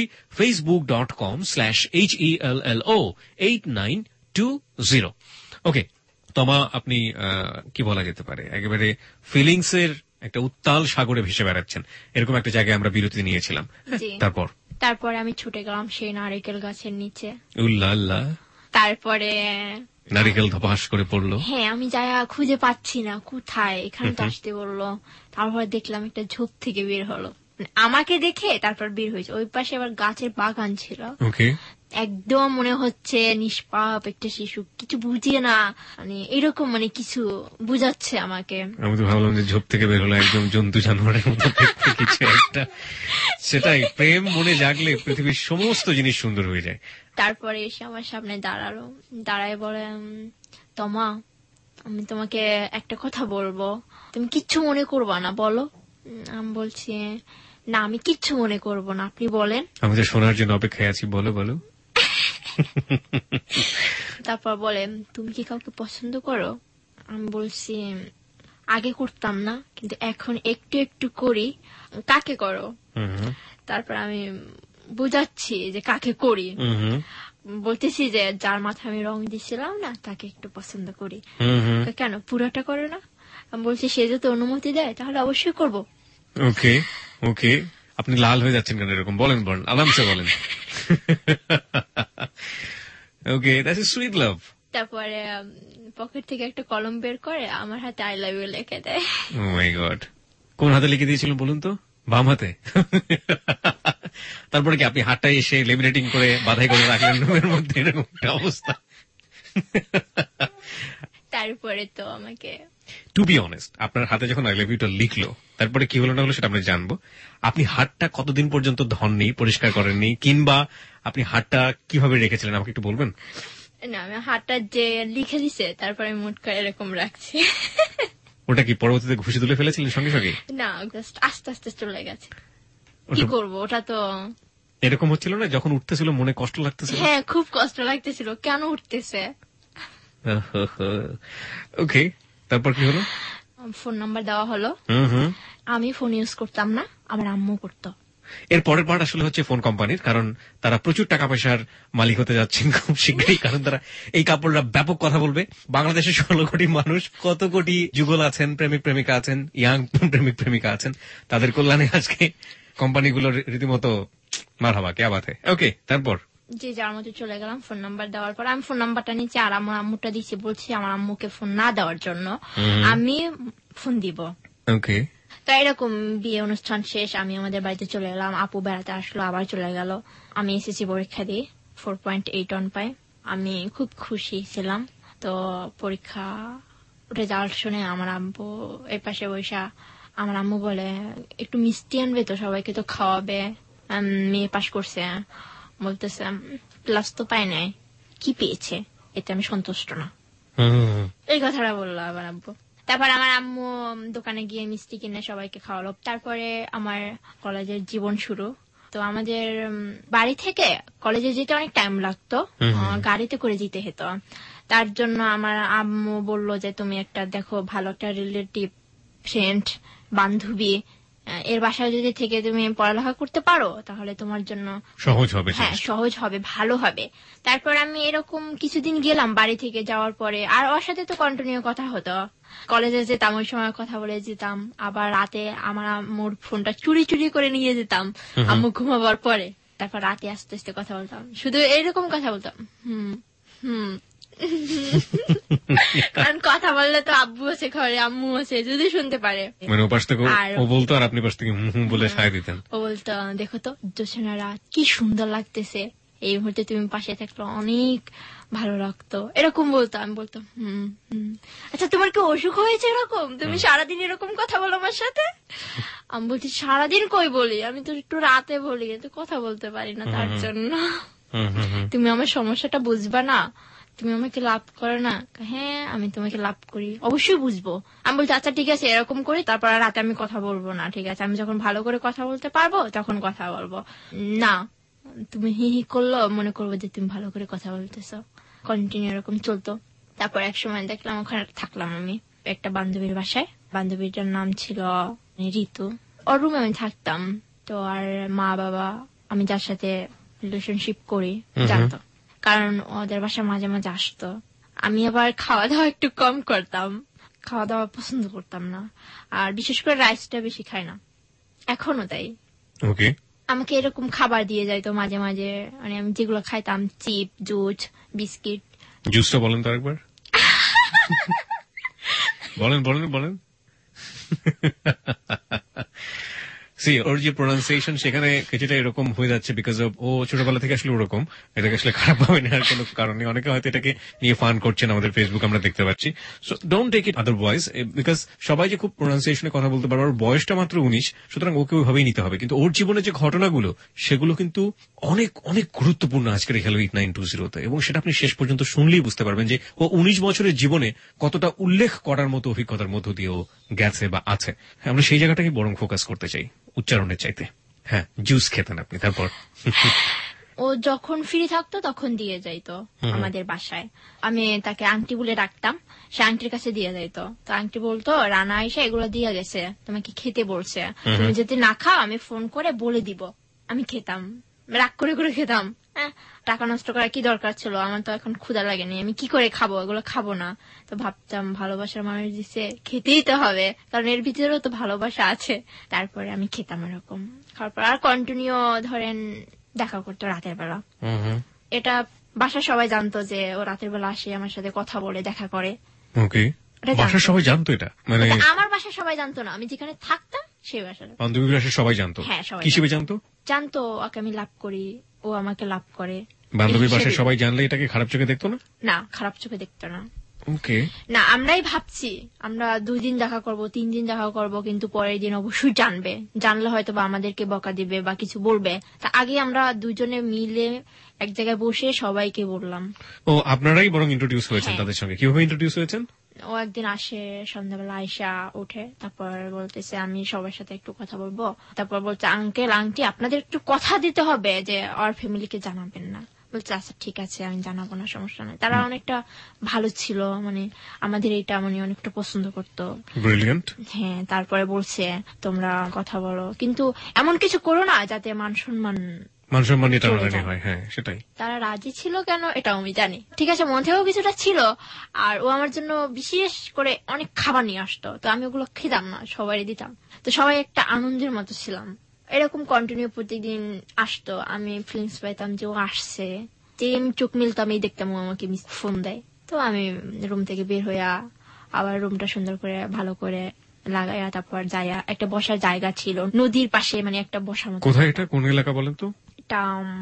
facebook.com/HELLO8920। ওকে, তমা, আপনি কি বলা যেতে পারে, একেবারে ফিলিংস এর একটা উত্তাল সাগরে ভেসে বেড়াচ্ছেন, এরকম একটা জায়গায় আমরা বিরতি নিয়েছিলাম। তারপরে আমি ছুটে গেলাম সেই নারিকেল গাছের নিচে। উল্লাল্লাহ। তারপরে নারিকেল ধপাস করে পড়লো। হ্যাঁ, আমি জায়গা খুঁজে পাচ্ছি না কোথায়, এখানে তো আসতে বললো। তারপরে দেখলাম একটা ঝোপ থেকে বের হলো, আমাকে দেখে তারপর বের হয়েছে। ওই পাশে আবার গাছের বাগান ছিল। একদম মনে হচ্ছে নিষ্পাপ একটা শিশু, কিছু বুঝিয়ে না, মানে এরকম, মানে কিছু বুঝাচ্ছে আমাকে। আমি তো ভাবলাম যে ঝোপ থেকে বের হলো একদম জন্তু জানোয়ারের মতো দেখতে কিছু একটা। সেটাই, প্রেম মনে জাগলে পৃথিবীর সমস্ত জিনিস সুন্দর হয়ে যায়। তারপরে এসে আমার সামনে দাঁড়ালো, দাঁড়ায় বলে, তমা, আমি তোমাকে একটা কথা বলবো, তুমি কিচ্ছু মনে করবা না, বলো। আমি বলছি, না আমি কিচ্ছু মনে করবো না, আপনি বলেন। আমি তো শোনার জন্য অপেক্ষায় আছি, বলো বলো। তারপর বলে, তুমি কি কাউকে পছন্দ করো? আমি বলছি, আগে করতাম না, কিন্তু এখন একটু একটু করি। কাকে করো? তারপর আমি বুঝাচ্ছি যে কাকে করি, বলতেছি যে যার মাথায় আমি রং দিছিলাম না তাকে একটু পছন্দ করি। কেন পুরাটা করে না? আমি বলছি সে যদি অনুমতি দেয় তাহলে অবশ্যই করব। ওকে ওকে, আপনি লাল হয়ে যাচ্ছেন কেন এরকম? বলেন বলেন, আরামসে বলেন। Okay, that's a sweet love. তারপরে পকেট থেকে একটা কলম বের করে আমার হাতে আই লাভ ইউ লিখে দেয়। ও মাই গড, কোন হাতে লিখে দিয়েছিল বলুন তো? বাম হাতে? তারপরে কি আপনি হাতটা এসে লেমিনেটিং করে বাধাই করে রাখলেন রুমের মধ্যে, এরকম একটা অবস্থা? তারপরে তো আমাকে, টু বি অনেস্ট, আপনার হাতে যখন আই লাভ ইউটা লিখলো তারপরে কি হলো না হলো সেটা আমরা জানবো। আপনি হাতটা কতদিন পর্যন্ত ধননি, পরিষ্কার করেননি, কিংবা আপনি হাতটা কিভাবে রেখেছিলেন আমাকে একটু বলবেন? না, আমি হাতটা যে লিখে দিছে তারপরে মুট করে এরকম রাখছি। ওটা কি পরবর্তীতে ঘুষি তুলে ফেলেছিলেন সঙ্গে সঙ্গে? না, আস্তে আস্তে চলে গেছে। কি করবো, ওটা তো এরকম হচ্ছিল না যখন উঠতেছিল মনে কষ্ট লাগতেছিল? হ্যাঁ, খুব কষ্ট লাগতেছিল, কেন উঠতেছে। ওকে, তারপর কি হলো? ফোন নাম্বার দেওয়া হলো। আমি ফোন ইউজ করতাম না, আমার আম্মু করতো। এর পরের পার্ট আসলে হচ্ছে ফোন কোম্পানির, কারণ তারা প্রচুর টাকা পয়সার মালিক হতে যাচ্ছেন খুব শীঘ্রই, কারণ তারা এই কাপড়রা ব্যাপক কথা বলবে। বাংলাদেশের 16 কোটি মানুষ, কত কোটি যুগল আছেন, প্রেমিক প্রেমিকা আছেন, ইয়াং প্রেমিক প্রেমিকা আছেন, তাদের কল্যাণে আজকে কোম্পানিগুলোর রীতিমতো মারহাবা, কে বাত হ্যায়। ওকে, তারপর যে যার মতো চলে গেলাম। ফোন নাম্বার দেওয়ার পর আমি ফোন নাম্বারটা নিচে আর আমার আম্মুটা দিচ্ছি, বলছি আমার আম্মুকে ফোন না দেওয়ার জন্য, আমি ফোন দিব। ওকে, তো এরকম বিয়ে অনুষ্ঠান শেষ, আমি আমাদের বাড়িতে চলে গেলাম। আপু বেড়াতে আসলো, আবার চলে গেল। আমি এসএসসি পরীক্ষা দিই, 4.81 পাই। আমি খুব খুশি ছিলাম। তো পরীক্ষা রেজাল্ট শুনে আমার আব্বু এই পাশে বৈশা, আমার আম্মু বলে একটু মিষ্টি আনবে তো, সবাইকে তো খাওয়াবে, মেয়ে পাশ করছে। বলতেছে প্লাস তো পায় নাই, কি পেয়েছে এতে আমি সন্তুষ্ট না, এই কথাটা বললো আমার আব্বু। তারপর আমার আম্মু দোকানে গিয়ে মিষ্টি কিনে সবাইকে খাওয়ালো। তারপরে আমার কলেজের জীবন শুরু। তো আমাদের বাড়ি থেকে কলেজে যেতে অনেক টাইম লাগতো, গাড়িতে করে যেতে হতো। তার জন্য আমার আম্মু বলল যে তুমি একটা দেখো ভালো একটা রিলেটিভ, ফ্রেন্ড, বান্ধবী, এর বাসায় যদি থেকে তুমি পড়ালেখা করতে পারো তাহলে তোমার জন্য সহজ হবে। হ্যাঁ, সহজ হবে, ভালো হবে। তারপর আমি এরকম কিছুদিন গেলাম। বাড়ি থেকে যাওয়ার পরে আর ওর সাথে তো কন্টিনিউ কথা হতো। কলেজে যেতাম, ওই সময় কথা বলে যেতাম। আবার রাতে আমার আম্মুর ফোনটা চুরি চুরি করে নিয়ে যেতাম আম্মু ঘুমাবার পরে। তারপর রাতে আস্তে আস্তে কথা বলতাম, শুধু এইরকম কথা বলতাম, কারণ কথা বললে তো আব্বু আছে ঘরে, আম্মু আছে, যদি শুনতে পারে। মানে ও পাশ থেকে ও বলতো আর আপনি পাশ থেকে বলে সায় দিতেন। ও বলতো দেখো তো জোছনা রাত কি সুন্দর লাগতেছে, এই মুহূর্তে তুমি পাশে থাকলে অনেক ভালো লাগতো, এরকম বলতো। আমি বলতো আচ্ছা তোমার কি অসুখ হয়েছে এরকম, তুমি সারাদিন এরকম কথা বলো আমার সাথে? আমি বলছি সারাদিন কই বলি, আমি তো একটু রাতে বলি, কিন্তু কথা বলতে পারি না, তার জন্য। তুমি আমার সমস্যাটা বুঝবা না, তুমি আমাকে লাভ করো না? হ্যাঁ, আমি তোমাকে লাভ করি, অবশ্যই বুঝবো। আমি বলছি আচ্ছা ঠিক আছে, এরকম করি, তারপর রাতে আমি কথা বলবো না, ঠিক আছে? আমি যখন ভালো করে কথা বলতে পারবো তখন কথা বলবো। না, তুমি হি হি করলো, মনে করবো যে তুমি ভালো করে কথা বলতেছো। কন্টিনিউ এরকম চলতো। তারপর এক সময় দেখলাম ওখানে থাকলাম আমি একটা বান্ধবীর বাসায়। বান্ধবীটার নাম ছিল ঋতু। ওর রুমে আমি থাকতাম। তো আর মা বাবা আমি যার সাথে রিলেশনশিপ করি জানতো, কারণ ওদের বাসায় মাঝে মাঝে আসতো। আমি আবার খাওয়া দাওয়া একটু কম করতাম, খাওয়া দাওয়া পছন্দ করতাম না, আর বিশেষ করে রাইসটা বেশি খাই না, এখনো তাই। ওকে, আমাকে এরকম খাবার দিয়ে যাইতো মাঝে মাঝে, মানে আমি যেগুলো খাইতাম, চিপ, জুস, বিস্কিট। জুসটা বলেন তো একবার। বলেন বলেন বলেন। ওর যে প্রোনাউন্সিয়েশন সেখানে কিছুটা এরকম হয়ে যাচ্ছে, বিকজ অফ ও ছোটবেলা থেকে আসলে ওরকম। এটাকে আসলে খারাপ ভাবে নেওয়ার কোনো কারণে অনেকে হয়তো এটাকে নিয়ে ফান করছেন, আমাদের ফেসবুক আমরা দেখতে পাচ্ছি। So don't take it otherwise, because সবাই যে খুব প্রোনাউন্সিয়েশনে কথা বলতে পারবে। ওর বয়সটা মাত্র 19, সুতরাং ওকে ওইভাবেই নিতে হবে। কিন্তু ওর জীবনে যে ঘটনাগুলো সেগুলো কিন্তু অনেক অনেক গুরুত্বপূর্ণ আজকের হ্যালো 8920-তে, এবং সেটা আপনি শেষ পর্যন্ত শুনলেই বুঝতে পারবেন যে ও 19 বছরের জীবনে কতটা উল্লেখ করার মতো অভিজ্ঞতার মধ্য দিয়ে ও গেছে বা আছে। আমরা সেই জায়গাটাকে বরং ফোকাস করতে চাই উচ্চারণের চাইতে। হ্যাঁ, জুস খেতেন আপনি, তারপর? ও যখন ফ্রি থাকতো তখন দিয়ে যাইতো আমাদের বাসায়। আমি তাকে আংটি বলে ডাকতাম, সে আংটির কাছে দিয়ে যাইতো। তো আংটি বলতো রানা আইসা এগুলো দিয়ে গেছে, তোমাকে খেতে বলছে, তুমি যদি না খাও আমি ফোন করে বলে দিব। আমি খেতাম, রাগ করে করে খেতাম, টাকা নষ্ট করার কি দরকার ছিল, আমার তো এখন ক্ষুধা লাগেনি, আমি কি করে খাবো, এগুলো খাবো না। তো ভাবতাম ভালোবাসার মানুষ দিচ্ছে, খেতেই তো হবে, কারণ এর ভিতরেও তো ভালোবাসা আছে। তারপরে আমি খেতাম এরকম খাওয়ার পর আর কন্টিনিউ ধরেন দেখা করতো রাতের বেলা। এটা বাসার সবাই জানতো যে ও রাতের বেলা আসে আমার সাথে কথা বলে দেখা করে। বাসার সবাই জানতো এটা? মানে আমার বাসার সবাই জানতো না, আমি যেখানে থাকতাম সেই বাসার বান্ধবী বাসার সবাই জানতো? হ্যাঁ, সবাই কিসেবে জানতো? জানতো ওকে আমি লাভ করি, ও আমাকে লাভ করে। বান্ধবী বাসার সবাই জানলে এটাকে খারাপ চোখে দেখতো না? না, খারাপ চোখে দেখতো না। ওকে। না, আমরাই ভাবছি আমরা 2 দিন দেখা করব, 3 দিন দেখা করব, কিন্তু পরের দিন অবশ্যই জানবে, জানলে হয়তো বা আমাদেরকে বকা দিবে বা কিছু বলবে। তা আগে আমরা দুজনে মিলে এক জায়গায় বসে সবাইকে বললাম। ও, আপনারাই বরং ইন্ট্রোডিউস হয়েছেন তাদের সঙ্গে? কিভাবে ইন্ট্রোডিউস হয়েছেন? ও একদিন আসে সন্ধ্যাবেলা, আয়সা উঠে, তারপর বলতেছে আমি সবার সাথে একটু কথা বলবো। তারপর বলছে আঙ্কেল আন্টি আপনাদের একটু কথা দিতে হবে যে ওর ফ্যামিলিকে জানাবেন না। বলছে আচ্ছা ঠিক আছে, আমি জানাবো না, সমস্যা নাই। তারা অনেকটা ভালো ছিল, মানে আমাদের এটা মানে অনেকটা পছন্দ করতো। ব্রিলিয়ান্ট। হ্যাঁ, তারপরে বলছে তোমরা কথা বলো, কিন্তু এমন কিছু করো না যাতে মান সম্মান হয়। হ্যাঁ, সেটাই। তারা রাজি ছিল কেন এটাও আমি জানি, ঠিক আছে, মন থেকেও কিছুটা ছিল। আর ও আমার জন্য বিশেষ করে অনেক খাবার নিয়ে আসতো, তো আমি ওগুলো খেতাম না, সবাই দিতাম। তো সবাই একটা আনন্দের মতো ছিলাম। এরকম কন্টিনিউ প্রতিদিন আসতো, আমি ফিলিংস পাইতাম যে ও আসছে, যে আমি চোখ মিলতাম এই দেখতাম ও আমাকে ফোন দেয়। তো আমি রুম থেকে বের হইয়া আবার রুমটা সুন্দর করে ভালো করে লাগাইয়া তারপর যাইয়া একটা বসার জায়গা ছিল নদীর পাশে, মানে একটা বসার মতো। কোথায় এটা, কোন এলাকা বলেন তো? এটা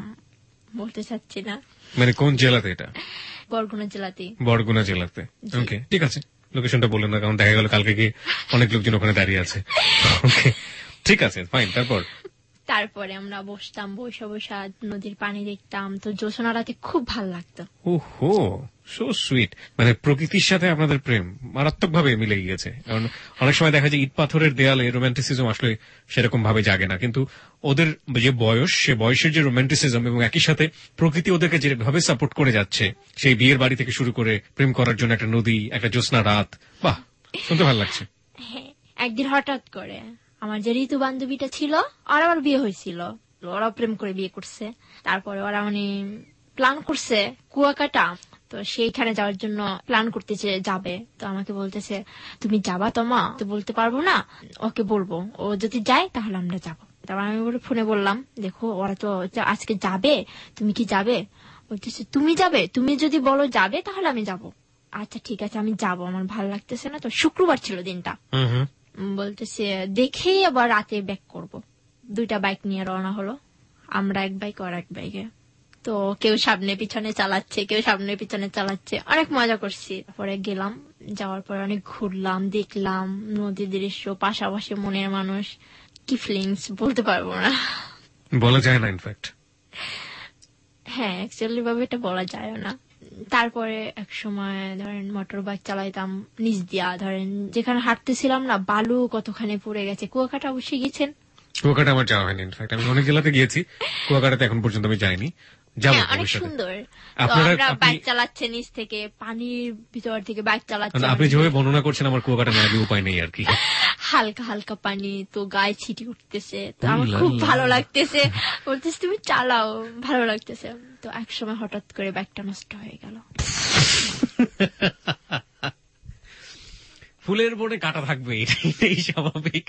বলতে চাচ্ছি না। মানে কোন জেলাতে এটা? বরগুনা জেলাতে। বরগুনা জেলাতে, ওকে, ঠিক আছে। লোকেশনটা বললেন না, কারণ দেখা গেল কালকে গিয়ে অনেক লোকজন ওখানে দাঁড়িয়ে আছে। ওকে, ঠিক আছে, ফাইন। তারপরে আমরা বসতাম, বসে বসে নদীর পানি দেখতাম। তো জ্যোৎস্না রাতে খুব ভালো লাগতো। ওহো, সো সুইট। মানে প্রকৃতির সাথে আপনাদের প্রেম মারাত্মক ভাবে মিলে গিয়েছে। কারণ অনেক সময় দেখা যায় ইট পাথরের দেয়ালে রোম্যান্টিসিজম আসলে সেরকম ভাবে জাগে না, কিন্তু ওদের যে বয়স, সে বয়সের যে রোম্যান্টিসিজম এবং একই সাথে প্রকৃতি ওদেরকে যেভাবে সাপোর্ট করে যাচ্ছে, সেই বিয়ের বাড়ি থেকে শুরু করে প্রেম করার জন্য একটা নদী, একটা জ্যোৎস্না রাত, বাহ, শুনতে ভালো লাগছে। হ্যাঁ, একদিন হঠাৎ করে আমার যে ঋতু বান্ধবীটা ছিল, আর আমার বিয়ে হয়েছিল, ওরা প্রেম করে বিয়ে করছে। তারপরে ওরা মানে প্ল্যান করছে কুয়াকাটা, তো সেইখানে যাওয়ার জন্য প্ল্যান করতেছে যাবে। তো আমাকে বলতেছে তুমি যাবা তোমা? তো বলতে পারবো না, ওকে বলবো, ও যদি যায় তাহলে আমরা যাবো। তারপর আমি ফোনে বললাম দেখো ওরা তো আজকে যাবে, তুমি কি যাবে? বলতেছে তুমি যাবে, তুমি যদি বলো যাবে তাহলে আমি যাবো। আচ্ছা ঠিক আছে, আমি যাবো, আমার ভালো লাগতেছে না। তো শুক্রবার ছিল দিনটা। বলতেছে দেখে আবার রাতে ব্যাক করব। 2টা বাইক নিয়ে রওনা হলো, আমরা এক বাইক আর এক বাইকে। তো কেউ সামনে পিছনে চালাচ্ছে, কেউ সামনে পিছনে চালাচ্ছে, অনেক মজা করছি। তারপরে গেলাম, যাওয়ার পর অনেক ঘুরলাম, দেখলাম নদীর দৃশ্য, পাশাপাশি মনের মানুষ। কি ফিলিংস বলতে পারবো না, বলা যায় না। ইনফ্যাক্ট হ্যাঁ, অ্যাকচুয়ালি ভাবে এটা বলা যায় না। তারপরে এক সময় ধরেন মোটর বাইক চালাইতাম নিচ দিয়া, ধরেন যেখানে হাঁটতেছিলাম না বালু কতখানি পড়ে গেছে। কুয়াকাটা অবশ্যই গেছেন? কুয়াকাটা আমার যাওয়া হয়নি। ইনফ্যাক্ট আমি অনেক জেলাতে গিয়েছি, কুয়াকাটাতে এখন পর্যন্ত আমি যাইনি। অনেক সুন্দর। আমরা বাইক চালাচ্ছে নিচ থেকে, পানির ভিতর থেকে বাইক চালাচ্ছে। আপনি যেভাবে বর্ণনা করছেন আমার কুয়াকাটা না গিয়ে উপায় নেই আর কি। হালকা হালকা পানি, তো গায়ে ছিটি উঠতেছে, তো আমার খুব ভালো লাগতেছে। বলতেছে তুমি চালাও, ভালো লাগতেছে। তো এক সময় হঠাৎ করে বাইকটা নষ্ট হয়ে গেল। ফুলের বনে কাটা থাকবে, এটাই স্বাভাবিক।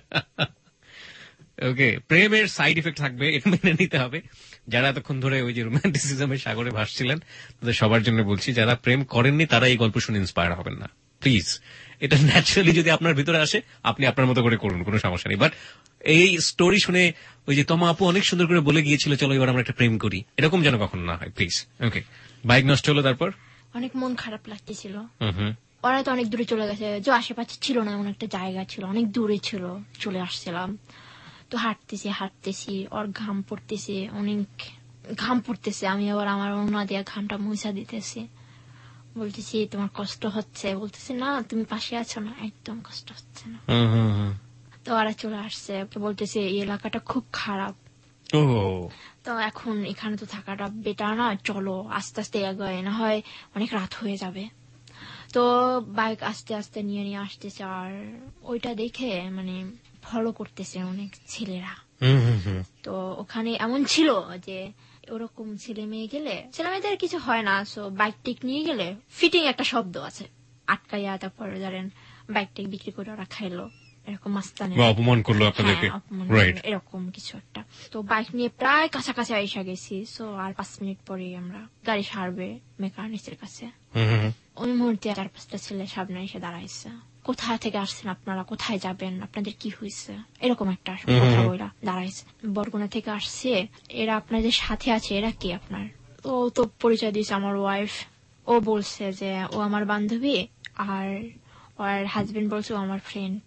ওকে, প্রেমের সাইড ইফেক্ট থাকবে, এটা মেনে নিতে হবে। যারা এতক্ষণ ধরে ওই যে রোম্যান্টিসিজমের সাগরে ভাসছিলেন, তাদের সবার জন্য বলছি, যারা প্রেম করেননি তারা এই গল্প শুনে ইন্সপায়ার হবেন না প্লিজ। এটা ন্যাচারালি যদি আপনার ভিতরে আসে, আপনি আপনার মতো করে করুন, কোনো সমস্যা নেই। বাট এই স্টোরি শুনে ওই যে তোমা আপু অনেক সুন্দর করে বলে গিয়েছিল চলো এবার আমরা একটা প্রেম করি, এরকম যেন কখনো না হয় প্লিজ। ওকে, বাইক নষ্ট হলো, তারপর অনেক মন খারাপ লাগতেছিল। ওরা তো অনেক দূরে চলে গেছে, যে আশেপাশে ছিল না, এমন একটা জায়গা ছিল, অনেক দূরে ছিল, চলে আসছিলাম। তো হাঁটতেছি, ওর ঘাম পড়তেছে, অনেক ঘাম পড়তেছে। আমি আবার আমার ওনা দিয়া ঘামটা মুছা দিতেছি, বলতেছি তোমার কষ্ট হচ্ছে? বলতেছে না, তুমি পাশে আছো না, একদম কষ্ট হচ্ছে না। তো ওরা চলে আসছে, বলতেছে এই এলাকাটা খুব খারাপ, তো এখন এখানে তো থাকাটা বেটার না, চলো আস্তে আস্তে এগোয়, না হয় অনেক রাত হয়ে যাবে। তো বাইক আস্তে আস্তে নিয়ে আসতেছে, আর ওইটা দেখে মানে ফলো করতেছে অনেক ছেলেরা। তো ওখানে এমন ছিল যে ওরকম ছেলে মেয়ে গেলে ছেলে মেয়েদের কিছু হয় না, সো বাইক টেক নিয়ে গেলে ফিটিং একটা শব্দ আছে, আটকাইয়া তারপরে ধরেন বাইক টেক বিক্রি করে ওরা খাইলো, এরকম মাস্তানি অপমান করলো আপনাদেরকে, এরকম কিছু একটা। তো বাইক নিয়ে প্রায় কাছাকাছি আইসা গেছি, সো আর 5 মিনিট পরে আমরা গাড়ি সারবে মেকানিকের কাছে। ওই মুহূর্তে 4-5টা ছেলে সামনে এসে দাঁড়াইছে, কোথায় থেকে আসছেন আপনারা, কোথায় যাবেন, আপনাদের কি হয়েছে, এরকম একটা কথা বইলা দাঁড়াইছে। বরগুনা থেকে আসছে, এরা আপনাদের সাথে আছে, এরা কি আপনার? তো পরিচয় দিয়েছে আমার ওয়াইফ। ও বলছে যে ও আমার বান্ধবী, আর ওর হাজবেন্ড বলছে ও আমার ফ্রেন্ড।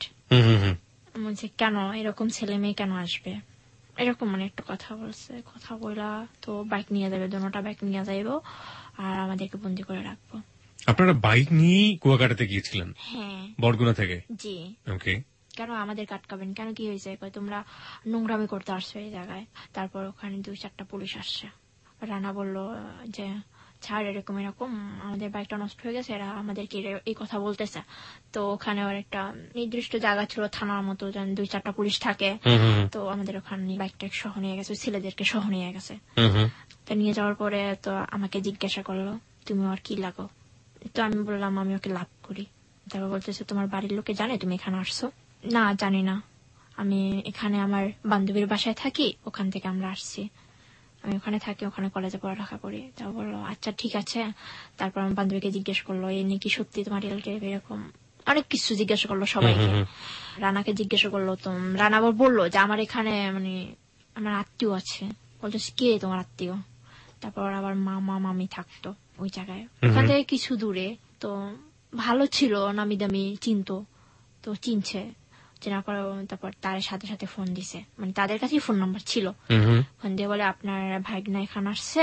বলছে কেন এরকম ছেলে মেয়ে কেন আসবে, এরকম মানে একটা কথা বলছে। কথা বলা তো বাইক নিয়ে যাবে, দুটোটা বাইক নিয়ে যাইব আর আমাদেরকে বন্দি করে রাখবো। আপনারা বাইক নিয়ে কুয়াকাটাতে গিয়েছিলেন? হ্যাঁ, বরগুনা থেকে। জি। ওকে। কেন আমাদের আটকাবেন, কেন কি হয়েছে? তোমরা নোংরামি করতে আসছো এই জায়গায়। তারপর ওখানে 2-4টা পুলিশ আসছে। রানা বলল যে ছাড়, এরকম এরকম আমাদের বাইকটা নষ্ট হয়ে গেছে, এরা আমাদেরকে এই কথা বলতেছে। তো ওখানে ওর একটা নির্দিষ্ট জায়গা ছিল থানার মতো, 2-4টা পুলিশ থাকে। তো আমাদের ওখানে বাইকটা সহ নিয়ে গেছে, ছেলেদেরকে সহ নিয়ে গেছে। তো নিয়ে যাওয়ার পরে তো আমাকে জিজ্ঞাসা করলো তুমি আর কি লাগো। তো আমি বললাম আমি ওকে লাভ করি। তারপর বলতেছে তোমার বাড়ির লোকে জানে তুমি এখানে আসছো? না, জানি না, আমি এখানে আমার বান্ধবীর বাসায় থাকি, ওখান থেকে আমরা আসছি, আমি ওখানে থাকি, ওখানে কলেজে পড়ালেখা করি। তা বললো আচ্ছা ঠিক আছে। তারপর আমার বান্ধবীকে জিজ্ঞেস করলো এই নিয়ে কি সত্যি তোমার রিলেটিভ, এরকম অনেক কিছু জিজ্ঞাসা করলো সবাইকে। রানাকে জিজ্ঞাসা করলো, তো রানা আবার বললো যে আমার এখানে মানে আমার আত্মীয় আছে। বলতেছে কে তোমার আত্মীয়? তারপর আবার মামা মামি থাকতো ওই জায়গায়, ওখান থেকে কিছু দূরে। তো ভালো ছিল, নামি দামি চিনতো, তো চিনছে, চেনার পর তারপর তার সাথে সাথে ফোন দিছে, মানে তাদের কাছেই ফোন নাম্বার ছিল। ফোন দিয়ে বলে আপনার ভাইগনা এখানে আসছে,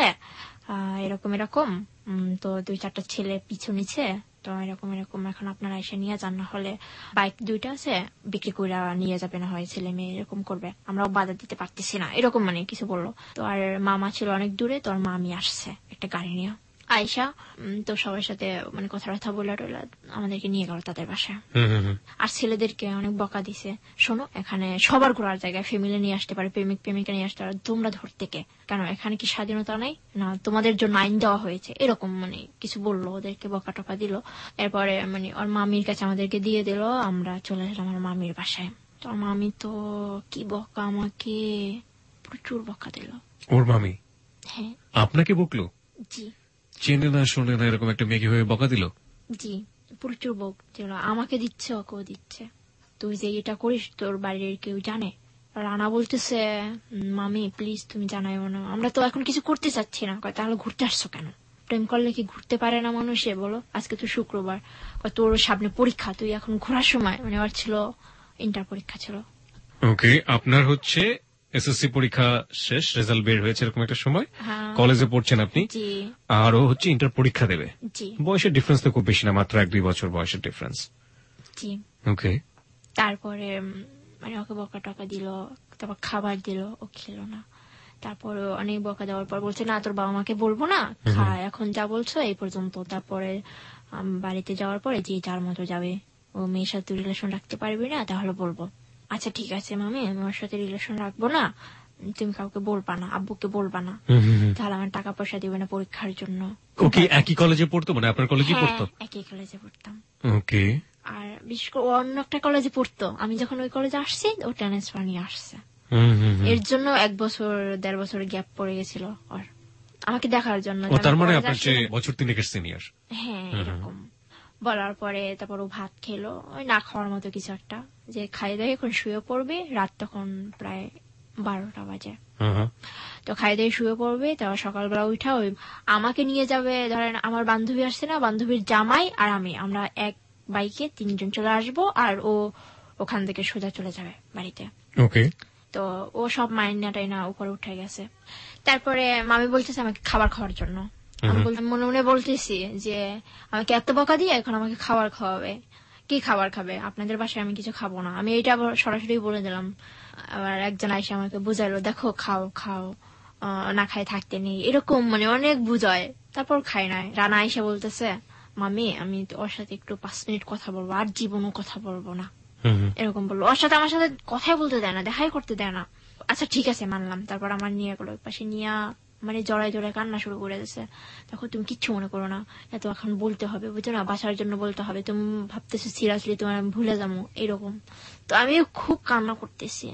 এরকম এরকম, তো 2-4টা ছেলে পিছু নিচ্ছে, তো এরকম এরকম, এখন আপনারা এসে নিয়ে যান, না হলে বাইক 2টা আছে বিক্রি করে নিয়ে যাবে, না হয় ছেলে মেয়ে এরকম করবে, আমরাও বাধা দিতে পারতেছি না, এরকম মানে কিছু বললো। তো আর মামা ছিল অনেক দূরে, তো আর মামি আসছে একটা গাড়ি নিয়ে আয়সা, তো সবার সাথে মানে কথাবার্তা বলে আমাদেরকে নিয়ে গেল তাদের বাসায়। আর ছেলেদেরকে অনেক বকা দিছে, শোনো এখানে সবার ঘোরার জায়গায়, ফ্যামিলি নিয়ে আসতে পারে, প্রেমিক প্রেমিকা নিয়ে আসতে পারে, তোমরা ধরতে কে, কেন এখানে কি স্বাধীনতা নাই না, তোমাদের জন্য আইন দেওয়া হয়েছে, এরকম মানে কিছু বললো, ওদেরকে বকা টকা দিল। এরপরে মানে ওর মামির কাছে আমাদেরকে দিয়ে দিল, আমরা চলে আসলাম আমার মামির বাসায়। তো ওর মামি তো কি বকা, আমাকে প্রচুর বকা দিল। ওর মামি? হ্যাঁ। আপনাকে বকলো? জি। চেনে না শোনে না এরকম একটা মেয়ে হয়ে বকা দিল? জি, প্রচুর বক দিল, আমাকে দিচ্ছে ওকেও দিচ্ছে। তুই যে এটা করিস তোর বাড়ির কেউ জানে? রানা বলতেছে মামি প্লিজ তুমি জানাইও না, আমরা তো এখন কিছু করতে চাচ্ছি না। তাহলে ঘুরতে আসছো কেন? প্রেম করলে কি ঘুরতে পারে না মানুষে বলো? আজকে তো শুক্রবার, তোর সামনে পরীক্ষা, তুই এখন ঘোরার সময়, মানে ওর ছিল ইন্টার পরীক্ষা ছিল। ওকে, আপনার হচ্ছে এসএসসি পরীক্ষা শেষ, রেজাল্ট বের হয়েছে এরকম একটা সময়, কলেজে পড়ছেন আপনি, আর ও হচ্ছে ইন্টার পরীক্ষা দেবে। বয়সের ডিফারেন্স তো খুব বেশি না, মাত্র 1-2 বছর বয়সের ডিফারেন্স। ওকে। তারপরে মানে ওকে বকা টকা দিল, তারপর খাবার দিল, ও খেলো না। তারপর অনেক বকা দেওয়ার পর বলছে না তোর বাবা মাকে বলবো না, খা এখন যা বলছো এই পর্যন্ত। তারপরে বাড়িতে যাওয়ার পরে যে যার মতো যাবে, ও মেয়ের সাথে রিলেশন রাখতে পারবি না, তাহলে বলবো। আচ্ছা ঠিক আছে মামি, আমি ওর সাথে রিলেশন রাখবো না, তুমি কাউকে বলবা না, আব্বুকে বলবা না, তাহলে আমার টাকা পয়সা দিবে না পরীক্ষার জন্য। ওকে, একই কলেজে পড়তো? মানে আপনার কলেজে পড়তো? একই কলেজে পড়তাম। ওকে। আর বিশেষ করে অন্য একটা কলেজে পড়তো, আমি যখন ওই কলেজে আসছি ও ট্রান্সফার নিয়ে আসছে, এর জন্য 1-1.5 বছর গ্যাপ পড়ে গেছিল ওর আমাকে দেখার জন্য। তার মানে আপনার চেয়ে বছর 3 সিনিয়র? হ্যাঁ, এরকম বলার পরে তারপর ও ভাত খেলো, ওই না খাওয়ার মতো কিছু একটা, যে খাইয়ে দেয় এখন শুয়ে পড়বে, রাত তখন প্রায় 12টা বাজে। তো খাইয়ে দিয়ে শুয়ে পড়বে, তারপর সকালবেলা উঠা ওই আমাকে নিয়ে যাবে, ধরেন আমার বান্ধবী আসছে না, বান্ধবীর জামাই আর আমি, আমরা এক বাইকে 3 জন চলে আসবো, আর ও ওখান থেকে সোজা চলে যাবে বাড়িতে। ওকে। তো ও সব মাইনা টাইনা উপরে উঠে গেছে। তারপরে মামি বলতেছে আমাকে খাবার খাওয়ার জন্য, আমি মনে মনে বলতেছি যে আমাকে এত বকা দিয়ে এখন আমাকে খাবার খাওয়াবে, কি খাবার খাবে? আপনাদের বাসায় আমি কিছু খাবো না, আমি এটা সরাসরি বলে দিলাম। আবার একজন আইসা আমাকে বুঝাইলো, দেখো খাও খাও, না খাই থাকতে নেই, এরকম মানে অনেক বুঝায়। তারপর খাই নাই। রানা আইসা বলতেছে মামি আমি ওর সাথে একটু 5 মিনিট কথা বলবো, আর জীবনও কথা বলবো না, এরকম বললো। ওর সাথে আমার সাথে কথাই বলতে দেয় না, দেখাই করতে দেয় না। আচ্ছা ঠিক আছে মানলাম। তারপর আমার নিয়ে গেলো পাশে, নিয়ে মানে জড়াই জড়াই কান্না শুরু করে দিয়েছে। তখন তুমি কিচ্ছু মনে করো না, এত এখন বলতে হবে, বুঝছো না, বাসার জন্য বলতে হবে, তুমি ভাবতেছো সিরিয়াসলি তোমার আমি ভুলে যাবো এরকম। তো আমি খুব কান্না করতেছি,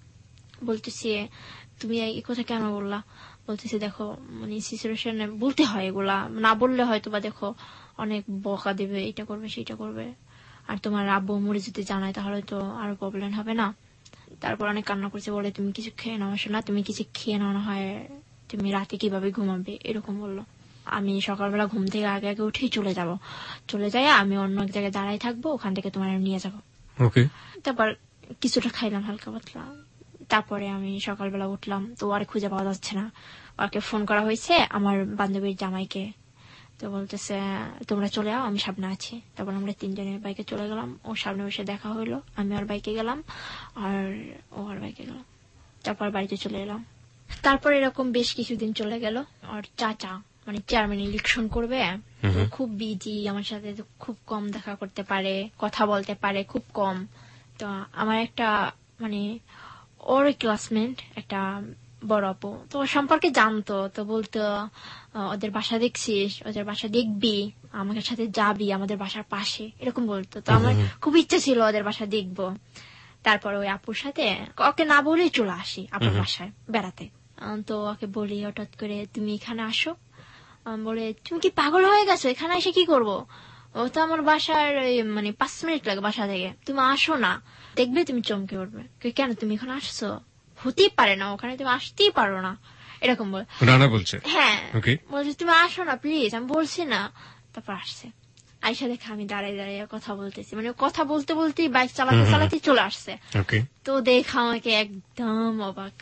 বলতেছি তুমি এই কথা কেন বললা? বলতেছি দেখো মানে সিচুয়েশনে বলতে হয়, এগুলা না বললে হয়তো বা দেখো অনেক বকা দেবে, এটা করবে সেটা করবে, আর তোমার আব্বু মরে যদি জানায় তাহলে তো আরো প্রবলেম হবে না। তারপর অনেক কান্না করছে, বলে তুমি কিছু খেয়ে নাও না, তুমি কিছু খেয়ে নাও না হয় তুমি রাতে কিভাবে ঘুমাবে, এরকম বললো। আমি সকালবেলা ঘুম থেকে আগে আগে উঠেই চলে যাই, আমি অন্য এক জায়গায় দাঁড়াই থাকবো, ওখান থেকে তোমার নিয়ে যাবো। তারপর কিছুটা খাইলাম হালকা পাতলা। তারপরে আমি সকালবেলা উঠলাম, তো আর খুঁজে পাওয়া যাচ্ছে না। ওকে ফোন করা হয়েছে আমার বান্ধবীর জামাইকে, তো বলতেছে তোমরা চলে যাও, আমি সামনে আছি। তারপর আমরা 3 জনের বাইকে চলে গেলাম, ওর সামনে বসে দেখা হইলো, আমি ওর বাইকে গেলাম আর ও ওর বাইকে গেল। তারপর বাড়িতে চলে এলাম। তারপর এরকম বেশ কিছুদিন চলে গেল। আর চাচা মানে চেয়ারম্যান ইলেকশন করবে, খুব বিজি, আমার সাথে খুব কম দেখা করতে পারে, কথা বলতে পারে খুব কম। তো আমার একটা মানে ওর ক্লাসমেট একটা বড় আপু, তো ওর সম্পর্কে জানতো, তো বলতো ওদের বাসা দেখছিস, ওদের বাসা দেখবি, আমাদের সাথে যাবি, আমাদের বাসার পাশে, এরকম বলতো। তো আমার খুব ইচ্ছা ছিল ওদের বাসা দেখবো। তারপর ওই আপুর সাথে ওকে না বলেই চলে আসি আপুর বাসায় বেড়াতে। তো ওকে বলি হঠাৎ করে তুমি এখানে আসো, বলে তুমি কি পাগল হয়ে গেছো, এখানে এসে কি করবো? ও তো আমার বাসার মানে 5 মিনিট লাগে বাসা থেকে, তুমি আসো না, দেখবে তুমি চমকে উঠবে। কেন তুমি এখানে আসছো? হতেই পারে না, ওখানে তুমি আসতেই পারো না, এরকম বল। রানা বলছে হ্যাঁ, বলছে তুমি আসো না প্লিজ, আমি বলছি না। তারপর আসছে, আইসা দেখে আমি দাঁড়িয়ে দাঁড়িয়ে কথা বলতেছি, মানে কথা বলতে বলতেই বাইক চালাতে চালাতে চলে আসছে। তো দেখা আমাকে একদম অবাক,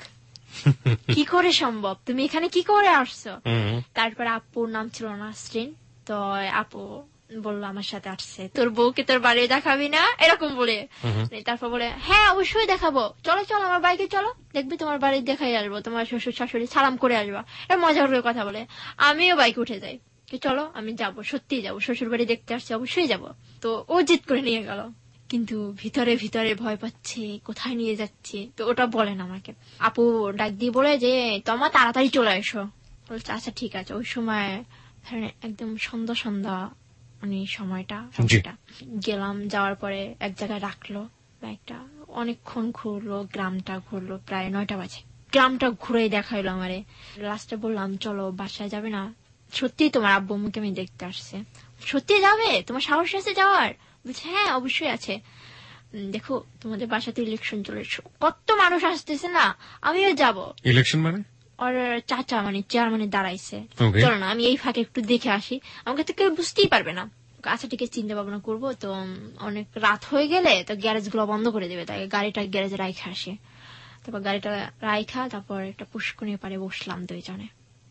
কি করে সম্ভব, তুমি এখানে কি করে আসছো? তারপর আপুর নাম ছিল নাসরিন, তো আপু বললো আমার সাথে আসছে, তোর বউকে তোর বাড়ি দেখাবি না, এরকম বলে। তারপর বলে হ্যাঁ অবশ্যই দেখাবো, চলো চলো আমার বাইকে চলো, দেখবি তোমার বাড়ি দেখাই আসবো, তোমার শ্বশুর শাশুড়ি সালাম করে আসবা, এটা মজা করে কথা বলে। আমিও বাইকে উঠে যাই, চলো আমি যাবো, সত্যি যাবো, শ্বশুর বাড়ি দেখতে আসছি, অবশ্যই যাবো। তো ও জিদ করে নিয়ে গেল, কিন্তু ভিতরে ভিতরে ভয় পাচ্ছে কোথায় নিয়ে যাচ্ছে, তো ওটা বলেন আমাকে। আপু ডাক দিয়ে বলে যে তোমার তাড়াতাড়ি চলে এসো। বলছে আচ্ছা ঠিক আছে। ওই সময় একদম সন্ধ্যা মানে সময়টা গেলাম, যাওয়ার পরে এক জায়গায় রাখলো বাইকটা, অনেকক্ষণ ঘুরলো, গ্রামটা ঘুরলো, প্রায় 9টা বাজে। গ্রামটা ঘুরেই দেখাইলো আমারে। লাস্টে বললাম চলো বাসায় যাবে না? সত্যি তোমার আব্বু আম্মুকে আমি দেখতে আসছে। সত্যি যাবে? তোমার সাহস আছে যাওয়ার? বলছে হ্যাঁ অবশ্যই আছে। দেখো তোমাদের বাসাতে ইলেকশন চলেছে, কত মানুষ আসতেছে না, আমিও যাব। ইলেকশন মানে? আর চাচা মানে চেয়ারম্যানে দাঁড়াইছে, চলো না আমি এই ফাঁকে একটু দেখে আসি, আমাকে তো কেউ বুঝতেই পারবে না। আচ্ছা ঠিক আছে, চিন্তা ভাবনা করবো। তো অনেক রাত হয়ে গেলে তো গ্যারেজ গুলো বন্ধ করে দেবে, তাই গাড়িটা গ্যারেজে রাইখা আসে। তারপর গাড়িটা রাইখা তারপর একটা পুষ্করণীর পাড়ে বসলাম 2 জনে।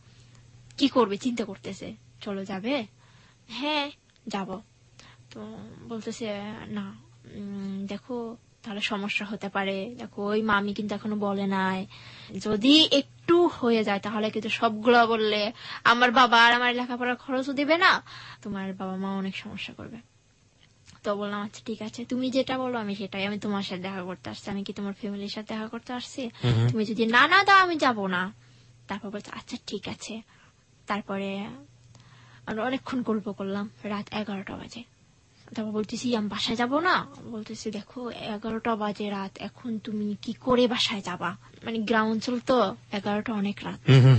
কি করবে চিন্তা করতেছে। চলো যাবে? হ্যাঁ যাব। তো বলতেছে না দেখো তাহলে সমস্যা হতে পারে, দেখো ওই মামি কিন্তু এখনো বলে নাই, যদি একটু হয়ে যায় তাহলে কিন্তু সবগুলো বললে আমার বাবা আর আমার লেখাপড়ার খরচও দিবে না, তোমার বাবা মা অনেক সমস্যা করবে। তো বললাম আচ্ছা ঠিক আছে, তুমি যেটা বলো আমি সেটাই, আমি তোমার সাথে দেখা করতে আসছি, আমি কি তোমার ফ্যামিলির সাথে দেখা করতে আসছি? তুমি যদি না না দাও আমি যাব না। তারপর বলছে আচ্ছা ঠিক আছে। তারপরে আমরা অনেকক্ষণ গল্প করলাম, রাত 11টা বাজে। তারপর বলতেছি আমি বাসায় যাব না। বলতেছি দেখো 11টা বাজে রাত, এখন তুমি কি করে বাসায় যাবা? মানে গ্রাম অঞ্চল তো 11টা অনেক রাত।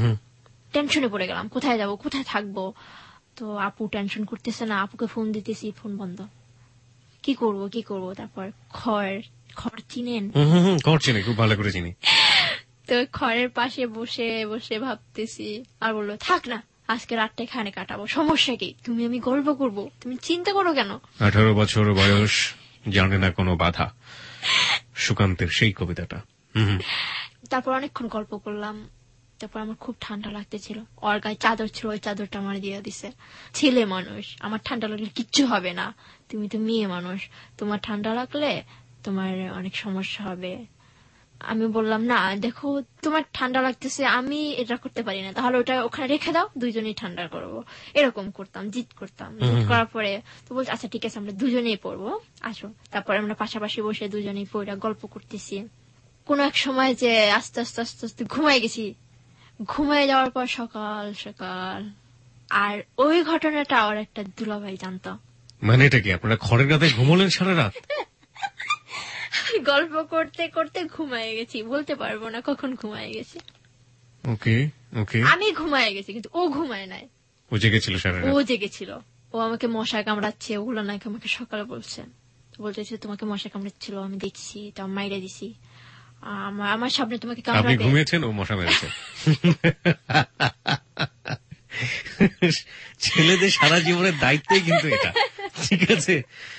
টেনশনে পড়ে গেলাম, কোথায় যাব, কোথায় থাকবো। তো আপু টেনশন করতেছে না, আপুকে ফোন দিতেছি, ফোন বন্ধ। কি করব। তারপর খড় চিনেন? খড় চিনি, খুব ভালো করে চিনি। তো খড়ের পাশে বসে বসে ভাবতেছি, আর বললো থাক না আজকে রাতটা এখানে কাটাবো, সমস্যা কি, তুমি আমি গল্প করব, তুমি চিন্তা করো কেন। 18 বছর বয়স, জানে না কোনো বাধা, সুকান্তের সেই কবিতাটা। তারপর অনেকক্ষণ গল্প করলাম। তারপর আমার খুব ঠান্ডা লাগতেছিল, ওর গায়ে চাদর ছিল, ওই চাদরটা আমার দিয়ে দিছে। ছেলে মানুষ, আমার ঠান্ডা লাগলে কিচ্ছু হবে না, তুমি তো মেয়ে মানুষ, তোমার ঠান্ডা লাগলে তোমার অনেক সমস্যা হবে। আমি বললাম না দেখো তোমার ঠান্ডা লাগতেছে, আমি এটা করতে পারি না, তাহলে ওটা ওখানে রেখে দাও, 2 জনেই ঠান্ডা করবো, এরকম করতাম, জিদ করতাম। জিদ করার পরে তো বলছে আচ্ছা ঠিক আছে আমরা 2 জনেই পড়বো, আসো। তারপরে আমরা পাশাপাশি বসে 2 জনেই পড়া গল্প করতেছি। কোন এক সময় যে আস্তে আস্তে ঘুমাই গেছি, ঘুমিয়ে যাওয়ার পর সকাল সকাল। আর ওই ঘটনাটা আর একটা দুলাভাই জানতো। মানে এটা কি আপনারা খড়ের গাদায় ঘুমোলেন সারা রাত? গল্প করতে করতে ঘুমায় গেছি, বলতে পারবো না কখন ঘুমায় গেছি। ওকে ওকে। আমি ঘুমায় গেছি কিন্তু ও ঘুমায় নাই। ও জেগেছিল সারা রাত? ও জেগেছিল। ও আমাকে মশায় কামড়াচ্ছে, ওগুলো নাকি আমাকে সকালে বলছে। বলতেছে তোমাকে মশা কামড়াচ্ছিল, আমি দেখছি, তো আমি মাইরে দিছি, আমার সামনে তোমাকে কামড়াবে। আপনি ঘুমিয়েছেন, ও মশা মেরেছে। ছেলেদের সারা জীবনের দায়িত্বই কিন্তু এটা, ঠিক আছে?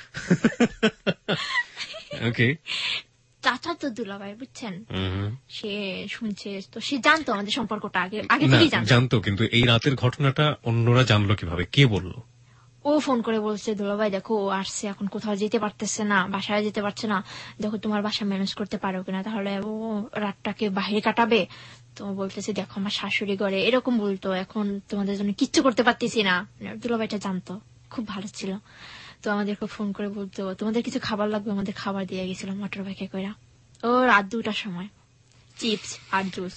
ওকে। চাচা তো দুলাভাই, বুঝছেন, সে শুনছে, তো সে জানতো আমাদের সম্পর্কটা আগে থেকেই জানতো। কিন্তু এই রাতের ঘটনাটা অন্যরা জানলো কিভাবে, কে বললো? ও ফোন করে বলছে, দুলাভাই দেখো ও আসছে, এখন কোথাও যেতে পারতেছে না, বাসায় যেতে পারছে না, দেখো তোমার বাসা ম্যানেজ করতে পারো কিনা, তাহলে ও রাতটাকে বাইরে কাটাবে। তো বলতেছে দেখো আমার শাশুড়ি ঘরে, এরকম বলতো, এখন তোমাদের জন্য কিচ্ছু করতে পারতেছি না। দুলাভাইটা জানতো, খুব ভালো ছিল। তো আমাদেরকে ফোন করে বলতো তোমাদের কিছু খাবার লাগবে, আমাদের খাবার দিয়ে গেছিল মোটর বাইকে কইরা। ও রাত 2টার সময় চিপস আর জুস।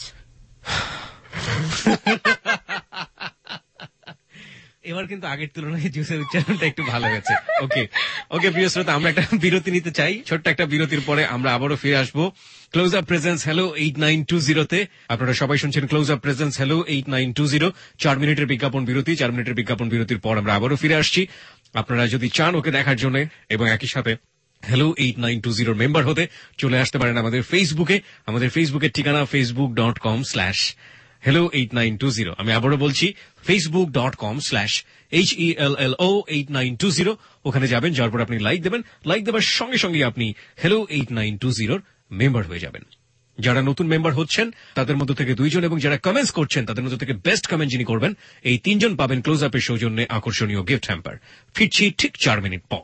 এবার কিন্তু আগের তুলনায় জুসের উচ্চারণটা একটু ভালো হয়েছে। ওকে ওকে, প্রিয় শ্রোতা, আমরা একটা বিরতি নিতে চাই। ছোট্ট একটা বিরতির পরে আমরা আবারও ফিরে আসবো ক্লোজ আপ প্রেজেন্স হ্যালো 8920-তে। আপনারা সবাই শুনছেন ক্লোজ আপ প্রেজেন্স হ্যালো 8920। 4 মিনিটের বিজ্ঞাপন বিরতি। 4 মিনিটের বিজ্ঞাপন বিরতির পর আমরা আবারও ফিরে আসছি। আপনারা যদি চান ওকে দেখার জন্য এবং একই সাথে হ্যালো 8920 মেম্বার হতে, চলে আসতে পারেন আমাদের ফেসবুকে। আমাদের ফেসবুকের ঠিকানা facebook.com/hello8920। আমি আবারও বলছি facebook.com/HELLO8920। ওখানে যাবেন, যাওয়ার পর আপনি লাইক দেবেন। লাইক দেবার সঙ্গে সঙ্গে আপনি হ্যালো 8920 মেম্বার হয়ে যাবেন। যারা নতুন মেম্বার হচ্ছেন তাদের মধ্য থেকে 2 জন, এবং যারা কমেন্টস করছেন তাদের মধ্য থেকে বেস্ট কমেন্ট যিনি করবেন, এই 3 জন পাবেন ক্লোজ আপের সৌজন্যে আকর্ষণীয় গিফট হ্যাম্পার। ফিরছি ঠিক 4 মিনিট পর।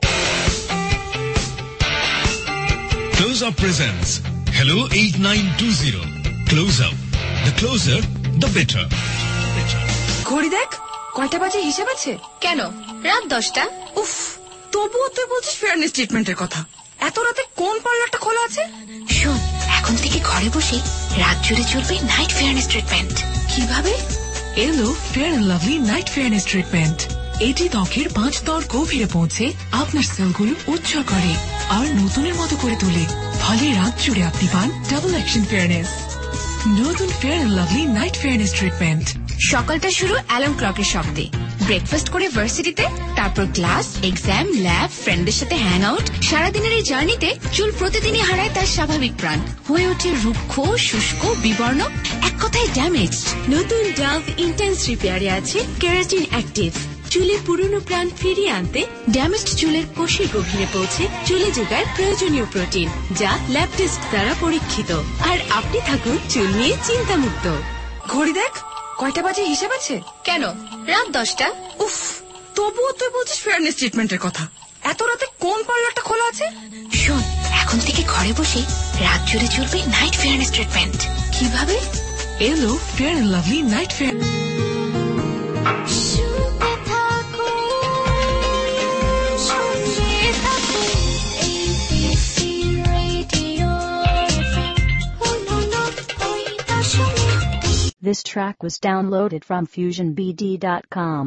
Close Up presents Hello 8920. Close Up. The closer, the better. ঘড়ি দেখ, কয়টা বাজে হিসাব আছে? কেন, রাত 10টা। উফ, তবুও তুই বলছিস ফেয়ারনেস ট্রিটমেন্টের কথা। এত রাতে কোন পার্লারটা খোলা আছে? শোন, এখন থেকে ঘরে বসে রাত জুড়ে চলবে নাইট ফেয়ারনেস ট্রিটমেন্ট। কিভাবে? এলো fair and lovely night fairness treatment. এটি ত্বকের 5 স্তর গভীরে পৌঁছে আপনার সেলগুলো উজ্জ্বল করে আর নতুনের মতো করে তোলে। ফলে রাত জুড়ে আপনি পান ডাবল অ্যাকশন ফেয়ারনেস। নতুন fair and lovely night fairness treatment. সকালটা শুরু অ্যালার্ম ক্লকের শব্দে। ব্রেকফাস্ট করে ভার্সিটিতে, তারপর ক্লাস, এক্সাম, ল্যাব, ফ্রেন্ডের সাথে হ্যাং আউট। সারাদিনের এই জার্নিতে চুল প্রতিদিনই হারায় তার স্বাভাবিক প্রাণ, হয়ে ওঠে রুক্ষ, শুষ্ক, বিবর্ণ, এক কথায় ড্যামেজড। নতুন ডাভ ইন্টেন্স রিপেয়ারে আছে কেরাটিন অ্যাক্টিভ। চুলে পুরনো প্রাণ ফিরিয়ে আনতে, ড্যামেজড চুলের কোষের গভীরে পৌঁছে চুলে যোগায় প্রয়োজনীয় প্রোটিন, যা ল্যাব টেস্ট দ্বারা পরীক্ষিত। আর আপনি থাকুন চুল নিয়ে চিন্তামুক্ত। ঘড়ি দেখ, কয়টা বাজে হিসাব আছে? কেন, রাত 10টা। উফ, তবুও তুই বলছিস ফেয়ারনেস ট্রিটমেন্টের কথা। এত রাতে কোন পার্লারটা খোলা আছে? শোন, এখন থেকে ঘরে বসে রাত জুড়ে চলবে নাইট ফেয়ারনেস ট্রিটমেন্ট। কিভাবে? এলো fair and lovely night fair. This track was downloaded from FusionBD.com.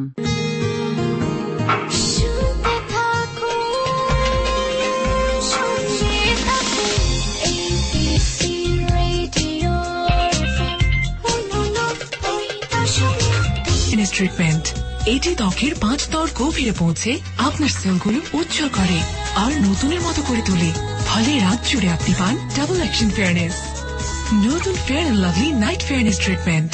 Treatment, এটি ত্বকের 5 স্তর গভীরে পৌঁছে আপনার সেলগুলো উজ্জ্বল করে আর নতুনের মতো করে তোলে। ফলে রাত জুড়ে আপনি পান ডাবল অ্যাকশন ফেয়ারনেস। নতুন fair and lovely night fairness treatment.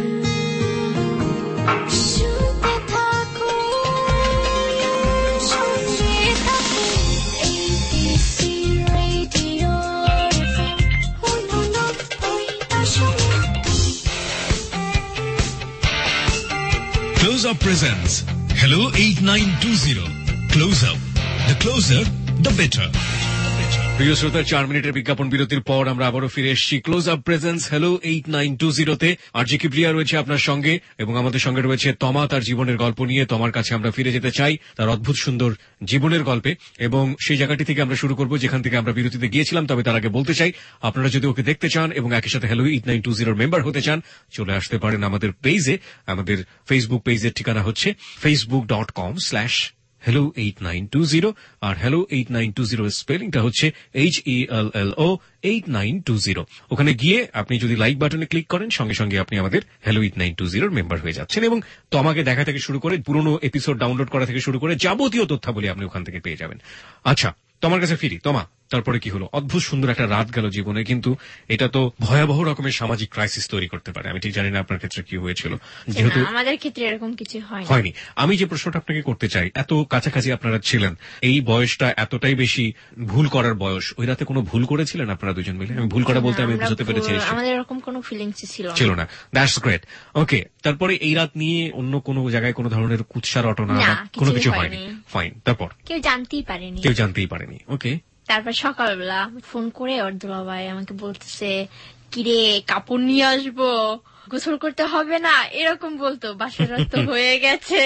Close Up presents Hello 8920. Close Up. The closer, the better. প্রিয় শ্রোতা, 4 মিনিটের বিজ্ঞাপন বিরতির পর আমরা আবারও ফিরে এসেছি ক্লোজ আপ প্রেজেন্স হ্যালো 8920-তে। আর জি কিপ্রিয়া রয়েছে আপনার সঙ্গে, এবং আমাদের সঙ্গে রয়েছে তমা তার জীবনের গল্প নিয়ে। তোমার কাছে আমরা ফিরে যেতে চাই তার অদ্ভুত সুন্দর জীবনের গল্পে, এবং সেই জায়গাটি থেকে আমরা শুরু করব যেখান থেকে আমরা বিরতিতে গিয়েছিলাম। তবে তার আগে বলতে চাই, আপনারা যদি ওকে দেখতে চান এবং একই সাথে হ্যালো 8920 মেম্বার হতে চান, চলে আসতে পারেন আমাদের পেজে। আমাদের ফেসবুক পেজের ঠিকানা হচ্ছে facebook.com/Hello 8920, আর Hello 8920 স্পেলিংটা হচ্ছে HELLO 8920। ওখানে গিয়ে আপনি যদি লাইক বাটনে ক্লিক করেন, সঙ্গে সঙ্গে আপনি আমাদের Hello 8920 মেম্বার হয়ে যাচ্ছেন, এবং তোমাকে দেখা থেকে শুরু করে পুরনো এপিসোড ডাউনলোড করা থেকে শুরু করে যাবতীয় তথ্যাবলী আপনি ওখান থেকে পেয়ে যাবেন। আচ্ছা, তোমার কাছে ফিরি। তোমা, তারপরে কি হলো? অদ্ভুত সুন্দর একটা রাত গেল জীবনে, কিন্তু এটা তো ভয়াবহ রকমের সামাজিক ক্রাইসিস তৈরি করতে পারে। আমি ঠিক জানি না আপনার ক্ষেত্রে কি হয়েছিল, যেহেতু আমাদের ক্ষেত্রে এরকম কিছু হয়নি। আমি যে প্রশ্নটা আপনাকে করতে চাই, এত কাছাকাছি আপনারা ছিলেন, এই বয়সটা এতটাই বেশি ভুল করার বয়স, ওই রাতে কোনো ভুল করেছিলেন আপনারা দুজন মিলে? আমি ভুল করা বলতে আমি বুঝতে পেরেছি আমাদের এরকম কোনো ফিলিংস ছিল না। That's great. ওকে, তারপরে এই রাত নিয়ে অন্য কোনো জায়গায় কোনো ধরনের কুৎসা রটনা কোনো কিছু হয়নি? ফাইন। তারপর কেউ জানতেই পারেনি। ওকে। তারপর সকালবেলা ফোন করে ওর দুলাভাই আমাকে বলতেছে, কিরে কাপড় নিয়ে আসবো, গোসল করতে হবে না, এরকম বলতো। বাসর রাত তো হয়ে গেছে।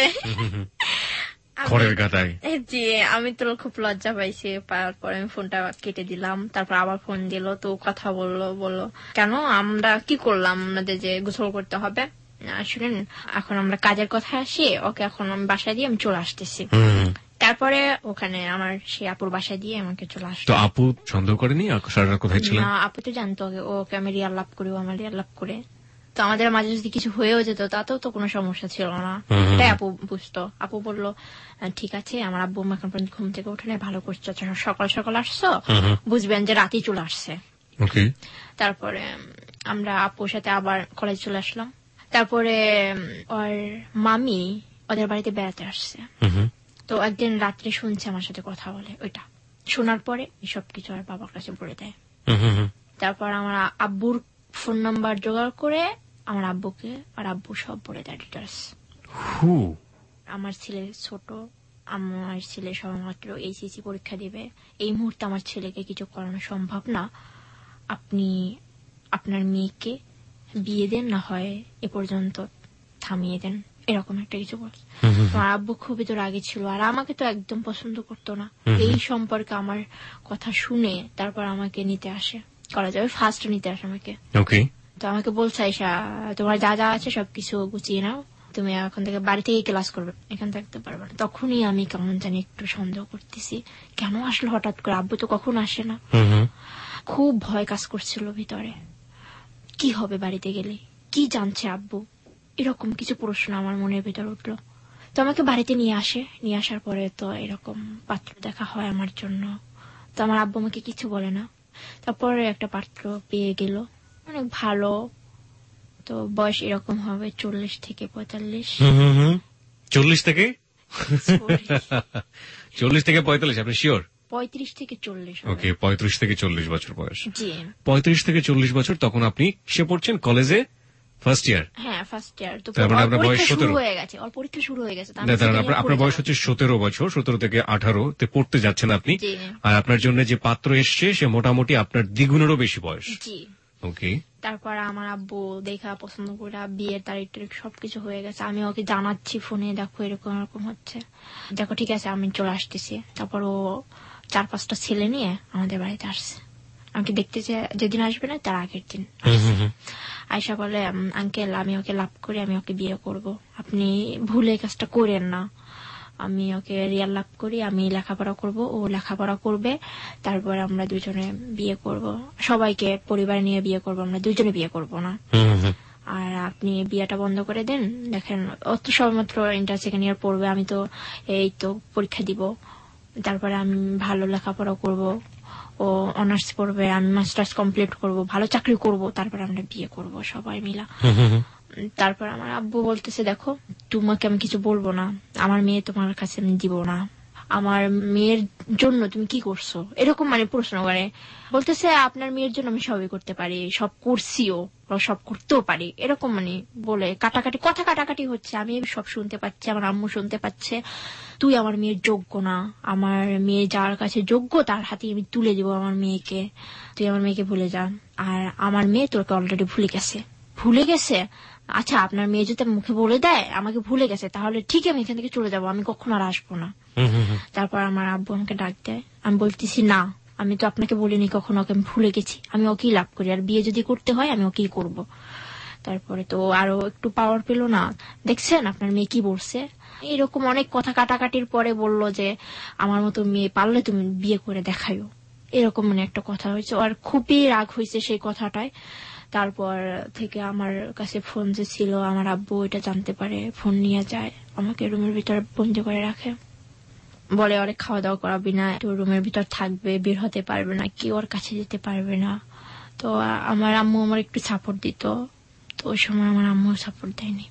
খড়ের গাদায়। জি, আমি তো খুব লজ্জা পাইছি। তারপর আমি ফোনটা কেটে দিলাম। তারপর আবার ফোন দিল, তো কথা বললো কেন আমরা কি করলাম, আমাদের যে গোসল করতে হবে। শুনেন, এখন আমরা কাজের কথা আসি, ওকে এখন আমি বাসায় দিয়ে আমি চলে আসতেছি। তারপরে ওখানে আমার সেই আপুর বাসায় দিয়ে আমাকে চলে আসতো। তো আপু সন্দেহ করেনি সারা কোথায় ছিল? না, আপু তো জানতো ওকে আমি রিয়াল লাভ করি, আমার রিয়াল লাভ করে। তো আমাদের মাঝে যদি কিছু হয়েও যেত তাতেও তো কোনো সমস্যা ছিল না, তাই আপু বুঝতো। আপু বললো, ঠিক আছে, আমার আব্বু এখন পর্যন্ত ঘুম থেকে উঠে নেই, ভালো করছো, সকাল সকাল আসছো, বুঝবেন যে রাতেই চলে আসছে। তারপরে আমরা আপুর সাথে আবার কলেজ চলে আসলাম। তারপরে ওর মামি ওদের বাড়িতে বেড়াতে আসছে। তো একদিন রাত্রে শুনছে আমার সাথে কথা বলে, ওইটা শোনার পরে সবকিছু আর বাবার কাছে বলে দেয়। তারপর আমার আব্বুর ফোন নাম্বার জোগাড় করে আমার আব্বুকে, আর আব্বু সব বলে দেয় ডিটেলস। আমার ছেলে ছোট, আমার ছেলে সবেমাত্র এইচএসসি পরীক্ষা দিবে, এই মুহূর্তে আমার ছেলেকে কিছু করানো সম্ভব না, আপনি আপনার মেয়েকে বিয়ে দেন, না হয় এ পর্যন্ত থামিয়ে দেন, এরকম একটা কিছু বলছে। আমার আব্বু খুবই তো রাগী ছিল, আর আমাকে তো একদম পছন্দ করতো না। এই সম্পর্কে আমার কথা শুনে তারপর আমাকে নিতে আসে, করা যাবে ফার্স্ট নিতে আসে আমাকে। তো আমাকে বলছে, তোমার যা যা আছে সবকিছু গুছিয়ে নাও, তুমি এখন থেকে বাড়ি থেকে ক্লাস করবে, এখান থাকতে পারবে না। তখনই আমি কেমন জানি একটু সন্দেহ করতেছি, কেন আসলো হঠাৎ করে, আব্বু তো কখন আসে না। খুব ভয় কাজ করছিল ভিতরে, কি হবে বাড়িতে গেলে, কি জানছে আব্বু, এরকম কিছু প্রশ্ন আমার মনের ভিতর উঠলো। তো আমাকে বাড়িতে নিয়ে আসার পরে তো এরকম পাত্র দেখা হয় আমার জন্য। তো আমার আব্বু আমাকে কিছু বলে না। তারপরে একটা পাত্র পেয়ে গেল, অনেক ভালো। তো বয়স এরকম হবে 40 থেকে 45। 40 থেকে 45? আপনি শিওর? 35 থেকে 40। ওকে, 35 থেকে 40 বছর বয়স। জি, 35 থেকে 40 বছর। তখন আপনি সে পড়ছেন কলেজে ফার্স্ট ইয়ার? হ্যাঁ, ফার্স্ট ইয়ার। তো আপনার বয়স 17 হয়ে গেছে, ওর পরীক্ষা শুরু হয়ে গেছে। আপনার বয়স হচ্ছে 17 বছর, 17 থেকে 18 তে পড়তে যাচ্ছেন আপনি। আর আপনার জন্য যে পাত্র এসছে সে মোটামুটি আপনার দ্বিগুণেরও বেশি বয়স। জি। ওকে। তারপর আমার আব্বু দেখা পছন্দ করে বিয়ের তারিখ সবকিছু হয়ে গেছে। আমি ওকে জানাচ্ছি ফোনে, দেখো এরকম এরকম হচ্ছে, দেখো ঠিক আছে আমি চলে আসতেছি। তারপর ও 4-5টা ছেলে নিয়ে আমাদের বাড়িতে আসছে, আমাকে দেখতে যেদিন আসবে না তার আগের দিন আয়সা বলে, আঙ্কেল আমি ওকে লাভ করি, আমি ওকে বিয়ে করব, আপনি ভুলে কাজটা করেন না, আমি ওকে রিয়াল লাভ করি, আমি লেখাপড়া করব, ও লেখাপড়া করবে, তারপর আমরা দুজনে বিয়ে করব, সবাইকে পরিবার নিয়ে বিয়ে করব, আমরা দুজনে বিয়ে করব না। আর আপনি বিয়েটা বন্ধ করে দেন, দেখেন ও তো সবেমাত্র ইন্টার সেকেন্ড ইয়ার পড়বে, আমি তো এই তো পরীক্ষা দিব, তারপরে আমি ভালো লেখাপড়া করব, ও অনার্স পড়বে, আমি মাস্টার্স কমপ্লিট করব, ভালো চাকরি করব, তারপর আমরা বিয়ে করব সবাই মিলা। তারপর আমার আব্বু বলতেছে, দেখো তোমাকে আমি কিছু বলবো না, আমার মেয়ে তোমার কাছে আমি দিব না, আমার মেয়ের জন্য তুমি কি করছো, এরকম মানে প্রশ্ন করে। বলতেছে আপনার মেয়ের জন্য আমি সবই করতে পারি, সব করছিও, সব করতেও পারি, এরকম মানে বলে কথা কাটাকাটি হচ্ছে। আমি সব শুনতে পাচ্ছি, আমার আম্মু শুনতে পাচ্ছে। তুই আমার মেয়ের যোগ্য না, আমার মেয়ে যার কাছে যোগ্য তার হাতে আমি তুলে দিব আমার মেয়েকে, তুই আমার মেয়েকে ভুলে যা। আর আমার মেয়ে তোকে অলরেডি ভুলে গেছে। আচ্ছা আপনার মেয়ে যদি মুখে বলে দেয় আমাকে ভুলে গেছে, তাহলে ঠিক আমি এখান থেকে চলে যাবো, আমি কখনো আর আসবো না। তারপর আমার আব্বু আমাকে ডাক দেয়, আমি বলতেছি না, আমি তো আপনাকে বলিনি কখনো ওকে আমি ভুলে গেছি, আমি ওকেই লাভ করি, আর বিয়ে যদি করতে হয় আমি ওকেই করব। তারপরে তো আরো একটু পাওয়ার পেল না, দেখছেন আপনার মেয়ে কি বলছে, এরকম অনেক কথা কাটাকাটির পরে বলল যে আমার মতো মেয়ে পারলে তুমি বিয়ে করে দেখাইও, এরকম মানে একটা কথা হয়েছে। আর খুবই রাগ হয়েছে সেই কথাটায়। তারপর থেকে আমার কাছে ফোন যে ছিল, আমার আব্বু এটা জানতে পারে, ফোন নিয়ে যায়, আমাকে রুমের ভিতরে বন্দি করে রাখে, বলে ওরে খাওয়া দাওয়া করাবি না, রুমের ভিতর থাকবে, বের হতে পারবে না, কেউ ওর কাছে যেতে পারবে না। তো আমার আম্মু আমার একটু সাপোর্ট দিত, তো ওই সময় আমার আম্মু সাপোর্ট দেয়নি।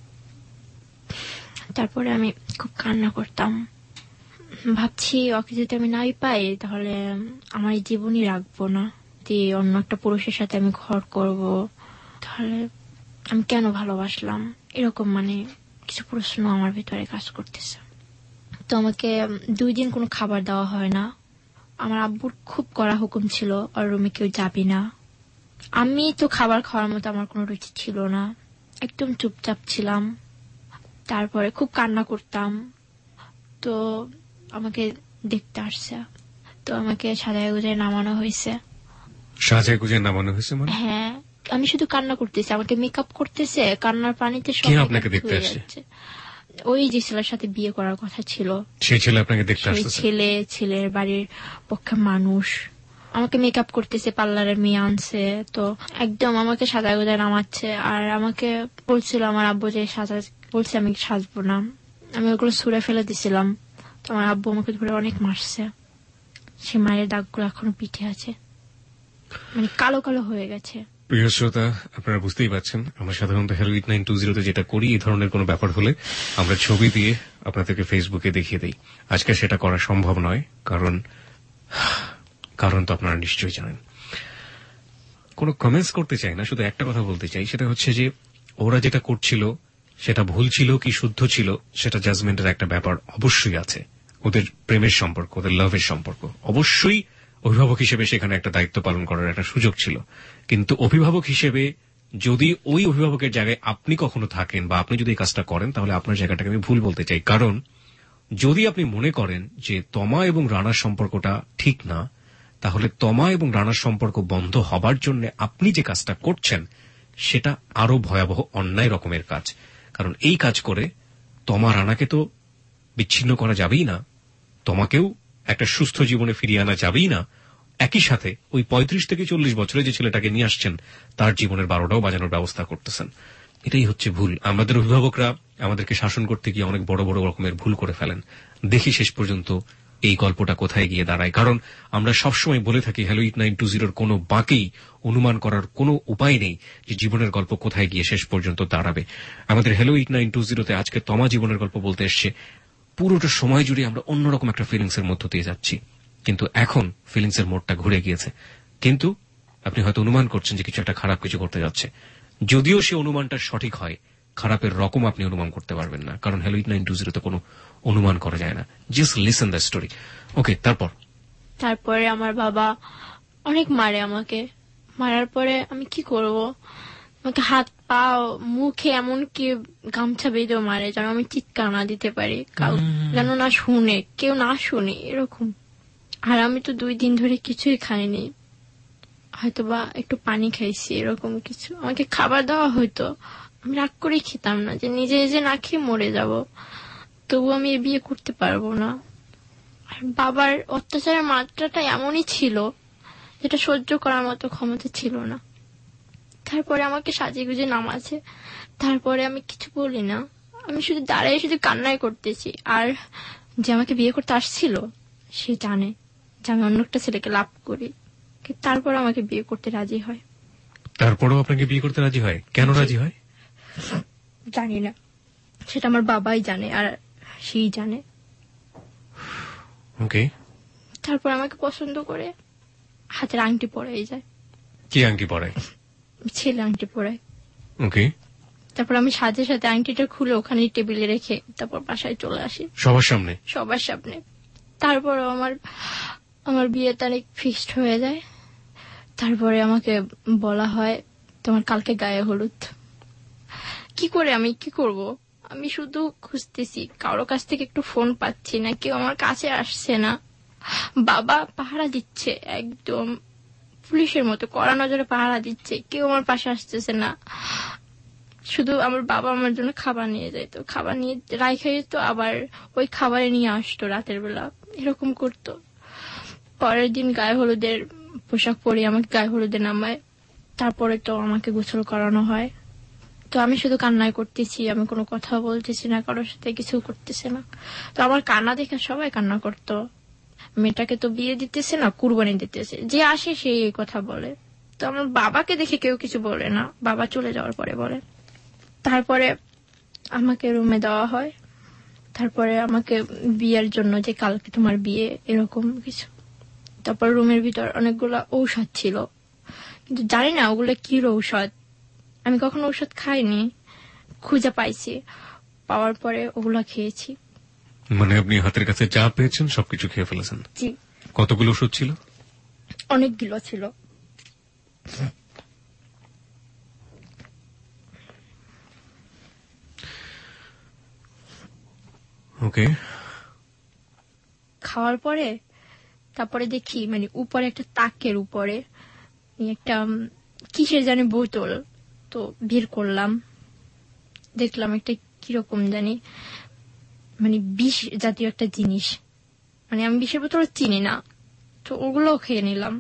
তারপরে আমি খুব কান্না করতাম, ভাবছি ওকে যদি আমি নাই পাই তাহলে আমার জীবনই রাখবো না, অন্য একটা পুরুষের সাথে আমি ঘর করব, তাহলে আমি কেন ভালোবাসলাম, এরকম মানে কিছু প্রশ্ন আমার ভিতরে কাজ করতেছে। তো আমাকে 2 দিন কোনো খাবার দেওয়া হয় না। আমার আব্বুর খুব কড়া হুকুম ছিল, আর রুমে কেউ যাবি না। আমি তো খাবার খাওয়ার মতো আমার কোনো রুচি ছিল না, একদম চুপচাপ ছিলাম। তারপরে খুব কান্না করতাম, তো আমাকে দেখতে আসছে, তো আমাকে সাজায় গুজায় নামানো হয়েছে। সাজায় গুজায় নামানো হয়েছে মানে? হ্যাঁ, আমি শুধু কান্না করতেছি, আমাকে মেকআপ করতেছে, কান্নার পানিতে সব আপনাকে দেখতে আসছে। ওই যে ছেলের সাথে বিয়ে করার কথা ছিল, সেই ছেলে আপনাকে দেখতে আসছে। ছেলের বাড়ির পক্ষে মানুষ আমাকে মেকআপ করতেছে, পার্লারের মেয়ে আনছে, তো একদম আমাকে সাজায় গুজায় নামাচ্ছে। আর আমাকে বলছিল আমার আব্বু যে বলছে আমি সাজবো না, আমি ওগুলো ছুঁড়ে ফেলে দিছিলাম। তো আমার আব্বু আমাকে ধরে অনেক মারছে, সে মায়ের দাগগুলো এখনো পিঠে আছে, মানে কালো কালো হয়ে গেছে। প্রিয় শ্রোতা, আপনারা বুঝতেই পারছেন, আমরা সাধারণত হ্যালো 8920 যেটা করি, এই ধরনের কোনো ব্যাপার হলে আমরা ছবি দিয়ে আপনাদেরকে ফেসবুকে দেখিয়ে দিই। আজকে সেটা করা সম্ভব নয়, কারণ তো আপনারা নিশ্চয়ই জানেন। কোনো কমেন্টস করতে চাই না, শুধু একটা কথা বলতে চাই, সেটা হচ্ছে যে ওরা যেটা করছিল সেটা ভুল ছিল কি শুদ্ধ ছিল সেটা জাজমেন্টের একটা ব্যাপার অবশ্যই আছে। ওদের প্রেমের সম্পর্ক, ওদের লাভের সম্পর্ক, অবশ্যই অভিভাবক হিসেবে সেখানে একটা দায়িত্ব পালন করার একটা সুযোগ ছিল। কিন্তু অভিভাবক হিসেবে যদি ওই অভিভাবকের জায়গায় আপনি কখনো থাকেন বা আপনি যদি এই কাজটা করেন, তাহলে আপনার জায়গাটাকে আমি ভুল বলতে চাই। কারণ যদি আপনি মনে করেন যে তমা এবং রানার সম্পর্কটা ঠিক না, তাহলে তমা এবং রানার সম্পর্ক বন্ধ হবার জন্য আপনি যে কাজটা করছেন সেটা আরো ভয়াবহ অন্যায় রকমের কাজ। কারণ এই কাজ করে তমা রানাকে তো বিচ্ছিন্ন করা যাবেই না, তোমাকেও একটা সুস্থ জীবনে ফিরিয়ে আনা যাবেই না, একই সাথে ওই 35 থেকে 40 বছরে যে ছেলেটাকে নিয়ে আসছেন তার জীবনের 12টাও বাজানোর ব্যবস্থা করতেছেন। এটাই হচ্ছে ভুল। আমাদের অভিভাবকরা আমাদেরকে শাসন করতে গিয়ে অনেক বড় বড় রকমের ভুল করে ফেলেন। দেখি শেষ পর্যন্ত এই গল্পটা কোথায় গিয়ে দাঁড়ায়। কারণ আমরা সবসময় বলে থাকি হ্যালো 8920 কোনো বাঁকেই অনুমান করার কোনো উপায় নেই যে জীবনের গল্প কোথায় গিয়ে শেষ পর্যন্ত দাঁড়াবে। আমাদের হ্যালো 8920 আজকে তমা জীবনের গল্প বলতে এসছে। পুরোটা সময় জুড়ে আমরা অন্যরকম একটা ফিলিংস এর মধ্য দিয়ে যাচ্ছি, কিন্তু এখন ফিলিংস এর মোড়টা ঘুরে গিয়েছে। কিন্তু আপনি হয়তো অনুমান করছেন যে কিছু একটা খারাপ কিছু করতে যাচ্ছে। যদিও সে অনুমানটা সঠিক হয়, খারাপের রকম আপনি অনুমান করতে পারবেন না, কারণ হ্যালো 8920 কোনো অনুমান করা যায় না। Just listen the story. Okay, তারপরে আমার বাবা অনেক মারে আমাকে। মারার পরে আমি কি করব, আমাকে হাত পা মুখে এমনকি গামছা বেঁধেও মারে যেন আমি চিৎকার না দিতে পারি, যেন না শুনে, কেউ না শুনে, এরকম। আর আমি তো 2 দিন ধরে কিছুই খাইনি, হয়তোবা একটু পানি খাইছি, এরকম কিছু। আমাকে খাবার দেওয়া হয়তো, আমি রাগ করে খেতাম না, যে নিজে নিজে না খেয়ে মরে যাব, তবু আমি বিয়ে করতে পারবো না। আর বাবার অত্যাচারের মাত্রাটা এমনই ছিল যেটা সহ্য করার মতো ক্ষমতা ছিল না। তারপরে আমাকে সাজিয়ে গুজে নামাছে, তারপরে আমি কিছু বলি না, আমি শুধু দাঁড়াই শুধু কান্নাই করতেছি। আর যে আমাকে বিয়ে করতে আসছিল সে জানে যে আমি অন্য একটা ছেলেকে লাভ করি, তারপর আমাকে বিয়ে করতে রাজি হয়। তারপরেও আপনাকে বিয়ে করতে রাজি হয়? কেন রাজি হয় জানি না, সেটা আমার বাবাই জানে, আর সেই জানে। ওকে। তারপর আমাকে পছন্দ করে হাতের আংটি পরাই যায়। কি আংটি পরায়? ছেলে আংটি পরায়। ওকে। তারপর আমি সাথে সাথে আংটিটা খুলে ওখানে টেবিলে রেখে তারপর বাসায় চলে আসি সবার সামনে। সবার সামনে। তারপর আমার বিয়ের তারিখ ফিক্সড হয়ে যায়। তারপরে আমাকে বলা হয় তোমার কালকে গায়ে হলুদ। কি করে আমি কি করব? আমি শুধু খুঁজতেছি, কারো কাছ থেকে একটু ফোন পাচ্ছি না, কেউ আমার কাছে আসছে না। বাবা পাহারা দিচ্ছে, একদম পুলিশের মতো কড়া নজরে পাহারা দিচ্ছে, কেউ আমার পাশে আসতেছে না। শুধু আমার বাবা আমার জন্য খাবার নিয়ে যেত, খাবার নিয়ে রাইখে যেত, আবার ওই খাবারে নিয়ে আসতো রাতের বেলা, এরকম করতো। পরের দিন গায়ে হলুদের পোশাক পরে আমাকে গায়ে হলুদে নামায়। তারপরে তো আমাকে গোসল করানো হয়। তো আমি শুধু কান্নাই করতেছি, আমি কোনো কথা বলতেছি না, কারোর সাথে কিছু করতেছি না। তো আমার কান্না দেখে সবাই কান্না করতো, মেয়েটাকে তো বিয়ে দিতেছে না, কুরবানি দিতেছে, যে আসে সেই এই কথা বলে। তো আমার বাবাকে দেখে কেউ কিছু বলে না, বাবা চলে যাওয়ার পরে বলে। তারপরে আমাকে রুমে দেওয়া হয়। তারপরে আমাকে বিয়ের জন্য যে কালকে তোমার বিয়ে এরকম কিছু। তারপর রুমের ভিতর অনেকগুলা ঔষধ ছিল, কিন্তু জানি না ওগুলো কি ঔষধ, আমি কখনো ঔষধ খাইনি, খুঁজে পাইছি, পাওয়ার পরে ওগুলা খেয়েছি। মানে আপনি হাতের কাছে যা পেয়েছেন সবকিছু খেয়ে ফেলেছেন? জি। কতগুলো ওষুধ ছিল? অনেকগুলো ছিল। ওকে। খাওয়ার পরে তারপরে দেখি মানে উপরে একটা তাকের উপরে একটা কিসের জানি বোতল, তো বের করলাম, দেখলাম একটা কিরকম জানি মানে বিষ জাতীয় একটা জিনিস, মানে আমি বিষের বোতল চিনি না, তো ওগুলো খেয়ে নিলাম।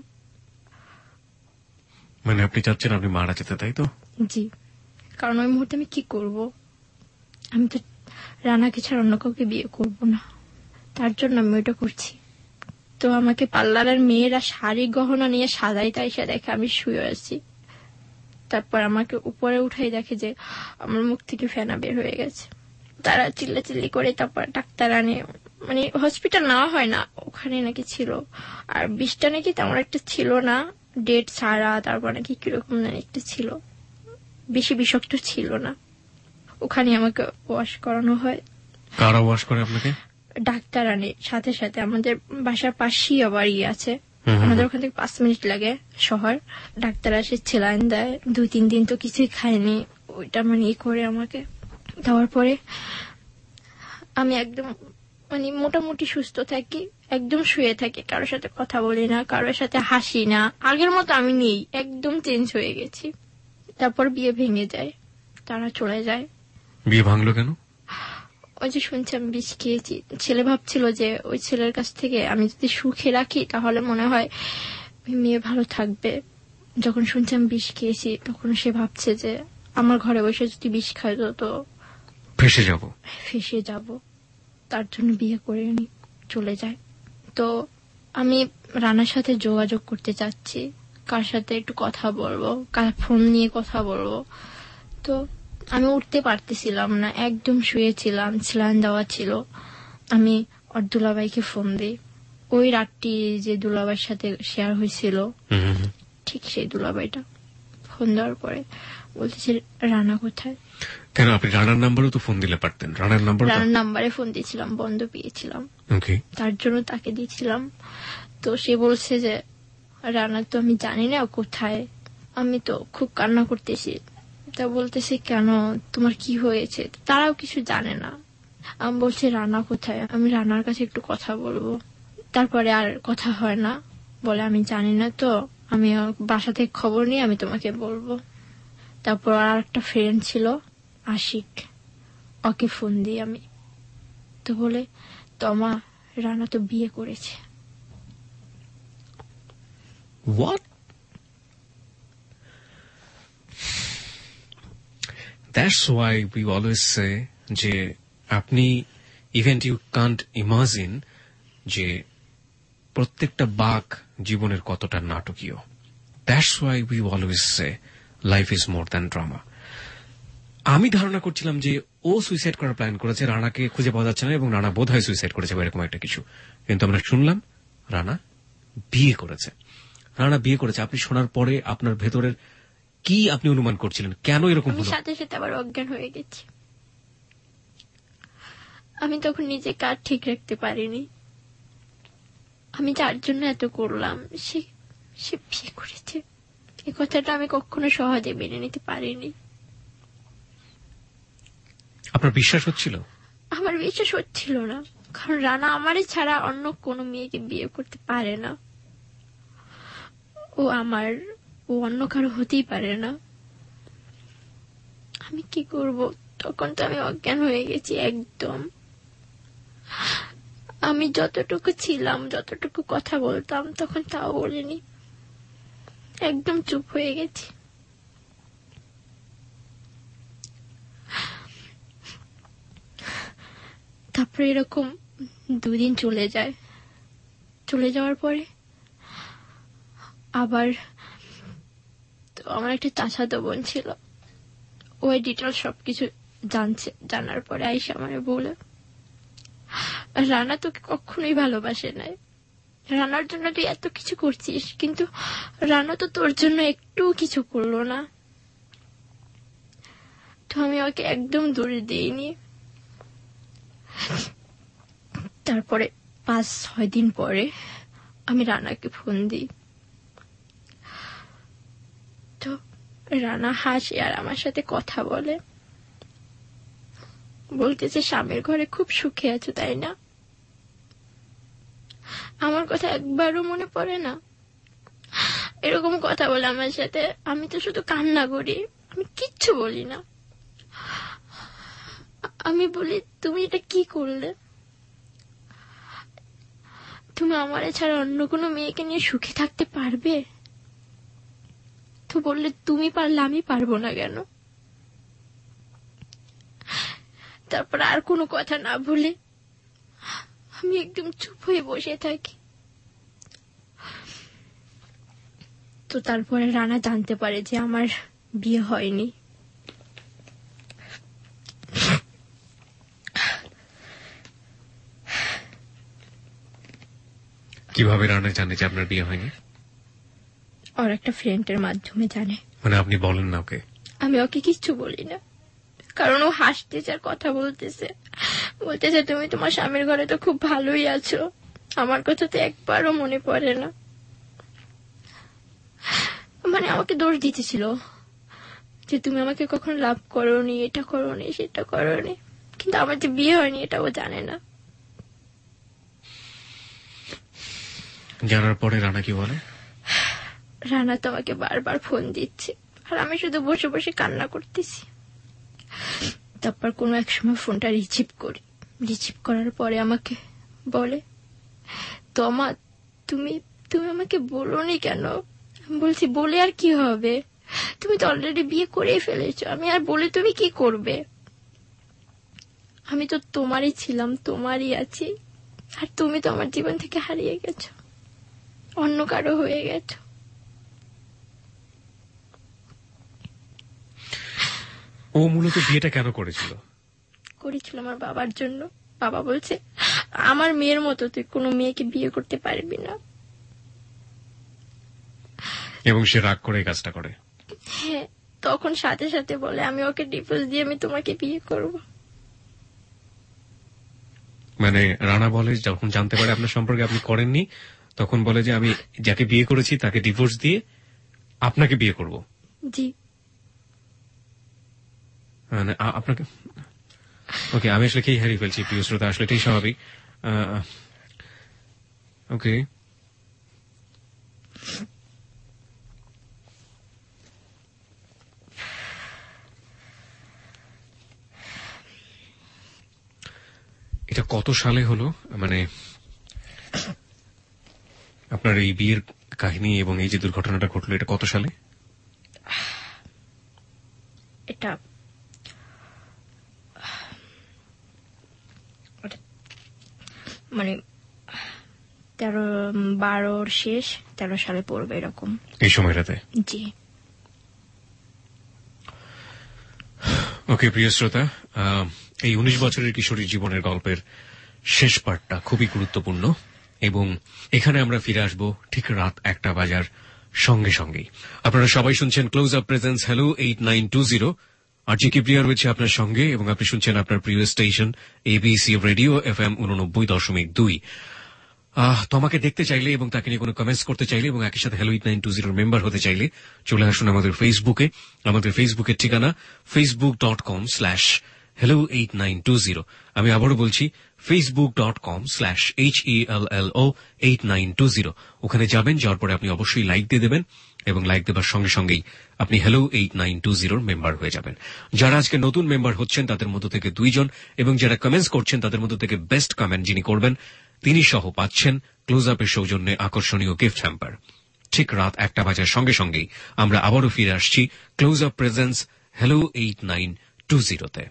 মানে আপনি চাচ্ছেন আপনি মারা যেতে, তাই তো? জি, কারণ ওই মুহূর্তে আমি কি করব, আমি তো রানাকে ছাড়া অন্য কাউকে বিয়ে করব না, তার জন্য আমি ওইটা করছি। তো আমাকে পার্লারের মেয়েরা শাড়ি গহনা নিয়ে সাজাইতে এসে দেখে আমি শুয়ে আছি। তারপর আমাকে উপরে উঠাই দেখে যে আমার মুখ থেকে ফেনা বের হয়ে গেছে। তারা চিল্লাচিল্লি করে তারপর ডাক্তার আনে, মানে হসপিটাল নেওয়া হয় না, ওখানে নাকি ছিল। আর বিষটা নাকি তেমন একটা ছিল না, ডেট ছাড়া, তারপর নাকি কিরকম একটা ছিল, বেশি বিষাক্ত ছিল না। ওখানে আমাকে ওয়াশ করানো হয়। কারা ওয়াশ করে আপনাকে? ডাক্তার আনে, সাথে সাথে আমাদের বাসার পাশেই আবার আছে, আমাদের ওখান থেকে 5 মিনিট লাগে শহর। ডাক্তার আসে, সেলাইন দেয়, 2-3 দিন তো কিছুই খাইনি, ওইটা মানে করে আমাকে দেওয়ার পরে আমি একদম মানে মোটামুটি সুস্থ থাকি, একদম শুয়ে থাকি, কারোর সাথে কথা বলি না, কারোর সাথে হাসি না, আগের মতো আমি নেই, একদম চেঞ্জ হয়ে গেছি। তারপর বিয়ে ভেঙে যায়, তারা চলে যায়। বিয়ে ভাঙলো কেন? ওই যে শুনছি আমি বিষ খেয়েছি, ছেলে ভাবছিল যে ওই ছেলের কাছ থেকে আমি যদি সুখে রাখি তাহলে মনে হয় মেয়ে ভালো থাকবে। যখন শুনছি আমি বিষ খেয়েছি তখন সে ভাবছে যে আমার ঘরে বসে যদি বিষ খাই তো ফেসে যাব, তার জন্য বিয়ে করে চলে যায়। তো আমি রানার সাথে যোগাযোগ করতে চাচ্ছি, কার সাথে একটু কথা বলবো, কার ফোন নিয়ে কথা বলবো। তো আমি উঠতে পারতেছিলাম না, একদম শুয়েছিলাম, স্যালাইন দেওয়া ছিল। আমি ওর দুলাভাইকে ফোন দিই, ওই রাতটি যে দুলাভাইয়ের সাথে শেয়ার হয়েছিল ঠিক সেই দুলাভাইটা। ফোন দেওয়ার পরে বলতেছে রানা কোথায়। কেন আপনি রানার নাম্বারও তো ফোন দিলে পারতেন? রানার নাম্বারে ফোন দিয়েছিলাম, বন্ধ পেয়েছিলাম, তার জন্য তাকে দিয়েছিলাম। তো সে বলছে যে রানা তো আমি জানি না কোথায়। আমি তো খুব কান্না করতেছি, তা বলতেছে কেন, তোমার কি হয়েছে? তারাও কিছু জানে না। আমি বলছি রানা কোথায়, আমি রানার কাছে একটু কথা বলবো। তারপরে আর কথা হয় না, বলে আমি জানি না, তো আমি বাসা থেকে খবর নিয়ে আমি তোমাকে বলবো। তারপর আর একটা ফ্রেন্ড ছিল আশিক, ওকে ফোন দিই আমি, তো বলে তোমা রানা তো বিয়ে করেছে। What? That's why we always say যে আপনি even you can't imagine যে প্রত্যেকটা বাঁক জীবনের কতটা নাটকীয়। That's why we always say life is more than drama. আমি ধারণা করছিলাম যে ও সুইসাইড করার প্ল্যান করেছে, রানাকে খুঁজে পাওয়া যাচ্ছে না এবং রানা বোধহয় সুইসাইড করেছে বা এরকম একটা কিছু। কিন্তু আমরা শুনলাম রানা বিয়ে করেছে। রানা বিয়ে করেছে, আপনি শোনার পরে আপনার ভেতরের কি আপনি অনুমান করছিলেন, কেন এরকম হলো? সাথে সাথে আবার অজ্ঞান হয়ে গেছি। আমি তখন নিজে কাজ ঠিক রাখতে পারিনি। আমি যার জন্য এত করলাম সে বিয়ে করেছে, এই কথাটা আমি কখনো সহজে মেনে নিতে পারিনি। আপনার বিশ্বাস হচ্ছিল? আমার বিশ্বাস হচ্ছিল না, কারণ রানা আমারই ছাড়া অন্য কোনো মেয়েকে বিয়ে করতে পারে না। ও অন্য কারো হতেই পারে না। আমি কি করব? তখন তো আমি অজ্ঞান হয়ে গেছি একদম। আমি যতটুকু ছিলাম, যতটুকু কথা বলতাম, তখন তাও বলিনি, একদম চুপ হয়ে গেছি। তারপরে এরকম 2 দিন চলে যায়। চলে যাওয়ার পরে আবার আমার একটা চাচাতো বোন ছিল, ওই ডিটেল সবকিছু জানার পরে আইসা আমারে বলে, রানা তোকে কখনোই ভালোবাসে নাই, রানার জন্য তুই এত কিছু করছিস, কিন্তু রানা তো তোর জন্য একটু কিছু করলো না। তো আমি ওকে একদম দূরে দিইনি। তারপরে 5-6 দিন পরে আমি রানাকে ফোন দিই, তো রানা হাসে আর আমার সাথে কথা বলে, বলতেছে স্বামীর ঘরে খুব সুখে আছো তাই না? আমার কথা একবারও মনে পড়ে না? এরকম কথা বলে আমার সাথে। আমি তো শুধু কান্না করি, আমি কিচ্ছু বলি না। আমি বলি, তুমি এটা কি করলে? তুমি আমার ছাড়া অন্য কোনো মেয়েকে নিয়ে সুখে থাকতে পারবে? তো বললে, তুমি পারলে আমি পারবো না কেন? তারপর আর কোনো কথা না বলে আমি একদম চুপ হয়ে বসে থাকি। তো তারপরে রানা জানতে পারে যে আমার বিয়ে হয়নি। কিভাবে রানা জানে যে আপনার বিয়ে হয়নি? ওর একটা ফ্রেন্ডের মাধ্যমে জানে। মানে আপনি বলেন না ওকে? আমি ওকে কিচ্ছু বলি না, কারণ ও হাসতেছে আর কথা বলতেছে, তুমি তোমার স্বামীর ঘরে তো খুব ভালোই আছো, আমার কথা তো একবারও মনে পড়ে না। মানে আমাকে দোষ দিতেছিল যে তুমি আমাকে কখনো লাভ করোনি, এটা করোনি, সেটা করোনি, কিন্তু আমার যে বিয়ে হয়নি এটা ও জানে না। জানার পরে রানা কি বলে? রানা তো আমাকে বারবার ফোন দিচ্ছে আর আমি শুধু বসে বসে কান্না করতেছি। তারপর কোনো এক সময় ফোনটা রিসিভ করি, রিসিভ করার পরে আমাকে বলে, তোমা তুমি আমাকে বলোনি কেন? বলছি, বলে আর কি হবে, তুমি তো অলরেডি বিয়ে করেই ফেলেছো, আমি আর বলে তুমি কি করবে? আমি তো তোমারই ছিলাম, তোমারই আছি, আর তুমি তো আমার জীবন থেকে হারিয়ে গেছো, অন্য কারো হয়ে গেছো। ও মূলত বিয়েটা কেন করেছিল? করেছিল আমার বাবার জন্য। বাবা বলছে, আমার মেয়ের মতো তুই কোনো মেয়েকে বিয়ে করতে পারবি না। এবং সে রাগ করে কাজটা করে। হ্যাঁ, তখন সাথে সাথে বলে, আমি ওকে ডিভোর্স দিয়ে আমি তোমাকে বিয়ে করব। মানে রানা বলে যখন জানতে পারে আপনার সম্পর্কে আপনি করেননি, তখন বলে যে আমি যাকে বিয়ে করেছি তাকে ডিভোর্স দিয়ে আপনাকে বিয়ে করব। জি। মানে আপনাকে, ওকে, আমি আসলে খেয়ে হারিয়ে ফেলছি প্রিয় শ্রোতা, আসলে এটাই স্বাভাবিক। ওকে, এটা কত সালে হলো? মানে আপনার এই বিয়ের কাহিনী এবং এই যে দুর্ঘটনাটা ঘটলো, এটা কত সালে? এটা মানে 13-12 শেষ 13 সালে পড়বে এরকম এই সময়টাতে। জি। ওকে প্রিয় শ্রোতা, এই 19 বছরের কিশোরীর জীবনের গল্পের শেষ পার্টটা খুবই গুরুত্বপূর্ণ এবং এখানে আমরা ফিরে আসব ঠিক রাত 1টা বাজার সঙ্গে সঙ্গেই। আপনারা সবাই শুনছেন close up presents hello 8920। R J Kibria রয়েছে আপনার সঙ্গে এবং আপনি শুনছেন আপনার প্রিয় স্টেশন এবিসি রেডিও FM 89.2। তোমাকে দেখতে চাইলে এবং তাকে নিয়ে কোনো কমেন্টস করতে চাইলে এবং একই সাথে হ্যালো 8920 মেম্বার হতে চাইলে চলে আসুন আমাদের ফেসবুকে। আমাদের ফেসবুকের ঠিকানা facebook.com/hello8920। আমি আবারও বলছি facebook.com/HELLO8920। ওখানে যাবেন, যাওয়ার পরে আপনি অবশ্যই লাইক দিয়ে দেবেন এবং লাইক দেবার সঙ্গে সঙ্গেই আপনি হ্যালো 8920 মেম্বার হয়ে যাবেন। যারা আজকে নতুন মেম্বার হচ্ছেন তাদের মধ্য থেকে 2 জন এবং যারা কমেন্টস করছেন তাদের মধ্য থেকে বেস্ট কমেন্ট যিনি করবেন তিনি সহ পাচ্ছেন ক্লোজ আপের সৌজন্যে আকর্ষণীয় গিফট হ্যাম্পার। ঠিক রাত 1টা বাজার সঙ্গে সঙ্গেই আমরা আবারও ফিরে আসছি ক্লোজ আপ প্রেজেন্স হ্যালো 8920-তে।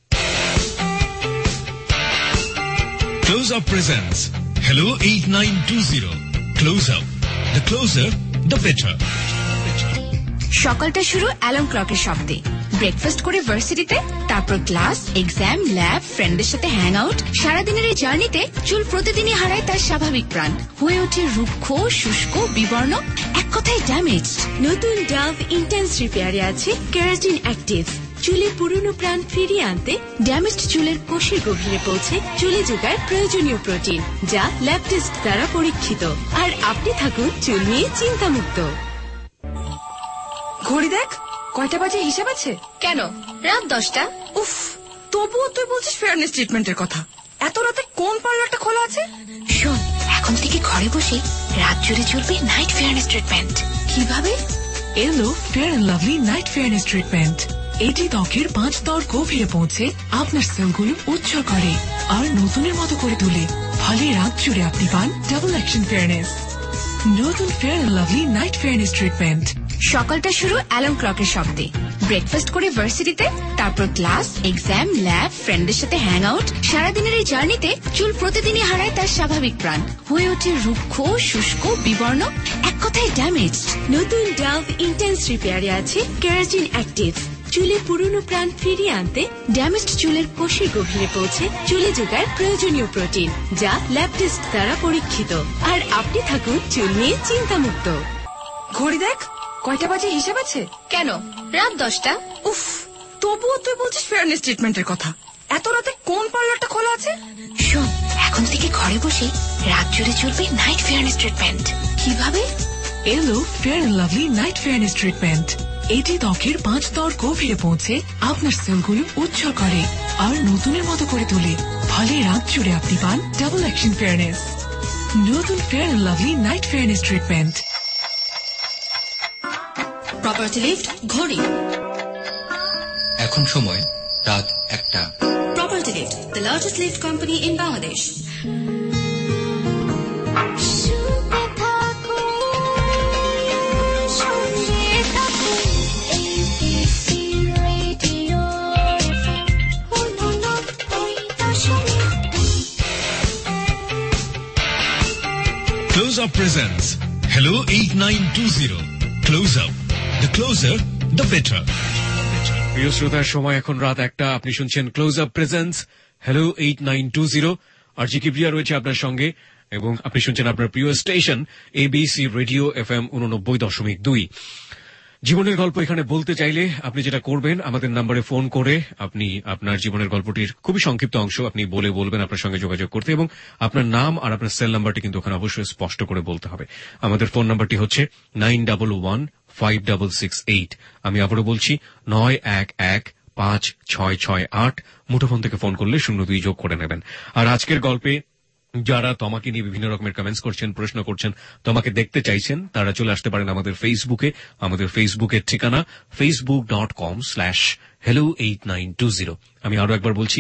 Close Up presents Hello 8920. Close Up. The closer, the better. সকালটা শুরু অ্যালার্ম ক্লকের শব্দে। ব্রেকফাস্ট করে ভার্সিটিতে, তারপর ক্লাস, এক্সাম, ল্যাব, ফ্রেন্ডের সাথে হ্যাং আউট। সারাদিনের এই জার্নিতে চুল প্রতিদিনই হারায় তার স্বাভাবিক প্রাণ, হয়ে ওঠে রুক্ষ, শুষ্ক, বিবর্ণ, এক কথায় ড্যামেজড। নতুন ডাভ ইন্টেন্স রিপেয়ারে আছে কেরাটিন অ্যাক্টিভ। চুলে পুরনো প্রাণ ফিরিয়ে আনতে ড্যামেজড চুলের কোষের গভীরে পৌঁছে চুলে যোগায় প্রয়োজনীয় প্রোটিন, যা ল্যাব টেস্ট দ্বারা পরীক্ষিত। আর আপনি থাকুন চুল নিয়ে চিন্তামুক্ত। ঘড়ি দেখ, কয়টা বাজে হিসাব আছে? কেন, রাত 10টা। উফ, তবুও তুই বলছিস ফেয়ারনেস ট্রিটমেন্টের কথা। এত রাতে কোন পার্লারটা খোলা আছে? শোন, এখন থেকে ঘরে বসে রাত জুড়ে চলবে নাইট ফেয়ারনেস ট্রিটমেন্ট। কিভাবে? এলো fair and lovely night fairness treatment. এটি ত্বকের 5 স্তর গভীরে পৌঁছে আপনার সেলগুলো উজ্জ্বল করে আর নতুনের মতো করে তোলে। ফলে রাত জুড়ে আপনি পান ডাবল অ্যাকশন ফেয়ারনেস। নতুন fair and lovely night fairness treatment. সকালটা শুরু অ্যালার্ম ক্লকের শব্দে। ব্রেকফাস্ট করে ভার্সিটিতে, তারপর ক্লাস, এক্সাম, ল্যাব, ফ্রেন্ডের সাথে হ্যাং আউট। সারাদিনের এই জার্নিতে চুল প্রতিদিনই হারায় তার স্বাভাবিক প্রাণ, হয়ে ওঠে রুক্ষ, শুষ্ক, বিবর্ণ, এক কথায় ড্যামেজড। নতুন ডাভ ইন্টেন্স রিপেয়ারে আছে কেরাটিন অ্যাক্টিভ। চুলে পুরনো প্রাণ ফিরিয়ে আনতে ড্যামেজড চুলের কোষের গভীরে পৌঁছে চুলে যোগায় প্রয়োজনীয় প্রোটিন, যা ল্যাব টেস্ট দ্বারা পরীক্ষিত। আর আপনি থাকুন চুল নিয়ে চিন্তামুক্ত। ঘড়ি দেখ, কয়টা বাজে হিসাব আছে? কেন, রাত 10টা। উফ, তবুও তুই বলছিস ফেয়ারনেস ট্রিটমেন্টের কথা। এত রাতে কোন পার্লারটা খোলা আছে? শোন, এখন থেকে ঘরে বসে রাত জুড়ে চলবে নাইট ফেয়ারনেস ট্রিটমেন্ট। কিভাবে? এলো fair and lovely night fairness treatment. এটি ত্বকের 5 স্তর গভীরে পৌঁছে আপনার সেলগুলো উজ্জ্বল করে আর নতুনের মতো করে তোলে। ফলে রাত জুড়ে আপনি পান ডাবল অ্যাকশন ফেয়ারনেস। নতুন fair and lovely night fairness treatment. Property lift ঘড়ি। এখন সময় রাত 1টা। Property lift, the largest lift company in Bangladesh. Close Up presents Hello 8920. Close Up. The closer, the better. প্রিয় শ্রোতার সময় এখন রাত 1টা। আপনি শুনছেন close up presents hello 8920। R J Kibria রয়েছে আপনার সঙ্গে এবং আপনি শুনছেন আপনার প্রিয় স্টেশন এবিসি রেডিও FM 89.2। জীবনের গল্প এখানে বলতে চাইলে আপনি যেটা করবেন, আমাদের নম্বরে ফোন করে আপনি আপনার জীবনের গল্পটির খুবই সংক্ষিপ্ত অংশ আপনি বলবেন আপনার সঙ্গে যোগাযোগ করতে, এবং আপনার নাম আর আপনার সেল নাম্বারটি কিন্তু ওখানে অবশ্যই স্পষ্ট করে বলতে হবে। আমাদের ফোন নাম্বারটি হচ্ছে 91156668। আমি আবারও বলছি 91156668। মুঠোফোন থেকে ফোন করলে 02 যোগ করে নেবেন। আর আজকের গল্পে যারা তোমাকে নিয়ে বিভিন্ন রকমের কমেন্টস করছেন, প্রশ্ন করছেন, তোমাকে দেখতে চাইছেন, তারা চলে আসতে পারেন আমাদের ফেসবুকে। আমাদের ফেসবুকের ঠিকানা facebook.com/hello8920। আমি আরো একবার বলছি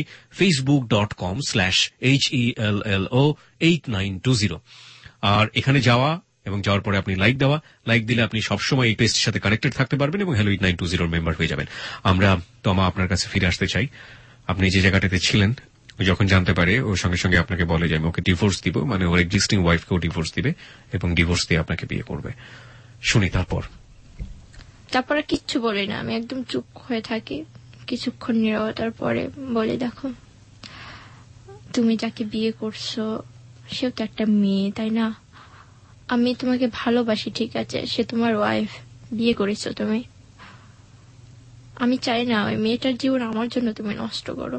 facebook.com/HELLO8920। আর এখানে যাওয়া এবং যাওয়ার পরে আপনি লাইক দেওয়া, লাইক দিলে আপনি সবসময় এই পেজটির সাথে কানেক্টেড থাকতে পারবেন এবং হ্যালো 8920 মেম্বার হয়ে যাবেন। আমরা তোমা আপনার কাছে ফিরে আসতে চাই। আপনি যে জায়গাটাতে ছিলেন, যখন জানতে পারে ওর সঙ্গে সঙ্গে আপনাকে বলে যে আমি ওকে ডিভোর্স দিব, মানে ওর এক্সিস্টিং ওয়াইফকেও ডিভোর্স দিবে এবং ডিভোর্স দিয়ে আপনাকে বিয়ে করবে। শুনি তারপর। তারপরে কিচ্ছু বলি না, আমি একদম চুপ হয়ে থাকি। কিছুক্ষণ নীরবতার পরে বলে, দেখো তুমি যাকে বিয়ে করছো সেও তো একটা মেয়ে, তাই না? আমি তোমাকে ভালোবাসি, ঠিক আছে, সে তোমার ওয়াইফ, বিয়ে করেছো তুমি। আমি চাই না ওই মেয়েটার জীবন আমার জন্য তুমি নষ্ট করো।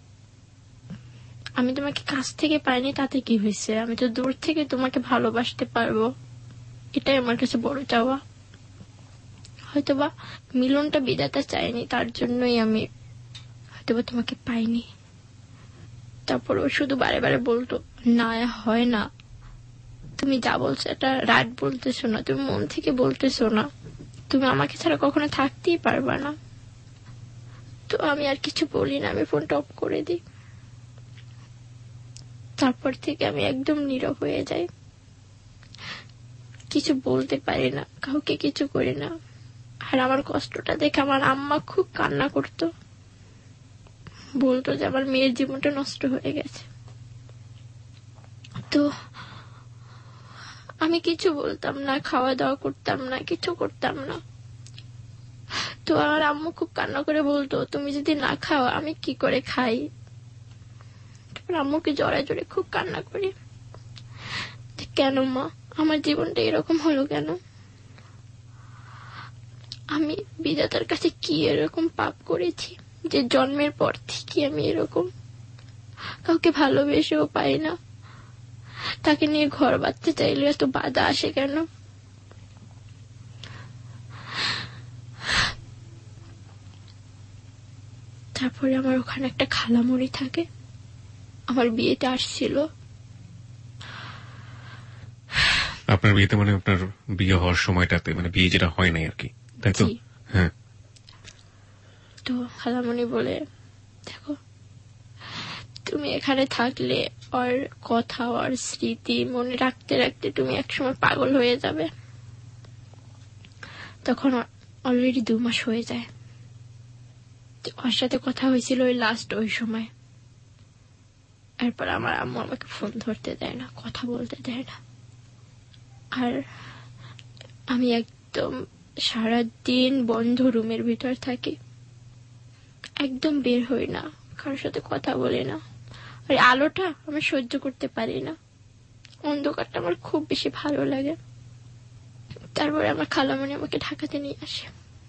আমি তোমাকে কাছ থেকে পাইনি, তাতে কি হয়েছে? আমি তো দূর থেকে তোমাকে ভালোবাসতে পারবো, এটাই আমার কাছে বড় চাওয়া। হয়তোবা মিলনটা বিধাতা চাইনি, তার জন্যই আমি হয়তোবা তোমাকে পাইনি। তারপর ও শুধু বারে বারে বলতো, না হয় না, তুমি যা বলছো এটা রাইট বলতেছো না, তুমি মন থেকে বলতেছো না, তুমি আমাকে ছাড়া কখনো থাকতেই পারবা না। তো আমি আর কিছু বলি না, আমি ফোনটা অফ করে দিই। তারপর থেকে আমি একদম নীরব হয়ে যাই, কিছু বলতে পারি না, কাউকে কিছু করি না। আর আমার কষ্টটা দেখে আমার আম্মা খুব কান্না করতো, বলতো যে আমার মেয়ের জীবনটা নষ্ট হয়ে গেছে। তো আমি কিছু বলতাম না, খাওয়া দাওয়া করতাম না, কিছু করতাম না। তো আমার আম্মু খুব কান্না করে বলতো, তুমি যদি না খাও আমি কি করে খাই? আম্মুকে জড়ায় জড়ে খুব কান্না করি, কেন মা আমার জীবনটা এরকম হলো কেন? আমি বিধাতার কাছে কি এরকম পাপ করেছি যে জন্মের পর থেকে আমি এরকম কাউকে ভালোবেসেও পাই না? তাকে নিয়ে ঘর বাঁধতে চাইলে এত বাধা আসে কেন? তারপরে আমার ওখানে একটা খালামুড়ি থাকে, আমার বিয়েতে আসছিল। আপনার বিয়েতে মানে আপনার বিয়ে হওয়ার সময়টাতে, মানে বিয়ে যেটা হয় নাই আর কি, তাই তো? হ্যাঁ। তো খালামুনি বলে, দেখো তুমি এখানে থাকলে ওর কথা ওর স্মৃতি মনে রাখতে রাখতে তুমি একসময় পাগল হয়ে যাবে। তখন অলরেডি 2 মাস হয়ে যায়। ওর সাথে কথা হয়েছিল ওই লাস্ট ওই সময়। এরপর আমার আম্মু আমাকে ফোন ধরতে দেয় না, কথা বলতে দেয় না। আর আমি একদম সারাদিন বন্ধ রুমের ভিতর থাকি, একদম বের হই না, কারোর সাথে কথা বলি না। আর আলোটা আমি সহ্য করতে পারি না, অন্ধকারটা আমার খুব বেশি ভালো লাগে। তারপরে আমার খালামণি আমাকে ঢাকাতে নিয়ে আসে।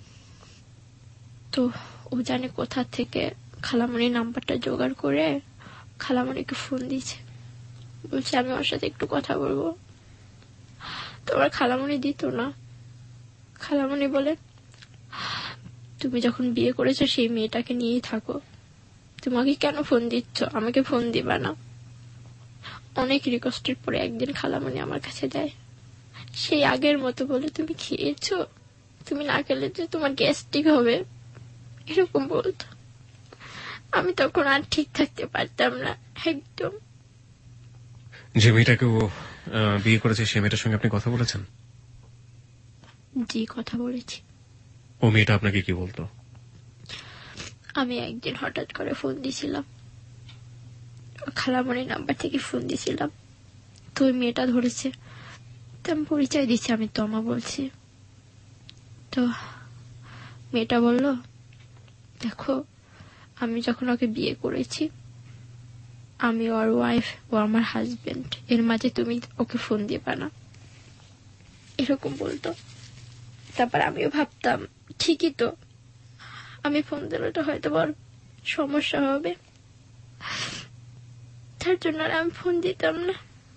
তো ও জানে কোথা থেকে খালামণির নাম্বারটা জোগাড় করে খালামণিকে ফোন দিয়েছে, বলছে আমি ওর সাথে একটু কথা বলবো। তো আমার খালামণি দিত না। খালামণি বলে, তুমি যখন বিয়ে করেছো সেই মেয়েটাকে নিয়েই থাকো, তোমাকে কেন ফোন দিচ্ছ, আমাকে ফোন দিবা না? অনেক রিকোয়েস্টের পরে একদিন খালামণি আমার কাছে দেয়, সেই আগের মতো বলে, তুমি খেয়েছো, তুমি না খেলে যে তোমার গ্যাস্ট্রিক হবে, এরকম বলতো। আমি তখন আর ঠিক থাকতে পারতাম না একদম। যে মেয়েটাকে ও বিয়ে করেছে সে মেয়েটার সঙ্গে আপনি কথা বলেছেন? জি, কথা বলেছি। ও মেয়েটা আপনাকে কি বলতো? আমি একদিন হঠাৎ করে ফোন দিছিলাম, খালামণির নাম্বার থেকে ফোন দিছিলাম, তো ওই মেয়েটা ধরেছে। তো আমি পরিচয় দিচ্ছি, আমি তমা বলছি। তো মেয়েটা বলল, দেখো আমি যখন ওকে বিয়ে করেছি, আমি ওর ওয়াইফ, ও আমার হাজবেন্ড, এর মাঝে তুমি ওকে ফোন দিবা না, এরকম বলতো। তারপর আমিও ভাবতাম ঠিকই তো, আমি ফোন দিলে তো হয়তো বড় সমস্যা হবে, তার জন্য আর আমি ফোন দিতাম না।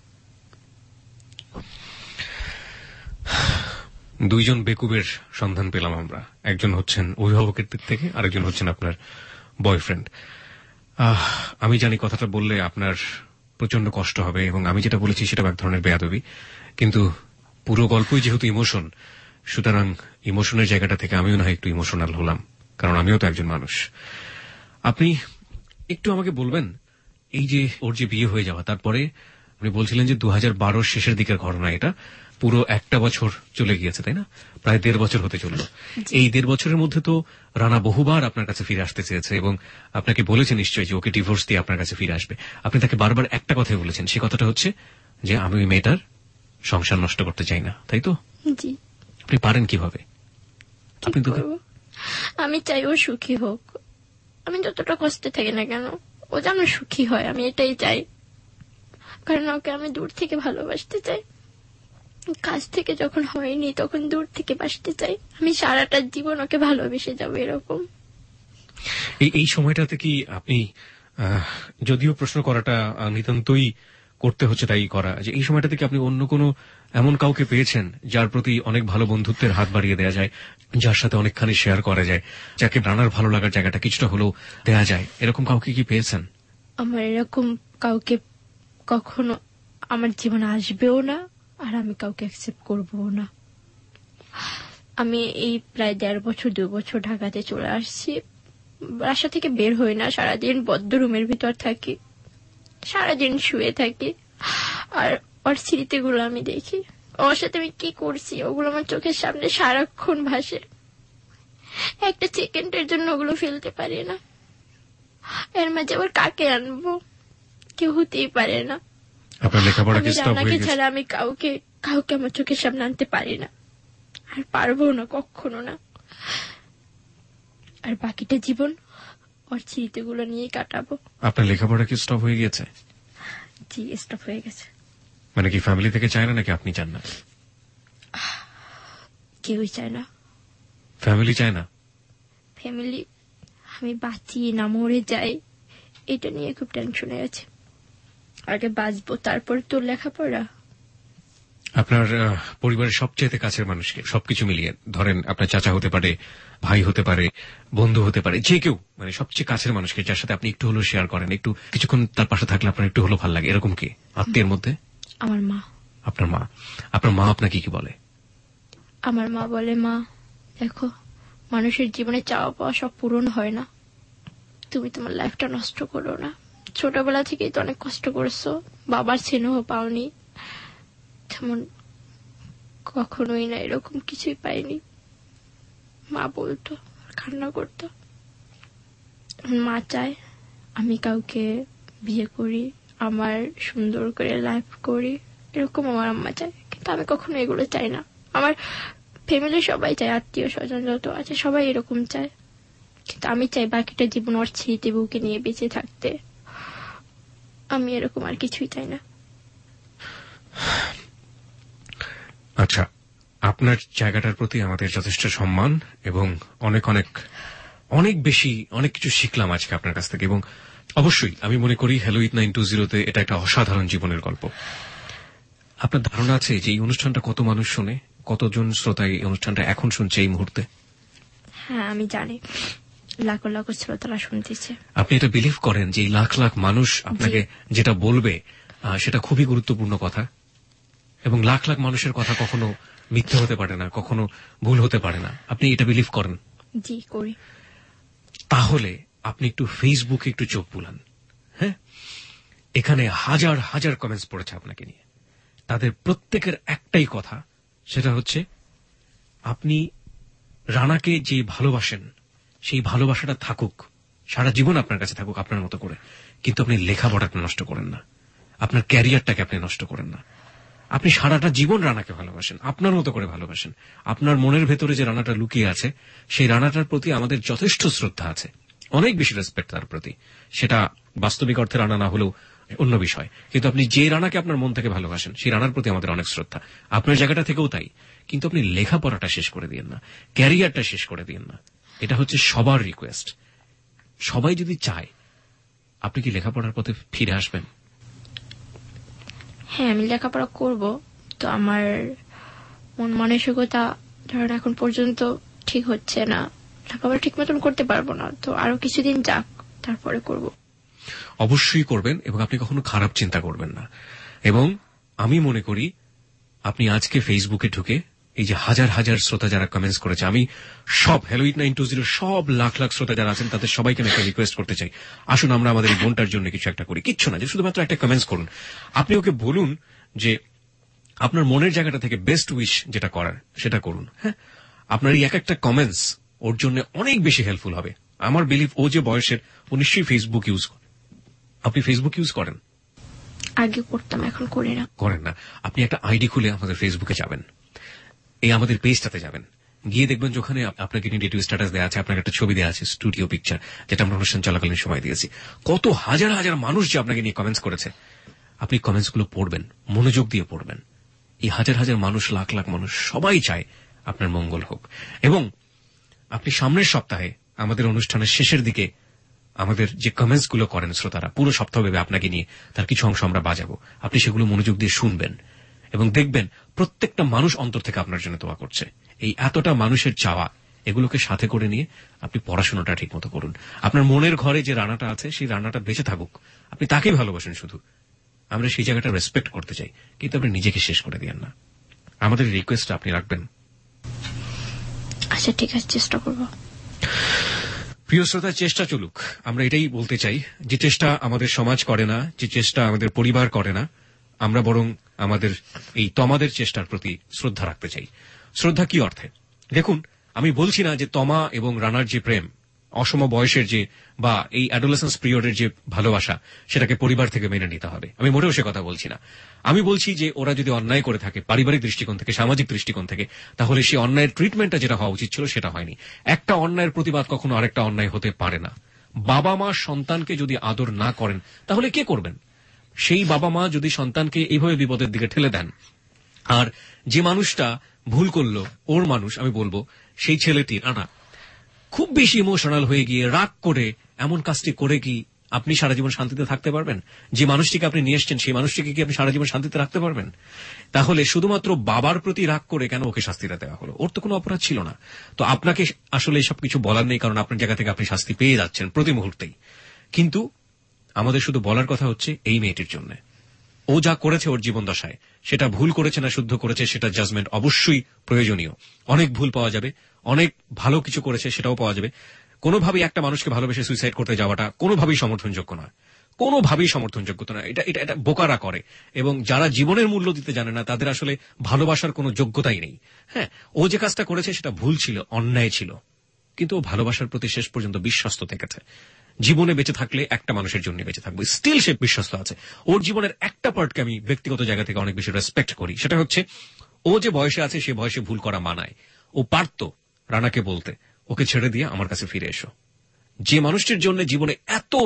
দুইজন বেকুবের সন্ধান পেলাম আমরা, একজন হচ্ছেন অভিভাবকের দিক থেকে, আরেকজন হচ্ছেন আপনার বয়ফ্রেন্ড। আমি জানি কথাটা বললে আপনার প্রচন্ড কষ্ট হবে, এবং আমি যেটা বলেছি সেটা এক ধরনের বেয়াদবি, কিন্তু পুরো গল্পই যেহেতু ইমোশন, সুতরাং ইমোশনের জায়গাটা থেকে আমিও না একটু ইমোশনাল হলাম, কারণ আমিও তো একজন মানুষ। আপনি একটু আমাকে বলবেন, এই যে ওর যে বিয়ে হয়ে যাওয়া, তারপরে আপনি বলছিলেন যে 2012 শেষের দিকের ঘটনা, এটা পুরো 1 বছর চলে গিয়েছে, তাই না? প্রায় 1.5 বছর হতে চলল। এই 1.5 বছরের মধ্যে তো রানা বহুবার আপনার কাছে ফিরে আসতে চেয়েছে, এবং আপনাকে বলেছে নিশ্চয়ই যে ওকে ডিভোর্স দিয়ে আপনার কাছে ফিরে আসবে। আপনি তাকে বারবার একটা কথাই বলেছেন, সে কথাটা হচ্ছে যে আমি ওই মেয়েটার সংসার নষ্ট করতে চাই না, তাই তো? জি। আপনি পারেন কিভাবে? আপনি তো আমি চাই ও সুখী হোক, আমি যতটা কষ্টে থাকি না কেন ও যেন সুখী হয়, আমি এটাই চাই। কারণ ওকে আমি দূর থেকে ভালোবাসতে চাই, কাছ থেকে যখন হয়নি তখন দূর থেকে বাসতে চাই। আমি সারাটা জীবন ওকে ভালোবেসে যাবো এরকম। এই সময়টাতে কি আপনি, যদিও প্রশ্ন করাটা নিতান্তই করতে হচ্ছে তাই করা, যে এই সময়টাতে কি আপনি অন্য কোনো এমন কাউকে পেয়েছেন যার প্রতি অনেক ভালো বন্ধুত্বের হাত বাড়িয়ে দেওয়া যায়, যার সাথে অনেকখানি শেয়ার করা যায়, যাকে রানার ভালো লাগার জায়গাটা কিছুটা হলেও দেওয়া যায়, এরকম কাউকে কি পেয়েছেন? আমার এরকম কাউকে কখনো আমার জীবনে আসবেও না, আর আমি কাউকে অ্যাকসেপ্ট করবও না। আমি এই প্রায় 1.5 বছর 2 বছর ঢাকাতে চলে আসছি, বাসা থেকে বের হই না, সারাদিন বদ্ধ রুমের ভিতর থাকি, সারাদিন শুয়ে থাকি, আর ওর স্মৃতিগুলো আমি দেখি, ওর সাথে আমি কি করছি ওগুলো আমার চোখের সামনে সারাক্ষণ ভাসে। একটা সেকেন্ডের জন্য ওগুলো ফেলতে পারি না। এর মাঝে আবার কাকে আনবো, কেউ হতেই পারে না। রানাকে ছাড়া আমি কাউকে আমার চোখের সামনে আনতে পারি না, আর পারবো না, কখনো না। আর বাকিটা জীবন ওর স্মৃতিগুলো নিয়ে কাটাবো। আপনার লেখাপড়া কি স্টপ হয়ে গেছে? জি, স্টপ হয়ে গেছে। মানে কি ফ্যামিলি থেকে চায় না নাকি আপনি চান না? কেউই চায় না। ফ্যামিলি চায় না? ফ্যামিলি আমি বাঁচি না মরে যাই এটা নিয়ে খুব টেনশনে আছে। আগে বাঁচবো, তারপর তো লেখাপড়া। আপনার পরিবারের সবচেয়ে কাছের মানুষকে সবকিছু মিলিয়ে ধরেন, আপনার চাচা হতে পারে, ভাই হতে পারে, বন্ধু হতে পারে, যে কেউ, মানে সবচেয়ে কাছের মানুষকে যার সাথে আপনি একটু হলেও শেয়ার করেন, একটু কিছুক্ষণ তার পাশে থাকলে আপনার একটু হলেও ভালো লাগে, এরকম কি আত্মীয়ের মধ্যে? আমার মা। আপনার মা? আপনার মা আপনাকে কি বলে? আমার মা বলে, মা দেখো, মানুষের জীবনে চাওয়া পাওয়া সব পূরণ হয় না, তুমি তোমার লাইফটা নষ্ট করো না। ছোটবেলা থেকেই তো অনেক কষ্ট করছো, বাবার স্নেহ পাওনি, তেমন কখনোই না, এরকম কিছুই পাইনি। মা বলতো, কান্না করতো। মা চায় আমি কাউকে বিয়ে করি, আমার সুন্দর করে লাইফ করি, এরকম আমার আম্মা চায়। কিন্তু আমি কখনো এগুলো চাই না। আমার ফ্যামিলির সবাই চায়, আত্মীয় স্বজন যত আছে সবাই এরকম চায়, কিন্তু আমি চাই বাকিটা জীবন ওর স্মৃতি বুকে নিয়ে বেঁচে থাকতে। আমি এরকম আর কিছুই চাই না। আচ্ছা, আপনার জায়গাটার প্রতি আমাদের যথেষ্ট সম্মান এবং অনেক অনেক অনেক বেশি অনেক কিছু শিখলাম আজকে আপনার কাছ থেকে। এবং অবশ্যই আমি মনে করি হ্যালো 8920-তে এটা একটা অসাধারণ জীবনের গল্প। আপনার ধারণা আছে যে এই অনুষ্ঠানটা কত মানুষ শোনে, কতজন শ্রোতা এই অনুষ্ঠানটা এখন শুনছে এই মুহূর্তে? হ্যাঁ, আমি জানি, লাখ লাখ শ্রোতারা শুনতেছে। আপনি এটা বিলিভ করেন যে এই লাখ লাখ মানুষ আপনাকে যেটা বলবে সেটা খুবই গুরুত্বপূর্ণ কথা, এবং লাখ লাখ মানুষের কথা কখনো মিথ্যে হতে পারে না, কখনো ভুল হতে পারে না, আপনি এটা বিলিভ করেন? জি, করি। তাহলে আপনি একটু ফেসবুকে একটু চোখ বুলান। হ্যাঁ, এখানে হাজার হাজার কমেন্টস পড়েছে আপনাকে নিয়ে, তাদের প্রত্যেকের একটাই কথা, সেটা হচ্ছে আপনি রানাকে যে ভালোবাসেন সেই ভালোবাসাটা থাকুক, সারা জীবন আপনার কাছে থাকুক আপনার মতো করে, কিন্তু আপনি লেখাপড়াটা নষ্ট করেন না, আপনার ক্যারিয়ারটাকে আপনি নষ্ট করেন না। আপনি সারাটা জীবন রানাকে ভালোবাসেন, আপনার মতো করে ভালোবাসেন। আপনার মনের ভেতরে যে রানাটা লুকিয়ে আছে, সেই রানাটার প্রতি আমাদের যথেষ্ট শ্রদ্ধা আছে, অনেক বেশি রেসপেক্ট তার প্রতি। সেটা বাস্তবিক অর্থে রানা না হলেও অন্য বিষয়, কিন্তু আপনি যে রানাকে আপনার মন থেকে ভালোবাসেন সেই রানার প্রতি আমাদের অনেক শ্রদ্ধা। আপনার জায়গাটা থেকেও তাই। কিন্তু আপনি লেখাপড়াটা শেষ করে দিয়েন না, ক্যারিয়ারটা শেষ করে দিয়েন না। এটা হচ্ছে সবার রিকোয়েস্ট। সবাই যদি চায়, আপনি কি লেখাপড়ার পথে ফিরে আসবেন? হ্যাঁ, আমি লেখাপড়া করব, তো আমার মন মানসিকতা ধরেন এখন পর্যন্ত ঠিক হচ্ছে না, লেখাপড়া ঠিক মতন করতে পারবো না, তো আরো কিছুদিন যাক, তারপরে করব। অবশ্যই করবেন, এবং আপনি কখনো খারাপ চিন্তা করবেন না। এবং আমি মনে করি আপনি আজকে ফেসবুকে ঢুকে এই যে হাজার হাজার শ্রোতা যারা কমেন্টস করেছে, আমি সব হ্যালো 8920 সব লাখ লাখ শ্রোতা যারা আছেন তাদের সবাইকে আমি একটা রিকোয়েস্ট করতে চাই, আসুন আমরা আমাদের এই বোনটার জন্য কিছু একটা করি। কিচ্ছু না, যে শুধুমাত্র একটা কমেন্টস করুন। আপনি ওকে বলুন যে আপনার মনের জায়গাটা থেকে বেস্ট উইশ যেটা করার সেটা করুন। হ্যাঁ, আপনার এই এক একটা কমেন্টস ওর জন্য অনেক বেশি হেল্পফুল হবে। আমার বিলিভ ও যে বয়সের, ও নিশ্চয়ই ফেসবুক ইউজ করে। আপনি ফেসবুক ইউজ করেন? আগে করতাম, এখন করি না। করেন না? আপনি একটা আইডি খুলে আমাদের ফেসবুকে যাবেন, এই আমাদের পেজটাতে যাবেন, গিয়ে দেখবেন যে ওখানে আপনাকে নিয়ে ডেটিভ স্ট্যাটাস দেওয়া আছে, আপনার একটা ছবি দেওয়া আছে, স্টুডিও পিকচার, যেটা আমরা অনুষ্ঠান চলাকালীন সময় দিয়েছি। কত হাজার হাজার মানুষ যে আপনাকে নিয়ে কমেন্টস করেছে, আপনি কমেন্টসগুলো পড়বেন, মনোযোগ দিয়ে পড়বেন। এই হাজার হাজার মানুষ, লাখ লাখ মানুষ সবাই চায় আপনার মঙ্গল হোক। এবং আপনি সামনের সপ্তাহে আমাদের অনুষ্ঠানের শেষের দিকে আমাদের যে কমেন্টসগুলো করেন শ্রোতারা, পুরো সপ্তাহ ভেবে আপনাকে নিয়ে তার কিছু অংশ আমরা বাজাবো, আপনি সেগুলো মনোযোগ দিয়ে শুনবেন এবং দেখবেন প্রত্যেকটা মানুষ অন্তর থেকে আপনার জন্য দোয়া করছে। এই এতটা মানুষের চাওয়া, এগুলোকে সাথে করে নিয়ে আপনি পড়াশোনাটা ঠিক মতো করুন। আপনার মনের ঘরে যে রান্নাটা আছে, সেই রান্নাটা বেঁচে থাকুক, আপনি তাকেই ভালোবাসেন শুধু। আমরা সেই জায়গাটা রেসপেক্ট করতে চাই, কিন্তু আপনি নিজেকে শেষ করে দিয়েন না। আমাদের রিকোয়েস্টটা আপনি রাখবেন? আচ্ছা, ঠিক আছে, চেষ্টা করব। প্রিয় শ্রোতা, চেষ্টা চলুক, আমরা এটাই বলতে চাই। যে চেষ্টা আমাদের সমাজ করে না, যে চেষ্টা আমাদের পরিবার করে না, আমরা বরং আমাদের এই তমাদের চেষ্টার প্রতি শ্রদ্ধা রাখতে চাই। শ্রদ্ধা কি অর্থে? দেখুন, আমি বলছি না যে তমা এবং রানার যে প্রেম, অসম বয়সের যে বা এই অ্যাডোলেসেন্স পিরিয়ডের যে ভালোবাসা, সেটাকে পরিবার থেকে মেনে নিতে হবে, আমি মোটেও সে কথা বলছি না। আমি বলছি যে ওরা যদি অন্যায় করে থাকে পারিবারিক দৃষ্টিকোণ থেকে, সামাজিক দৃষ্টিকোণ থেকে, তাহলে সেই অন্যায়ের ট্রিটমেন্টটা যেটা হওয়া উচিত ছিল সেটা হয়নি। একটা অন্যায়ের প্রতিবাদ কখনো আরেকটা অন্যায় হতে পারে না। বাবা মা সন্তানকে যদি আদর না করেন, তাহলে কে করবেন? সেই বাবা মা যদি সন্তানকে এইভাবে বিপদের দিকে ঠেলে দেন, আর যে মানুষটা ভুল করলো, ওর মানুষ আমি বলবো, সেই ছেলেটি রানা খুব বেশি ইমোশনাল হয়ে গিয়ে রাগ করে এমন কাজটি করে কি আপনি সারা জীবন শান্তিতে থাকতে পারবেন? যে মানুষটিকে আপনি নিয়ে এসছেন, সেই মানুষটিকে কি আপনি সারা জীবন শান্তিতে রাখতে পারবেন? তাহলে শুধুমাত্র বাবার প্রতি রাগ করে কেন ওকে শাস্তিটা দেওয়া হলো? ওর তো কোনো অপরাধ ছিল না। তো আপনাকে আসলে এসব কিছু বলার নেই, কারণ আপনার জায়গা থেকে আপনি শাস্তি পেয়ে যাচ্ছেন প্রতি মুহূর্তেই। কিন্তু আমাদের শুধু বলার কথা হচ্ছে এই মেয়েটির জন্য। ও যা করেছে ওর জীবন দশায়, সেটা ভুল করেছে না শুদ্ধ করেছে, সেটা জাজমেন্ট অবশ্যই প্রয়োজনীয়। অনেক ভুল পাওয়া যাবে, অনেক ভালো কিছু করেছে সেটাও পাওয়া যাবে। কোনোভাবেই একটা মানুষকে ভালোবেসে সুইসাইড করতে যাওয়াটা কোনোভাবেই সমর্থনযোগ্য নয়, কোনোভাবেই সমর্থনযোগ্য নয়। এটা বোকারা করে, এবং যারা জীবনের মূল্য দিতে জানে না তাদের আসলে ভালোবাসার কোনো যোগ্যতাই নেই। হ্যাঁ, ও যে কাজটা করেছে সেটা ভুল ছিল, অন্যায় ছিল, কিন্তু ও ভালোবাসার প্রতি শেষ পর্যন্ত বিশ্বস্ত থেকেছে। জীবনে বেঁচে থাকলে একটা মানুষের জন্য বেঁচে থাকবে, স্টিল সে বিশ্বস্ত আছে। ওর জীবনের একটা পার্টকে আমি ব্যক্তিগত জায়গা থেকে অনেক বেশি রেসপেক্ট করি, সেটা হচ্ছে ও যে বয়সে আছে সে বয়সে ভুল করা মানায়। ও পারত রানাকে বলতে, ওকে ছেড়ে দিয়ে আমার কাছে ফিরে এসো। যে মানুষটির জন্য জীবনে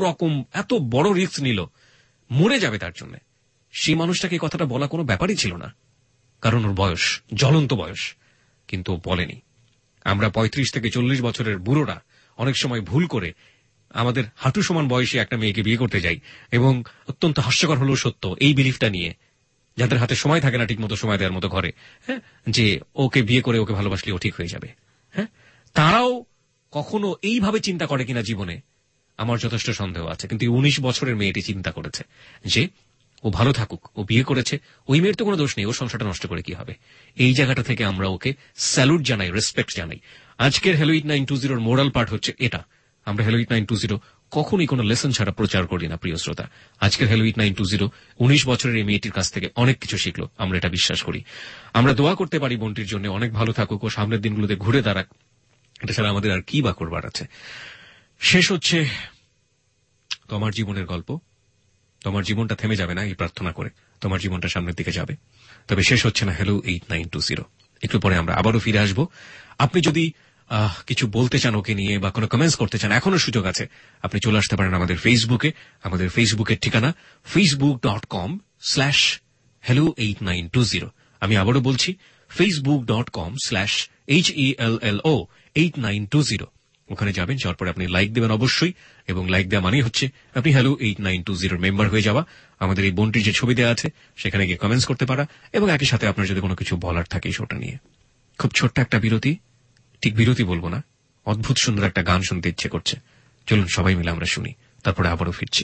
এত বড় রিস্ক নিল, মরে যাবে তার জন্য, সেই মানুষটাকে এই কথাটা বলা কোনো ব্যাপারই ছিল না, কারণ ওর বয়স, জ্বলন্ত বয়স। কিন্তু ও বলেনি। আমরা 35 থেকে 40 বছরের বুড়োরা অনেক সময় ভুল করে আমাদের হাঁটু সমান বয়সে একটা মেয়েকে বিয়ে করতে যাই, এবং অত্যন্ত হাস্যকর হলেও সত্য, এই বিলিফটা নিয়ে, যাদের হাতে সময় থাকে না ঠিক মতো সময় দেওয়ার মতো ঘরে, হ্যাঁ, যে ওকে বিয়ে করে ওকে ভালোবাসলে ও ঠিক হয়ে যাবে। হ্যাঁ, তারাও কখনো এইভাবে চিন্তা করে কিনা জীবনে আমার যথেষ্ট সন্দেহ আছে। কিন্তু 19 বছরের মেয়েটি চিন্তা করেছে যে ও ভালো থাকুক, ও বিয়ে করেছে, ওই মেয়ের তো কোনো দোষ নেই, ওর সংসারটা নষ্ট করে কি হবে। এই জায়গাটা থেকে আমরা ওকে স্যালুট জানাই, রেসপেক্ট জানাই। আজকের হ্যালো 8920 মোরাল পার্ট হচ্ছে এটা। আমরা হ্যালো 8920 কখনই কোনো লেসন ছাড়া প্রচার করি না। প্রিয় শ্রোতা, আজকের হ্যালো 8920 19 বছরের এই মেয়েটির কাছ থেকে অনেক কিছু শিখলো, আমরা এটা বিশ্বাস করি। আমরা দোয়া করতে পারি বোনটির জন্য অনেক ভালো থাকুক, ও সামনের দিনগুলোতে ঘুরে দাঁড়াক। এটা ছাড়া আমাদের আর কি বা করবার আছে। শেষ হচ্ছে তোমার জীবনের গল্প। তোমার জীবনটা থেমে যাবে না এই প্রার্থনা করে, তোমার জীবনটা সামনের দিকে যাবে। তবে শেষ হচ্ছে না হ্যালো 8920। একটু পরে আমরা আবারও ফিরে আসবো। আপনি যদি কিছু বলতে চান ওকে নিয়ে বা কোনো কমেন্টস করতে চান, এখনো সুযোগ আছে। আপনি চলে আসতে পারেন আমাদের ফেসবুকে। আমাদের ফেসবুকের ঠিকানা facebook.com/hello8920। আমি আবারও বলছি facebook.com/HELLO8920। ওখানে যাবেন, যাওয়ার পরে আপনি লাইক দেবেন অবশ্যই, এবং লাইক দেওয়া মানেই হচ্ছে আপনি হ্যালো 8920 মেম্বার হয়ে যাওয়া। আমাদের এই বোনটির যে ছবি দেওয়া আছে সেখানে গিয়ে কমেন্টস করতে পারা, এবং একই সাথে আপনার যদি কোনো কিছু বলার থাকে শোটা নিয়ে। খুব ছোট্ট একটা বিরতি, ঠিক বিরতি বলবো না, অদ্ভুত সুন্দর একটা গান শুনতে ইচ্ছে করছে। চলুন সবাই মিলে আমরা শুনি, তারপরে আবারও ফিরছি।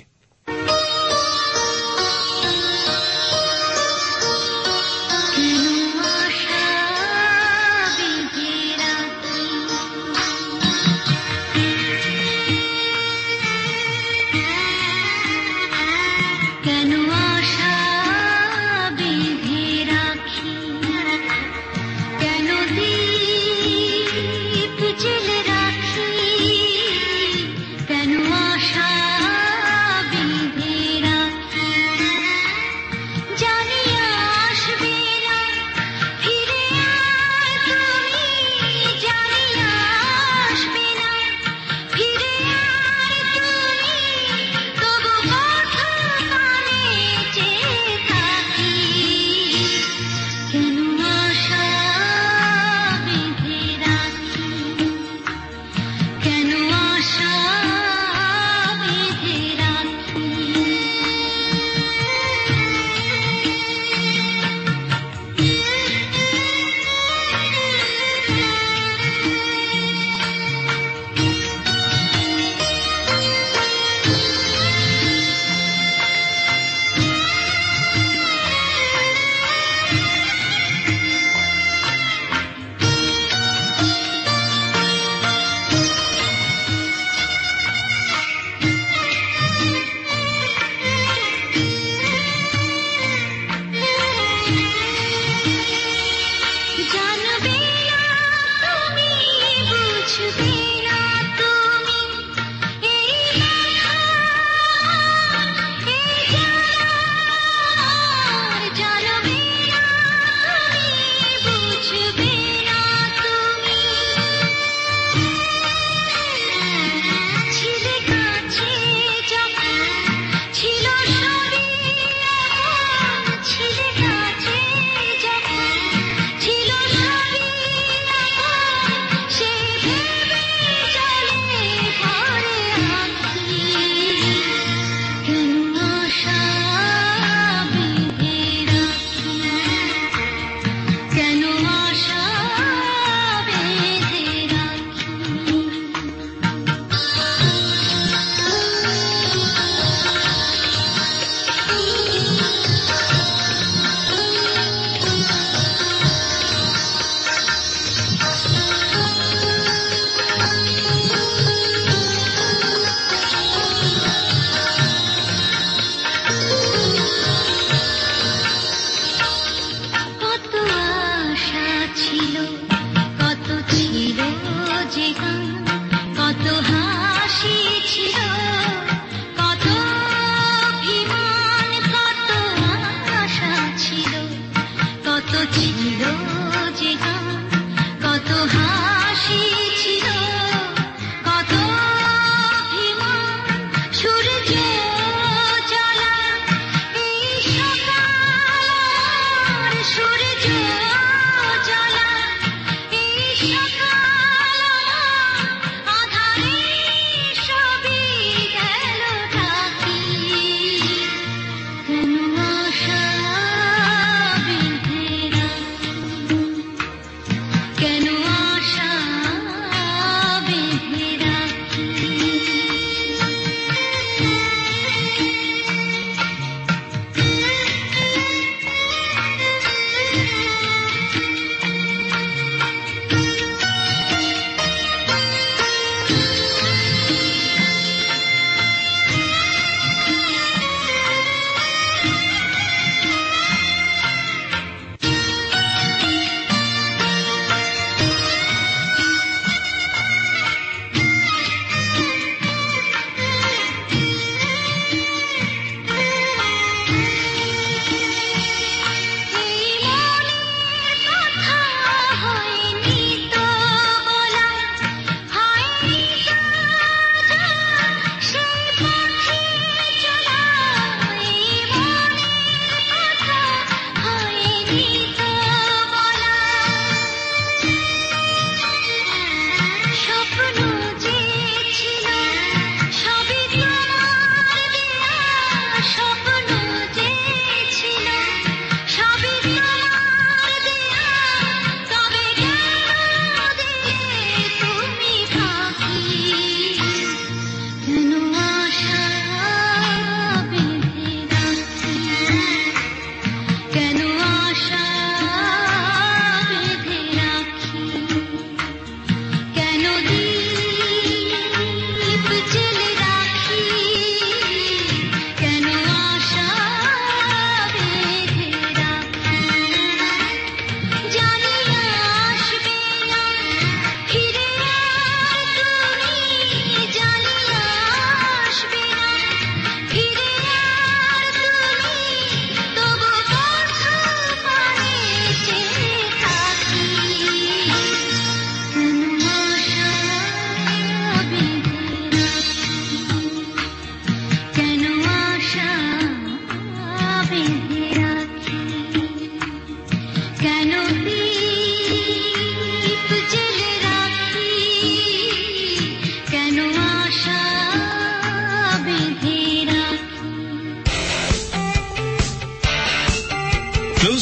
কেন আশা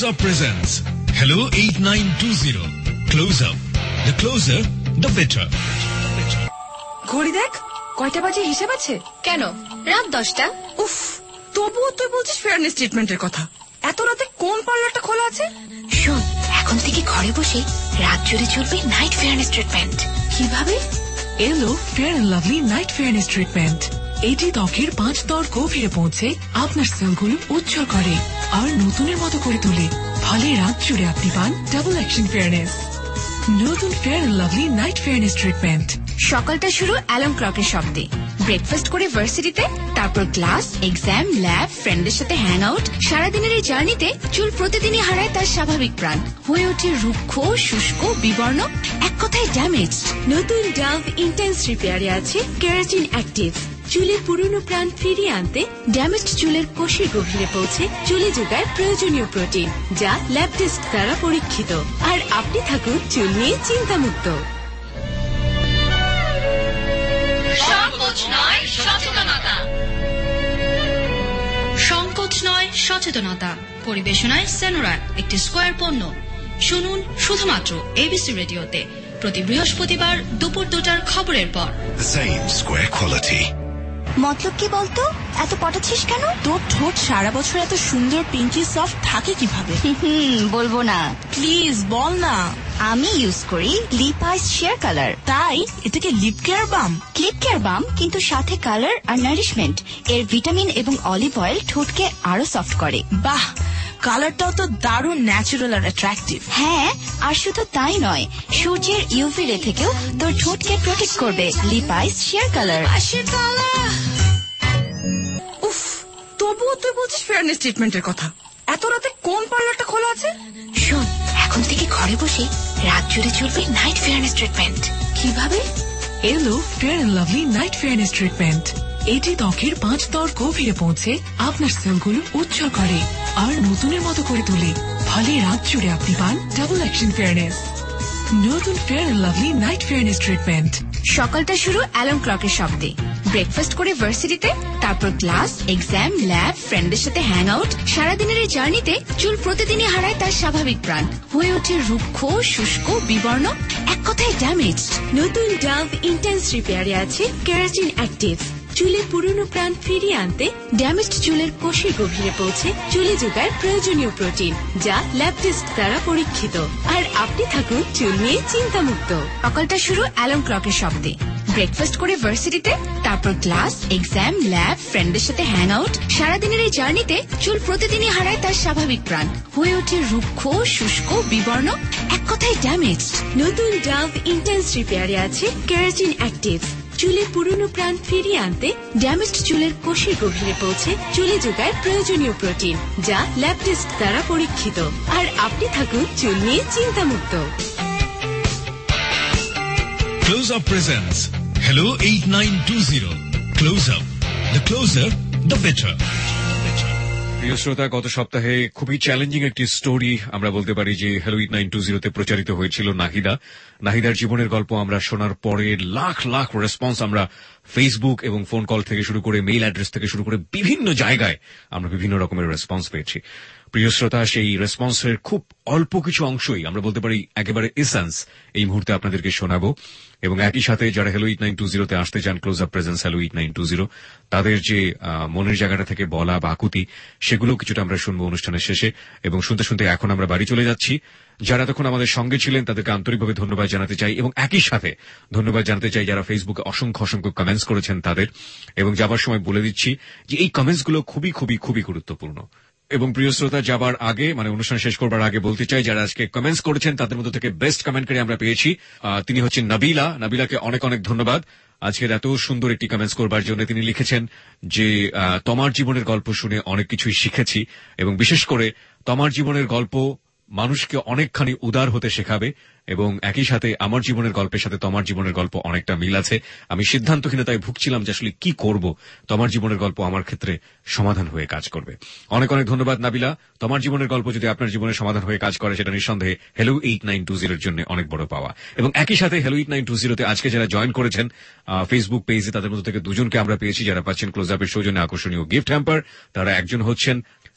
Close Up presents Hello 8920. Close Up. The closer, the better. ঘড়ি দেখ, কয়টা বাজে হিসেব আছে? কেন, রাত 10টা। উফ, তবুও তুই বলছিস ফেয়ারনেস ট্রিটমেন্টের কথা। এত রাতে কোন পার্লারটা খোলা আছে? শোন, এখন থেকে ঘরে বসে রাত জুড়ে চলবে নাইট ফেয়ারনেস ট্রিটমেন্ট। কিভাবে? এলো fair and lovely night fairness treatment. এটি ত্বকের 5 স্তর গভীরে পৌঁছে আপনার সেলগুলো উজ্জ্বল করে আর নতুনের মতো করে তোলে। ফলে রাত জুড়ে আপনি পান ডাবল অ্যাকশন ফেয়ারনেস। নতুন fair and lovely night fairness treatment. সকালটা শুরু অ্যালার্ম ক্লকের শব্দে। ব্রেকফাস্ট করে ভার্সিটিতে, তারপর ক্লাস, এক্সাম, ল্যাব, ফ্রেন্ডের সাথে হ্যাং আউট। সারাদিনের এই জার্নিতে চুল প্রতিদিনই হারায় তার স্বাভাবিক প্রাণ, হয়ে ওঠে রুক্ষ, শুষ্ক, বিবর্ণ, এক কথায় ড্যামেজ। নতুন ডাভ ইন্টেন্স রিপেয়ারে আছে কেরাটিন অ্যাক্টিভ। চুলের পুরনো প্রাণ ফিরিয়ে আনতে ড্যামেজড চুলের কোষের গভীরে পৌঁছে চুলে যোগায় প্রয়োজনীয় প্রোটিন, যা ল্যাব টেস্ট দ্বারা পরীক্ষিত। আর আপনি থাকুন চুল নিয়ে চিন্তামুক্ত। সংকোচ নয় সচেতনতা। পরিবেশনায় সেনোরা, একটি স্কয়ার পণ্য। শুনুন শুধুমাত্র এবিসি রেডিওতে প্রতি বৃহস্পতিবার দুপুর 2টার খবরের পর। The same square quality. মতলব কি বলতো, এত পটাচ্ছিস কেন? তোর ঠোঁট সারা বছর এত সুন্দর পিঙ্কি সফট থাকে কিভাবে? বলবো না। প্লিজ বল না। আমি ইউজ করি লিপাইস শেয়ার কালার। তাই এটাকে lip care balm? Lip care balm, কিন্তু সাথে কালার আর নারিশমেন্ট। এর ভিটামিন এবং অলিভ অয়েল ঠোঁটকে আরো সফট করে। বাহ, কালারটাও তো দারুণ ন্যাচারাল আর অ্যাট্রাকটিভ। হ্যাঁ, আর শুধু তাই নয়, সূর্যের ইউভি রে থেকেও তোর ঠোঁটকে প্রোটেক্ট করবে লিপাইস শেয়ার কালার। উফ, তবুও তুই বলছিস ফেয়ারনেস ট্রিটমেন্টের কথা। এত রাতে কোন পার্লারটা খোলা আছে? শোন, এখন থেকে ঘরে বসে রাত জুড়ে চলবে নাইট ফেয়ারনেস ট্রিটমেন্ট। কিভাবে? এলো fair and lovely night fairness treatment. এটি ত্বকের 5 স্তর গভীরে পৌঁছে আপনার সেলগুলো উজ্জ্বল করে আর নতুনের মতো করে তোলে। ফলে রাত জুড়ে আপনি পান ডাবল অ্যাকশন ফেয়ারনেস। নতুন fair and lovely night fairness treatment. সকালটা শুরু অ্যালার্ম ক্লকের শব্দে। ব্রেকফাস্ট করে ভার্সিটিতে, তারপর ক্লাস, এক্সাম, ল্যাব, ফ্রেন্ডের সাথে হ্যাং আউট। সারাদিনের এই জার্নিতে চুল প্রতিদিনই হারায় তার স্বাভাবিক প্রাণ, হয়ে ওঠে রুক্ষ, শুষ্ক, বিবর্ণ, এক কথায় ড্যামেজ। নতুন ডাভ ইন্টেন্স রিপেয়ারে আছে কেরাটিন অ্যাক্টিভ। চুলের পুরনো প্রাণ ফিরিয়ে আনতে ড্যামেজড চুলের কোষের গভীরে পৌঁছে চুলে যোগায় প্রয়োজনীয় প্রোটিন, যা ল্যাব টেস্ট দ্বারা পরীক্ষিত। আর আপনি থাকুন চুল নিয়ে চিন্তামুক্ত। সকালটা শুরু অ্যালার্ম ক্লকের শব্দে। ব্রেকফাস্ট করে ভার্সিটিতে, তারপর ক্লাস, এক্সাম, ল্যাব, ফ্রেন্ডের সাথে হ্যাং আউট। সারাদিনের এই জার্নিতে চুল প্রতিদিনই হারায় তার স্বাভাবিক প্রাণ, হয়ে ওঠে রুক্ষ, শুষ্ক, বিবর্ণ, এক কথায় ড্যামেজ। নতুন ডাভ ইন্টেন্স রিপেয়ারে আছে কেরাটিন অ্যাক্টিভ। চুলের পুরনো প্রাণ ফিরিয়ে আনতে ড্যামেজড চুলের কোষের গভীরে পৌঁছে চুলে যোগায় প্রয়োজনীয় প্রোটিন, যা ল্যাব টেস্ট দ্বারা পরীক্ষিত। আর আপনি থাকুন চুল নিয়ে চিন্তামুক্ত। Close Up presents Hello 8920. Close Up. The closer, the better. প্রিয় শ্রোতা, গত সপ্তাহে খুবই চ্যালেঞ্জিং একটি স্টোরি আমরা বলতে পারি যে হ্যালো 8920 তে প্রচারিত হয়েছিল। নাহিদার জীবনের গল্প আমরা শোনার পরে লাখ লাখ রেসপন্স আমরা ফেসবুক এবং ফোন কল থেকে শুরু করে মেইল অ্যাড্রেস থেকে শুরু করে বিভিন্ন জায়গায় আমরা বিভিন্ন রকমের রেসপন্স পেয়েছি। প্রিয় শ্রোতা, সেই রেসপন্সের খুব অল্প কিছু অংশই আমরা বলতে পারি একেবারে এসেন্স এই মুহূর্তে আপনাদেরকে শোনাবো। এবং একই সাথে যারা হ্যালো 8920 তে আসতে চান, ক্লোজ আপ প্রেজেন্স হ্যালো 8920, তাদের যে মনের জায়গাটা থেকে বলা বা আকুতি, সেগুলো কিছুটা আমরা শুনবো অনুষ্ঠানের শেষে। এবং শুনতে শুনতে এখন আমরা বাড়ি চলে যাচ্ছি। যারা তখন আমাদের সঙ্গে ছিলেন তাদেরকে আন্তরিকভাবে ধন্যবাদ জানাতে চাই, এবং একই সাথে ধন্যবাদ জানাতে চাই যারা ফেসবুকে অসংখ্য অসংখ্য কমেন্টস করেছেন তাদের। এবং যাবার সময় বলে দিচ্ছি যে এই কমেন্টসগুলো খুবই খুবই খুবই গুরুত্বপূর্ণ। এবং প্রিয় শ্রোতা, যাবার আগে মানে অনুষ্ঠান শেষ করবার আগে বলতে চাই, যারা আজকে কমেন্টস করেছেন তাদের মধ্যে থেকে বেস্ট কমেন্টকারী আমরা পেয়েছি। তিনি হচ্ছেন নাবিলাকে অনেক অনেক ধন্যবাদ আজকের এত সুন্দর একটি কমেন্টস করবার জন্য। তিনি লিখেছেন যে তোমার জীবনের গল্প শুনে অনেক কিছুই শিখেছি, এবং বিশেষ করে তোমার জীবনের গল্প মানুষকে অনেকখানি উদার হতে শেখাবে, এবং একই সাথে আমার জীবনের গল্পের সাথে তোমার জীবনের গল্প অনেকটা মিল আছে। আমি সিদ্ধান্তহীনতায় ভুগছিলাম যে আসলে কি করব, তোমার জীবনের গল্প আমার ক্ষেত্রে সমাধান হয়ে কাজ করবে। অনেক অনেক ধন্যবাদ নাবিলা। তোমার জীবনের গল্প যদি আপনার জীবনের সমাধান হয়ে কাজ করে, সেটা নিঃসন্দেহে হ্যালো 8920 এর জন্য অনেক বড় পাওয়া। এবং একই সাথে হ্যালো 8920 তে আজকে যারা জয়েন করেছেন ফেসবুক পেজে, তাদের মধ্যে থেকে দুজনকে আমরা পেয়েছি যারা পাচ্ছেন ক্লোজ আপের সৌজন্যে আকর্ষণীয় গিফট হ্যাম্পার। তারা একজন হচ্ছেন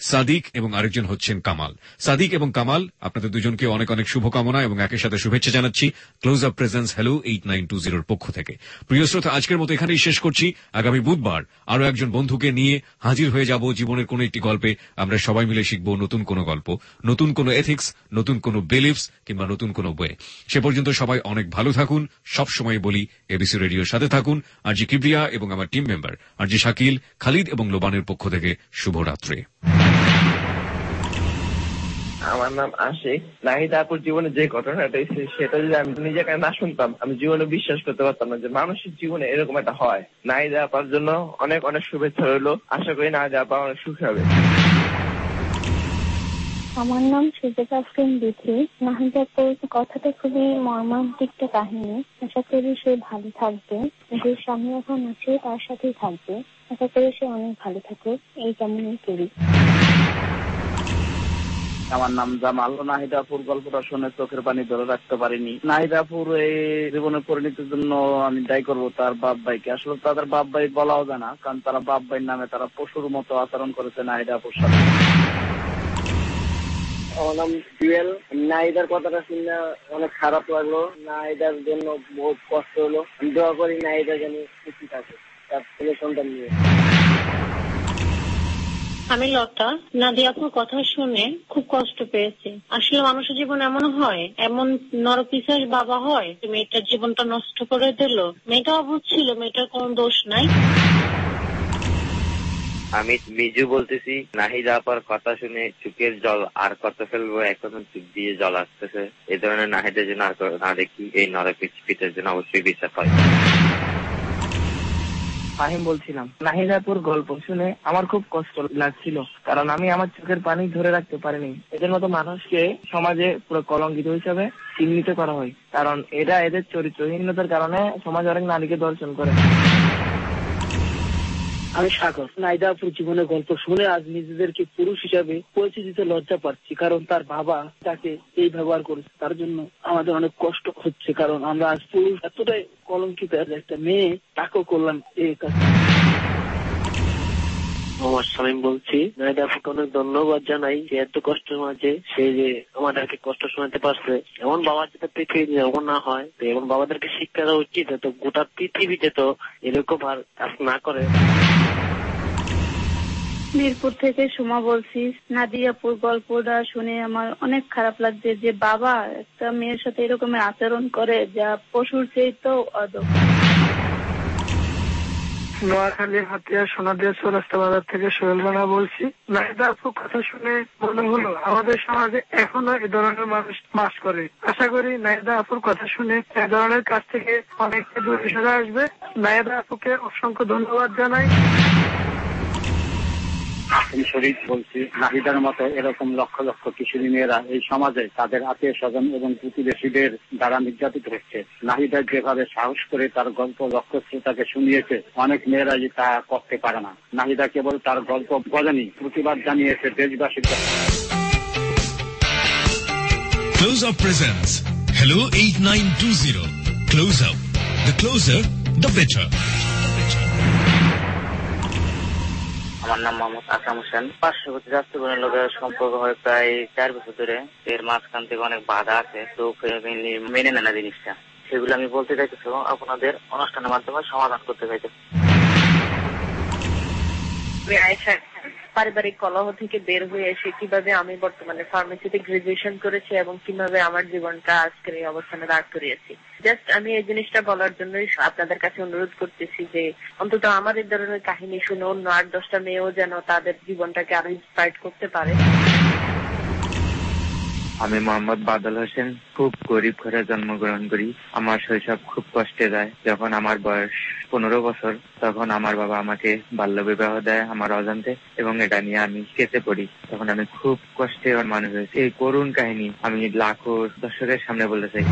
সাদিক এবং আরেকজন হচ্ছেন কামাল। সাদিক এবং কামাল, আপনাদের দুজনকে অনেক অনেক শুভকামনা এবং একই সাথে শুভেচ্ছা জানাচ্ছি ক্লোজ আপ প্রেজেন্স হ্যালো 8920 পক্ষ থেকে। প্রিয় শ্রোতা, আজকের মতো এখানেই শেষ করছি। আগামী বুধবার আরো একজন বন্ধুকে নিয়ে হাজির হয়ে যাব জীবনের কোন একটি গল্পে। আমরা সবাই মিলে শিখব নতুন কোন গল্প, নতুন কোন এথিক্স, নতুন কোন বিলিফস কিংবা নতুন কোন ওয়ে। সে পর্যন্ত সবাই অনেক ভালো থাকুন। সব সময় বলি এবিসি রেডিওর সাথে থাকুন। আরজি কিবরিয়া এবং আমার team member RJ Shakil, Khalid এবং লোবানের পক্ষ থেকে শুভরাত্রি। আমার নাম আশিক। নাহিদা আপুর জীবনে যে ঘটনাটা সেটা যদি আমি নিজেকে না শুনতাম, আমি জীবনে বিশ্বাস করতে পারতাম না যে মানুষের জীবনে এরকম একটা হয়। নাহিদা আপার জন্য অনেক অনেক শুভেচ্ছা রইল। আশা করি নাহিদা আপা অনেক সুখী হবে। আমার নাম সুজেতা আফরিন বিথি। নাহিদা আপুর কথাটা খুবই মর্মান্তিক একটা কাহিনী। আশা করি সে ভালো থাকবে, যে স্বামী এখন আছে তার সাথেই থাকবে। আশা করি সে অনেক ভালো থাকে, এই কেমনই করি। আমার নাম জামাল। নাহিদা আপুর গল্পটা শুনে চোখের পানি ধরে রাখতে পারিনি। নাহিদা আপুর এই জীবনের পরিণতির জন্য আমি দায়ী করবো তার বাপ ভাইকে। আসলে তাদের বাপ ভাই বলাও যায় না, কারণ তারা বাপ ভাইয়ের নামে তারা পশুর মতো আচরণ করেছে নাহিদা আপুর সাথে। আমার নাম জুয়েল। নাহিদার কথাটা শুনে অনেক খারাপ লাগলো। নাহিদার জন্য বহুত কষ্ট হলো। আমি দোয়া করি নাহিদা যেন খুশি থাকে তার ছেলে সন্তান নিয়ে। আমি লতা। নাদিয়া আপুর কথা শুনে খুব কষ্ট পেয়েছি। আসলে মানুষের জীবন এমন হয়, এমন নরপিশাচ বাবা হয় মেয়েটার জীবনটা নষ্ট করে দিল। মেয়েটা অবুঝ ছিল, মেয়েটার কোনো দোষ নাই। আমি মিজু বলতেছি। নাহিদা আপার কথা শুনে চোখের জল আর কত ফেলবো, এখন চোখ দিয়ে জল আসতেছে। এই ধরনের নাহিদা যেন না দেখি, এই নরপিটের জন্য অবশ্যই বিচার হয়। ফাহিম বলছিলাম। নাহিদাপুর গল্প শুনে আমার খুব কষ্ট লাগছিল, কারণ আমি আমার চোখের পানি ধরে রাখতে পারিনি। এদের মতো মানুষকে সমাজে পুরো কলঙ্কিত হিসাবে চিহ্নিত করা হয়, কারণ এরা এদের চরিত্রহীনতার কারণে সমাজ অনেক নারীকে দর্শন করে। আমি সাগর। নাহিদাপুর জীবনের গল্প শুনে আজ নিজেদেরকে পুরুষ হিসাবে পরিচয় দিতে লজ্জা পাচ্ছি, কারণ তার বাবা তাকে এই ব্যবহার করেছে। তার জন্য আমাদের অনেক কষ্ট হচ্ছে, কারণ আমরা আজ পুরুষ এতটাই কলঙ্কিত। একটা মেয়ে তাকেও করলাম এই কাজ। আমার স্বামী বলছি। নাহিদা আপুকে অনেক ধন্যবাদ জানাই যে এত কষ্টের মাঝে সে যে আমাদেরকে কষ্ট শোনাতে পারছে। এমন বাবা যাতে পৃথিবীতে এমন না হয়, তো এমন বাবাদেরকে শিক্ষা দেওয়া উচিত, তো গোটা পৃথিবীতে তো এরকম আর কাজ না করে। মিরপুর থেকে সুমা বলছি। নাদিয়াপুর গল্পটা শুনে আমার অনেক খারাপ লাগছে যে বাবা একটা মেয়ের সাথে এরকমের আচরণ করে, যা পশুর চেয়েও অধম। নোয়াখালী হাতিয়া সোনাদিয়া চৌরাস্তা বাজার থেকে সোহেল রানা বলছি। নাহিদা আপুর কথা শুনে মনে হলো আমাদের সমাজে এখনো এ ধরনের মানুষ বাস করে। আশা করি নাহিদা আপুর কথা শুনে এ ধরনের কাজ থেকে অনেকটা দূরে সরে আসবে। নাহিদা আপুকে অসংখ্য ধন্যবাদ জানাই। আমি শরীফ বলছি। নাহিদার মতো এরকম লক্ষ লক্ষ কিশোরী মেয়েরা এই সমাজে তাদের আত্মীয় স্বজন এবং প্রতিবেশীদের দ্বারা নির্যাতিত হচ্ছে। নাহিদা যেভাবে সাহস করে তার গল্প লক্ষ্য শ্রোতাকে শুনিয়েছে, অনেক মেয়েরা তা করতে পারে না। নাহিদা কেবল তার গল্প বলেনি, প্রতিবাদ জানিয়েছে দেশবাসীর কাছে। Close Up presents Hello 8920. Close Up. The closer, the better. আমার নাম মোহাম্মদ আসাম হোসেন। পার্শ্ববর্তী যাত্রীগণের লোকের সম্পর্ক হয় প্রায় 4 বছর ধরে। এর মাঝখান থেকে অনেক বাধা আছে, তো মেনে নেয় না জিনিসটা। সেগুলো আমি বলতে চাইতেছি, আপনাদের অনুষ্ঠানের মাধ্যমে সমাধান করতে চাইতেছি। পারিবারিক কলহ থেকে বের হয়ে এসে কিভাবে আমি বর্তমানে ফার্মেসিতে গ্রাজুয়েশন করেছি এবং কিভাবে আমার জীবনটা আজকের এই অবস্থানে দাঁড় করিয়েছি। জাস্ট আমি এই জিনিসটা বলার জন্যই আপনাদের কাছে অনুরোধ করতেছি যে অন্তত আমার এই ধরনের কাহিনী শুনে অন্য 8-10টা মেয়েও যেন তাদের জীবনটাকে আরো ইন্সপায়ার করতে পারে। আমি মোহাম্মদ বাদল হোসেন। খুব গরিব ঘরে জন্মগ্রহণ করি। আমার শৈশব খুব কষ্টে যায়। যখন আমার বয়স 15 বছর, তখন আমার বাবা আমাকে বাল্য বিবাহ দেয় আমার অজান্তে, এবং এটা নিয়ে আমি কেঁদে পড়ি। তখন আমি খুব কষ্টে মানুষ হয়েছি। এই করুণ কাহিনী আমি লাখো দর্শকের সামনে বলতে চাই।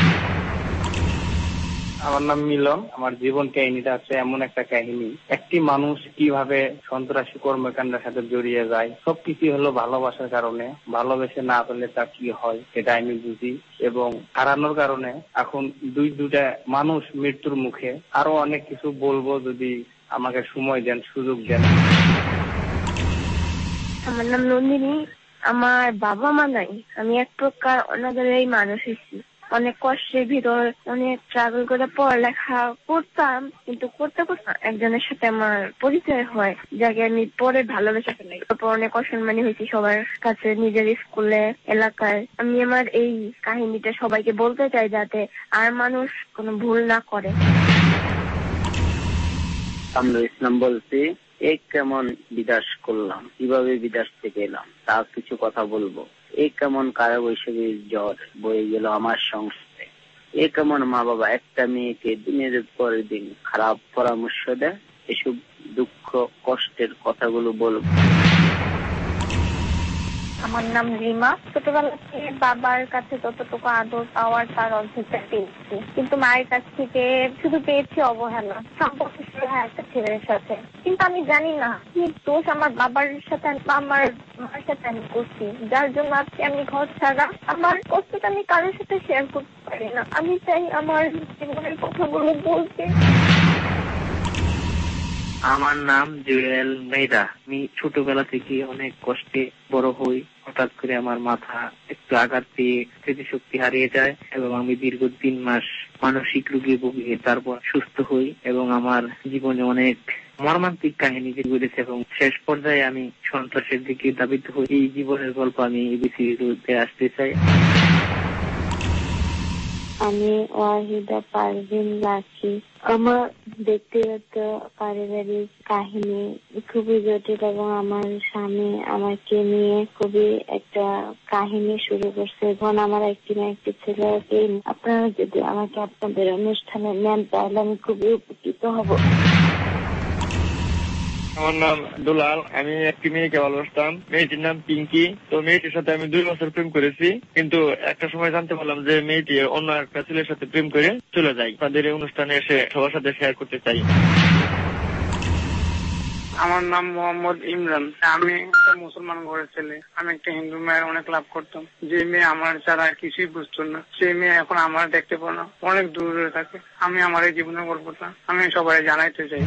আমার নাম মিলন। আমার জীবন কাহিনীটা আছে এমন একটা কাহিনী, একটি মানুষ কিভাবে সন্ত্রাসী কর্মকাণ্ডের সাথে জড়িয়ে যায়। সবকিছু হলো ভালোবাসার কারণে। ভালোবেসে না পেলে তা কি হয় সেটা আমি বুঝি, এবং হারানোর কারণে এখন দুইটা মানুষ মৃত্যুর মুখে। আরো অনেক কিছু বলবো, যদি আমাকে সময় দেন, সুযোগ দেন। আমার নাম নন্দিনী। আমার বাবা মা নাই, আমি এক প্রকার অনাদরেই মানুষ হয়েছি। অনেক কষ্টের ভিতর অনেক ট্রাভেল করে পড়ালেখা করতাম, কিন্তু করতে করতে একজনের সাথে আমার পরিচয় হয়, যাকে আমি পরে ভালোবেসে ফেলাই। তারপর অনেক অসম্মানী হয়েছি সবার কাছে, নিজের স্কুলে, এলাকায়। আমি আমার এই কাহিনীটা সবাইকে বলতে চাই যাতে আর মানুষ কোনো ভুল না করে। আমরা ইসলাম বলছি, এই কেমন বিদেশ করলাম, কিভাবে বিদেশ থেকে এলাম তা কিছু কথা বলবো। এই কেমন কারাবৈশাখীর জ্বর বয়ে গেল আমার সংসারে। এই কেমন মা বাবা একটা মেয়েকে দিনের পর দিন খারাপ পরামর্শ দেয়। এসব দুঃখ কষ্টের কথাগুলো বলবো। আমার নাম রিমা। ছোটবেলা থেকে বাবার কাছে যতটুকু আদর পাওয়ার তার অর্ধেকটা পেয়েছি, কিন্তু মায়ের কাছ থেকে শুধু পেয়েছি অবহেলা, সম্পর্ক একটা ছেলের সাথে। কিন্তু আমি জানি না কি দোষ আমার বাবার সাথে আমার মার সাথে আমি করছি, যার জন্য আজকে আমি ঘর ছাড়া। আমার কষ্টটা আমি কারোর সাথে শেয়ার করতে পারি না। আমি চাই আমার জীবনের কথাগুলো বলতে। আমার নাম জুয়েল মেহরা। আমি ছোটবেলা থেকে অনেক কষ্টে বড় হই। হঠাৎ করে আমার মাথা একটু আঘাত পেয়ে স্মৃতিশক্তি হারিয়ে যায় এবং আমি দীর্ঘ 3 মাস মানসিক রোগে ভুগি। তারপর সুস্থ হই এবং আমার জীবনে অনেক মর্মান্তিক কাহিনী ঘটেছে এবং শেষ পর্যায়ে আমি সন্ত্রাসের দিকে ধাবিত হই। এই জীবনের গল্প আমি এবিসিতে আসতে চাই। আমি ওয়াহিদা পারভিন লাকি। আমার ব্যক্তিগত পারিবারিক কাহিনী খুবই জটিল এবং আমার স্বামী আমাকে নিয়ে খুবই একটা কাহিনী শুরু করছে। এখন আমার একটি না একটি ছেলে। আপনারা যদি আমাকে আপনাদের অনুষ্ঠানে নেন তাহলে আমি খুবই উপকৃত হব। আমার নাম দুলাল। আমি একটি মেয়েকে ভালোবাসতাম, মেয়েটির নাম পিঙ্কি। তো মেয়েটির সাথে আমি 2 বছর প্রেম করেছি, কিন্তু একটা সময় জানতে পারলাম যে মেয়েটি অন্য একটা ছেলের সাথে প্রেম করে চলে যায়। তাদের এই অনুষ্ঠানে এসে সবার সাথে শেয়ার করতে চাই। আমার নাম মোহাম্মদ ইমরান। আমি একটা মুসলমান ঘরের ছেলে। আমি একটা হিন্দু মেয়ের অনেক লাভ করতাম। যে মেয়ে আমার ছাড়া কিছুই বুঝতো না, সেই মেয়ে এখন আমার দেখতে পারে না, অনেক দূরে থাকে। আমি আমার এই জীবনের গল্পটা আমি সবাই জানাইতে চাই।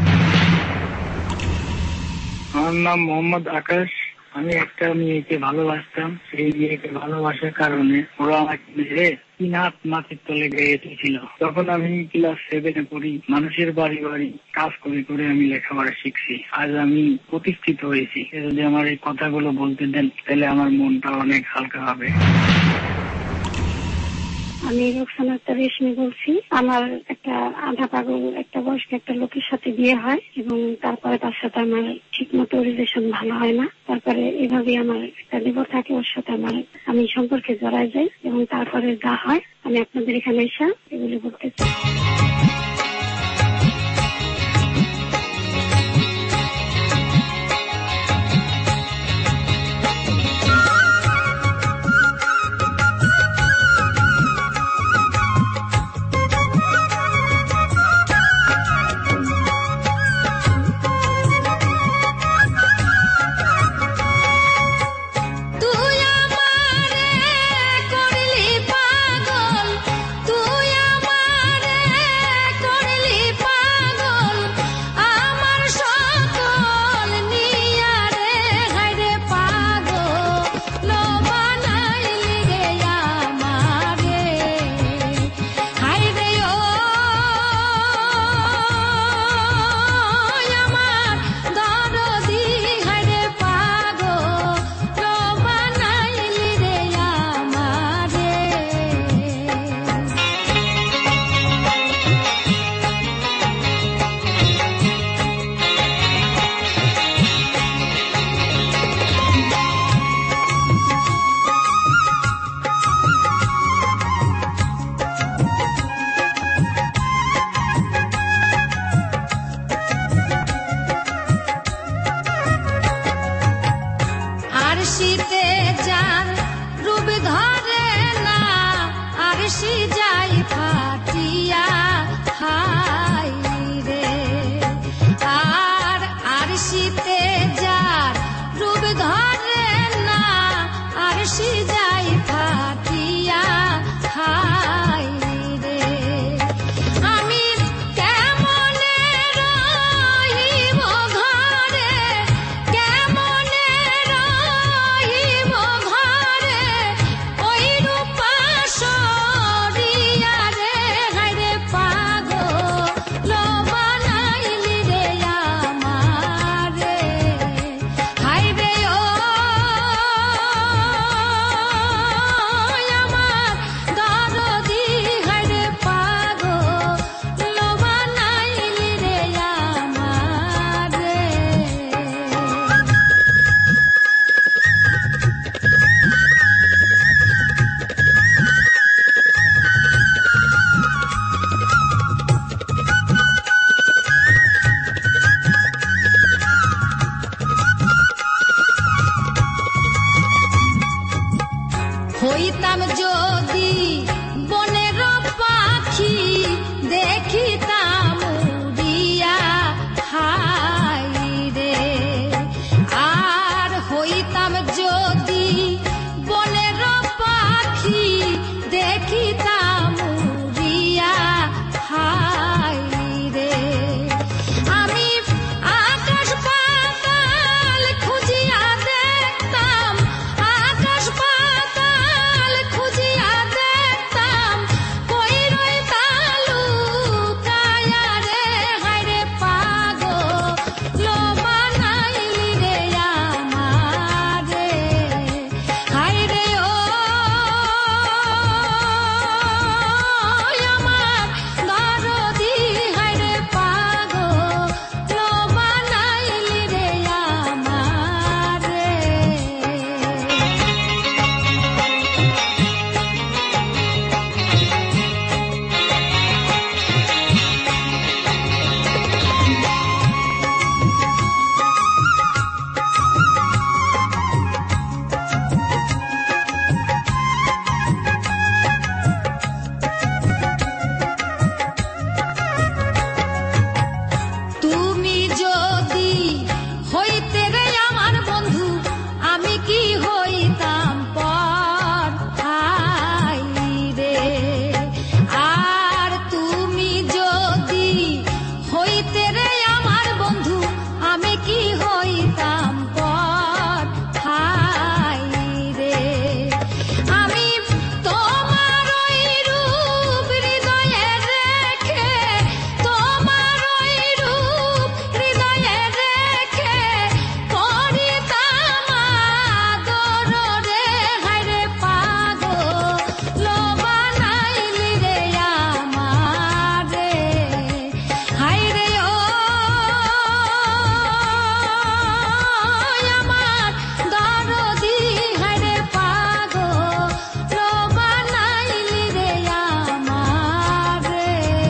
আমার নাম মোহাম্মদ আকাশ। আমি একটা মেয়েকে ভালোবাসতাম। সেই মেয়েকে ভালোবাসার কারণে ওরা আমাকে মেরে 3 হাত মাটির তলে গিয়েছিল। তখন আমি ক্লাস 7-এ পড়ি। মানুষের বাড়ি বাড়ি কাজ করে করে আমি লেখাপড়া শিখছি। আজ আমি প্রতিষ্ঠিত হয়েছি। যদি আমার এই কথাগুলো বলতে দেন তাহলে আমার মনটা অনেক হালকা হবে। আমি রোকসানা আক্তার রেশমি বলছি। আমার একটা আধা পাগল একটা বয়স্ক একটা লোকের সাথে বিয়ে হয় এবং তারপরে তার সাথে আমার ঠিক মতো রিলেশন ভালো হয় না। তারপরে এভাবে আমার একটা দেবর থাকে, ওর সাথে আমি সম্পর্কে জড়ায় যাই এবং তারপরে যা হয় আমি আপনাদের এখানে এসে এগুলি বলতে চাই। হইতাম যদি বনের পাখি দেখিতাম উড়িয়া হাই রে, আর হইতাম যদি বনের পাখি দেখিতাম উড়িয়া হাই রে। আমি আকাশ পাতাল খুঁজিয়া দেখতাম, আকাশ পাতাল খুঁজিয়া দেখতাম, কই রইতাম লুকায়া রে। হায়রে পাগল বানাইলি রে আমারে, হায়রে ও আমার দরদি, হায়রে পাগল বানাইলি রে আমারে। তুমি যদি হইতে রে আমার বন্ধু, আমি কি হইতাম পর হাই রে। আর তুমি যদি হইতে রে আমার বন্ধু, আমি কি হইতাম পর হাই রে। আমি তোমার ওই রূপ হৃদয়ে রেখে, তোমার ওই রূপ হৃদয়ে রেখে করিতাম আদর রে। হায়রে পাগল বানাইলি রে আমারে, হায়রে ও আমার দরদি, হায়রে পাগল বানাইলি রে আমারে।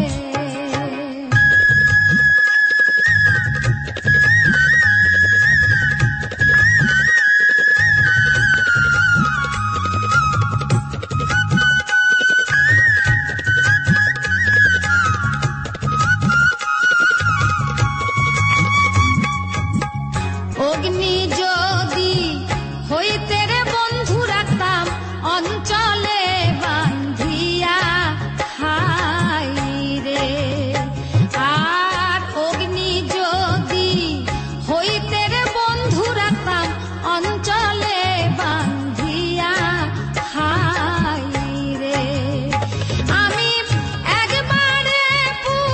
অগ্নি যদি হইতে রে বন্ধু রাখতাম অঞ্চলে বান্ধিয়া হাই রে। আর অগ্নি যদি হইতে রে বন্ধু রাখতাম অঞ্চলে বান্ধিয়া হাই রে। আমি একবারে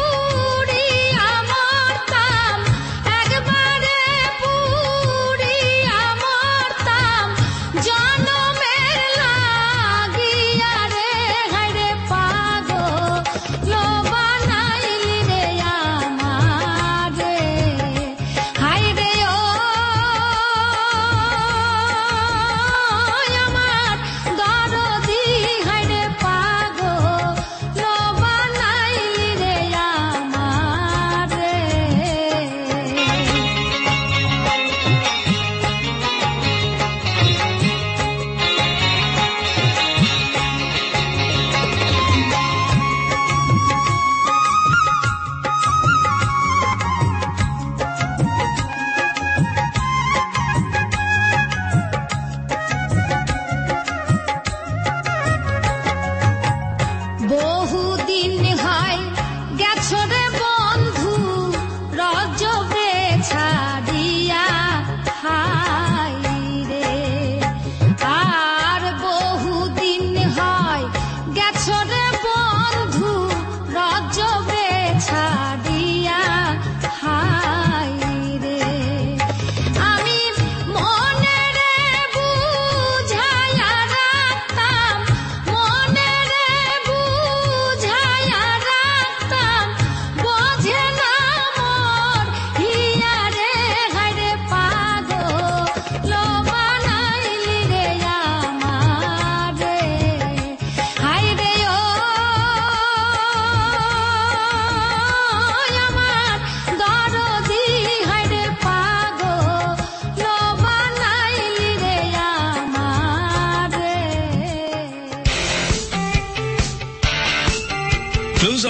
পুড়িয়া মরতাম, একবারে পুড়িয়া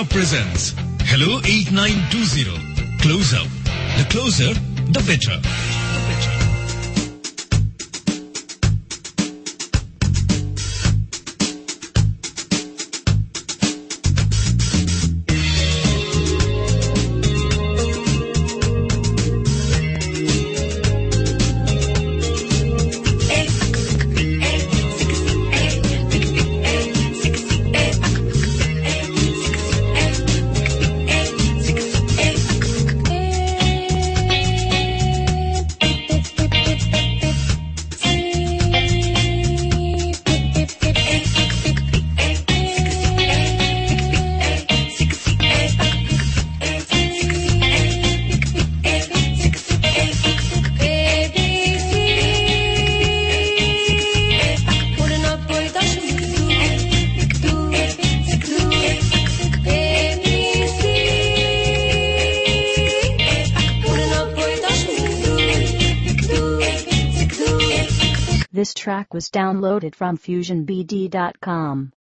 Up presents Hello 8920. Close Up. The closer, the better. This track was downloaded from FusionBD.com.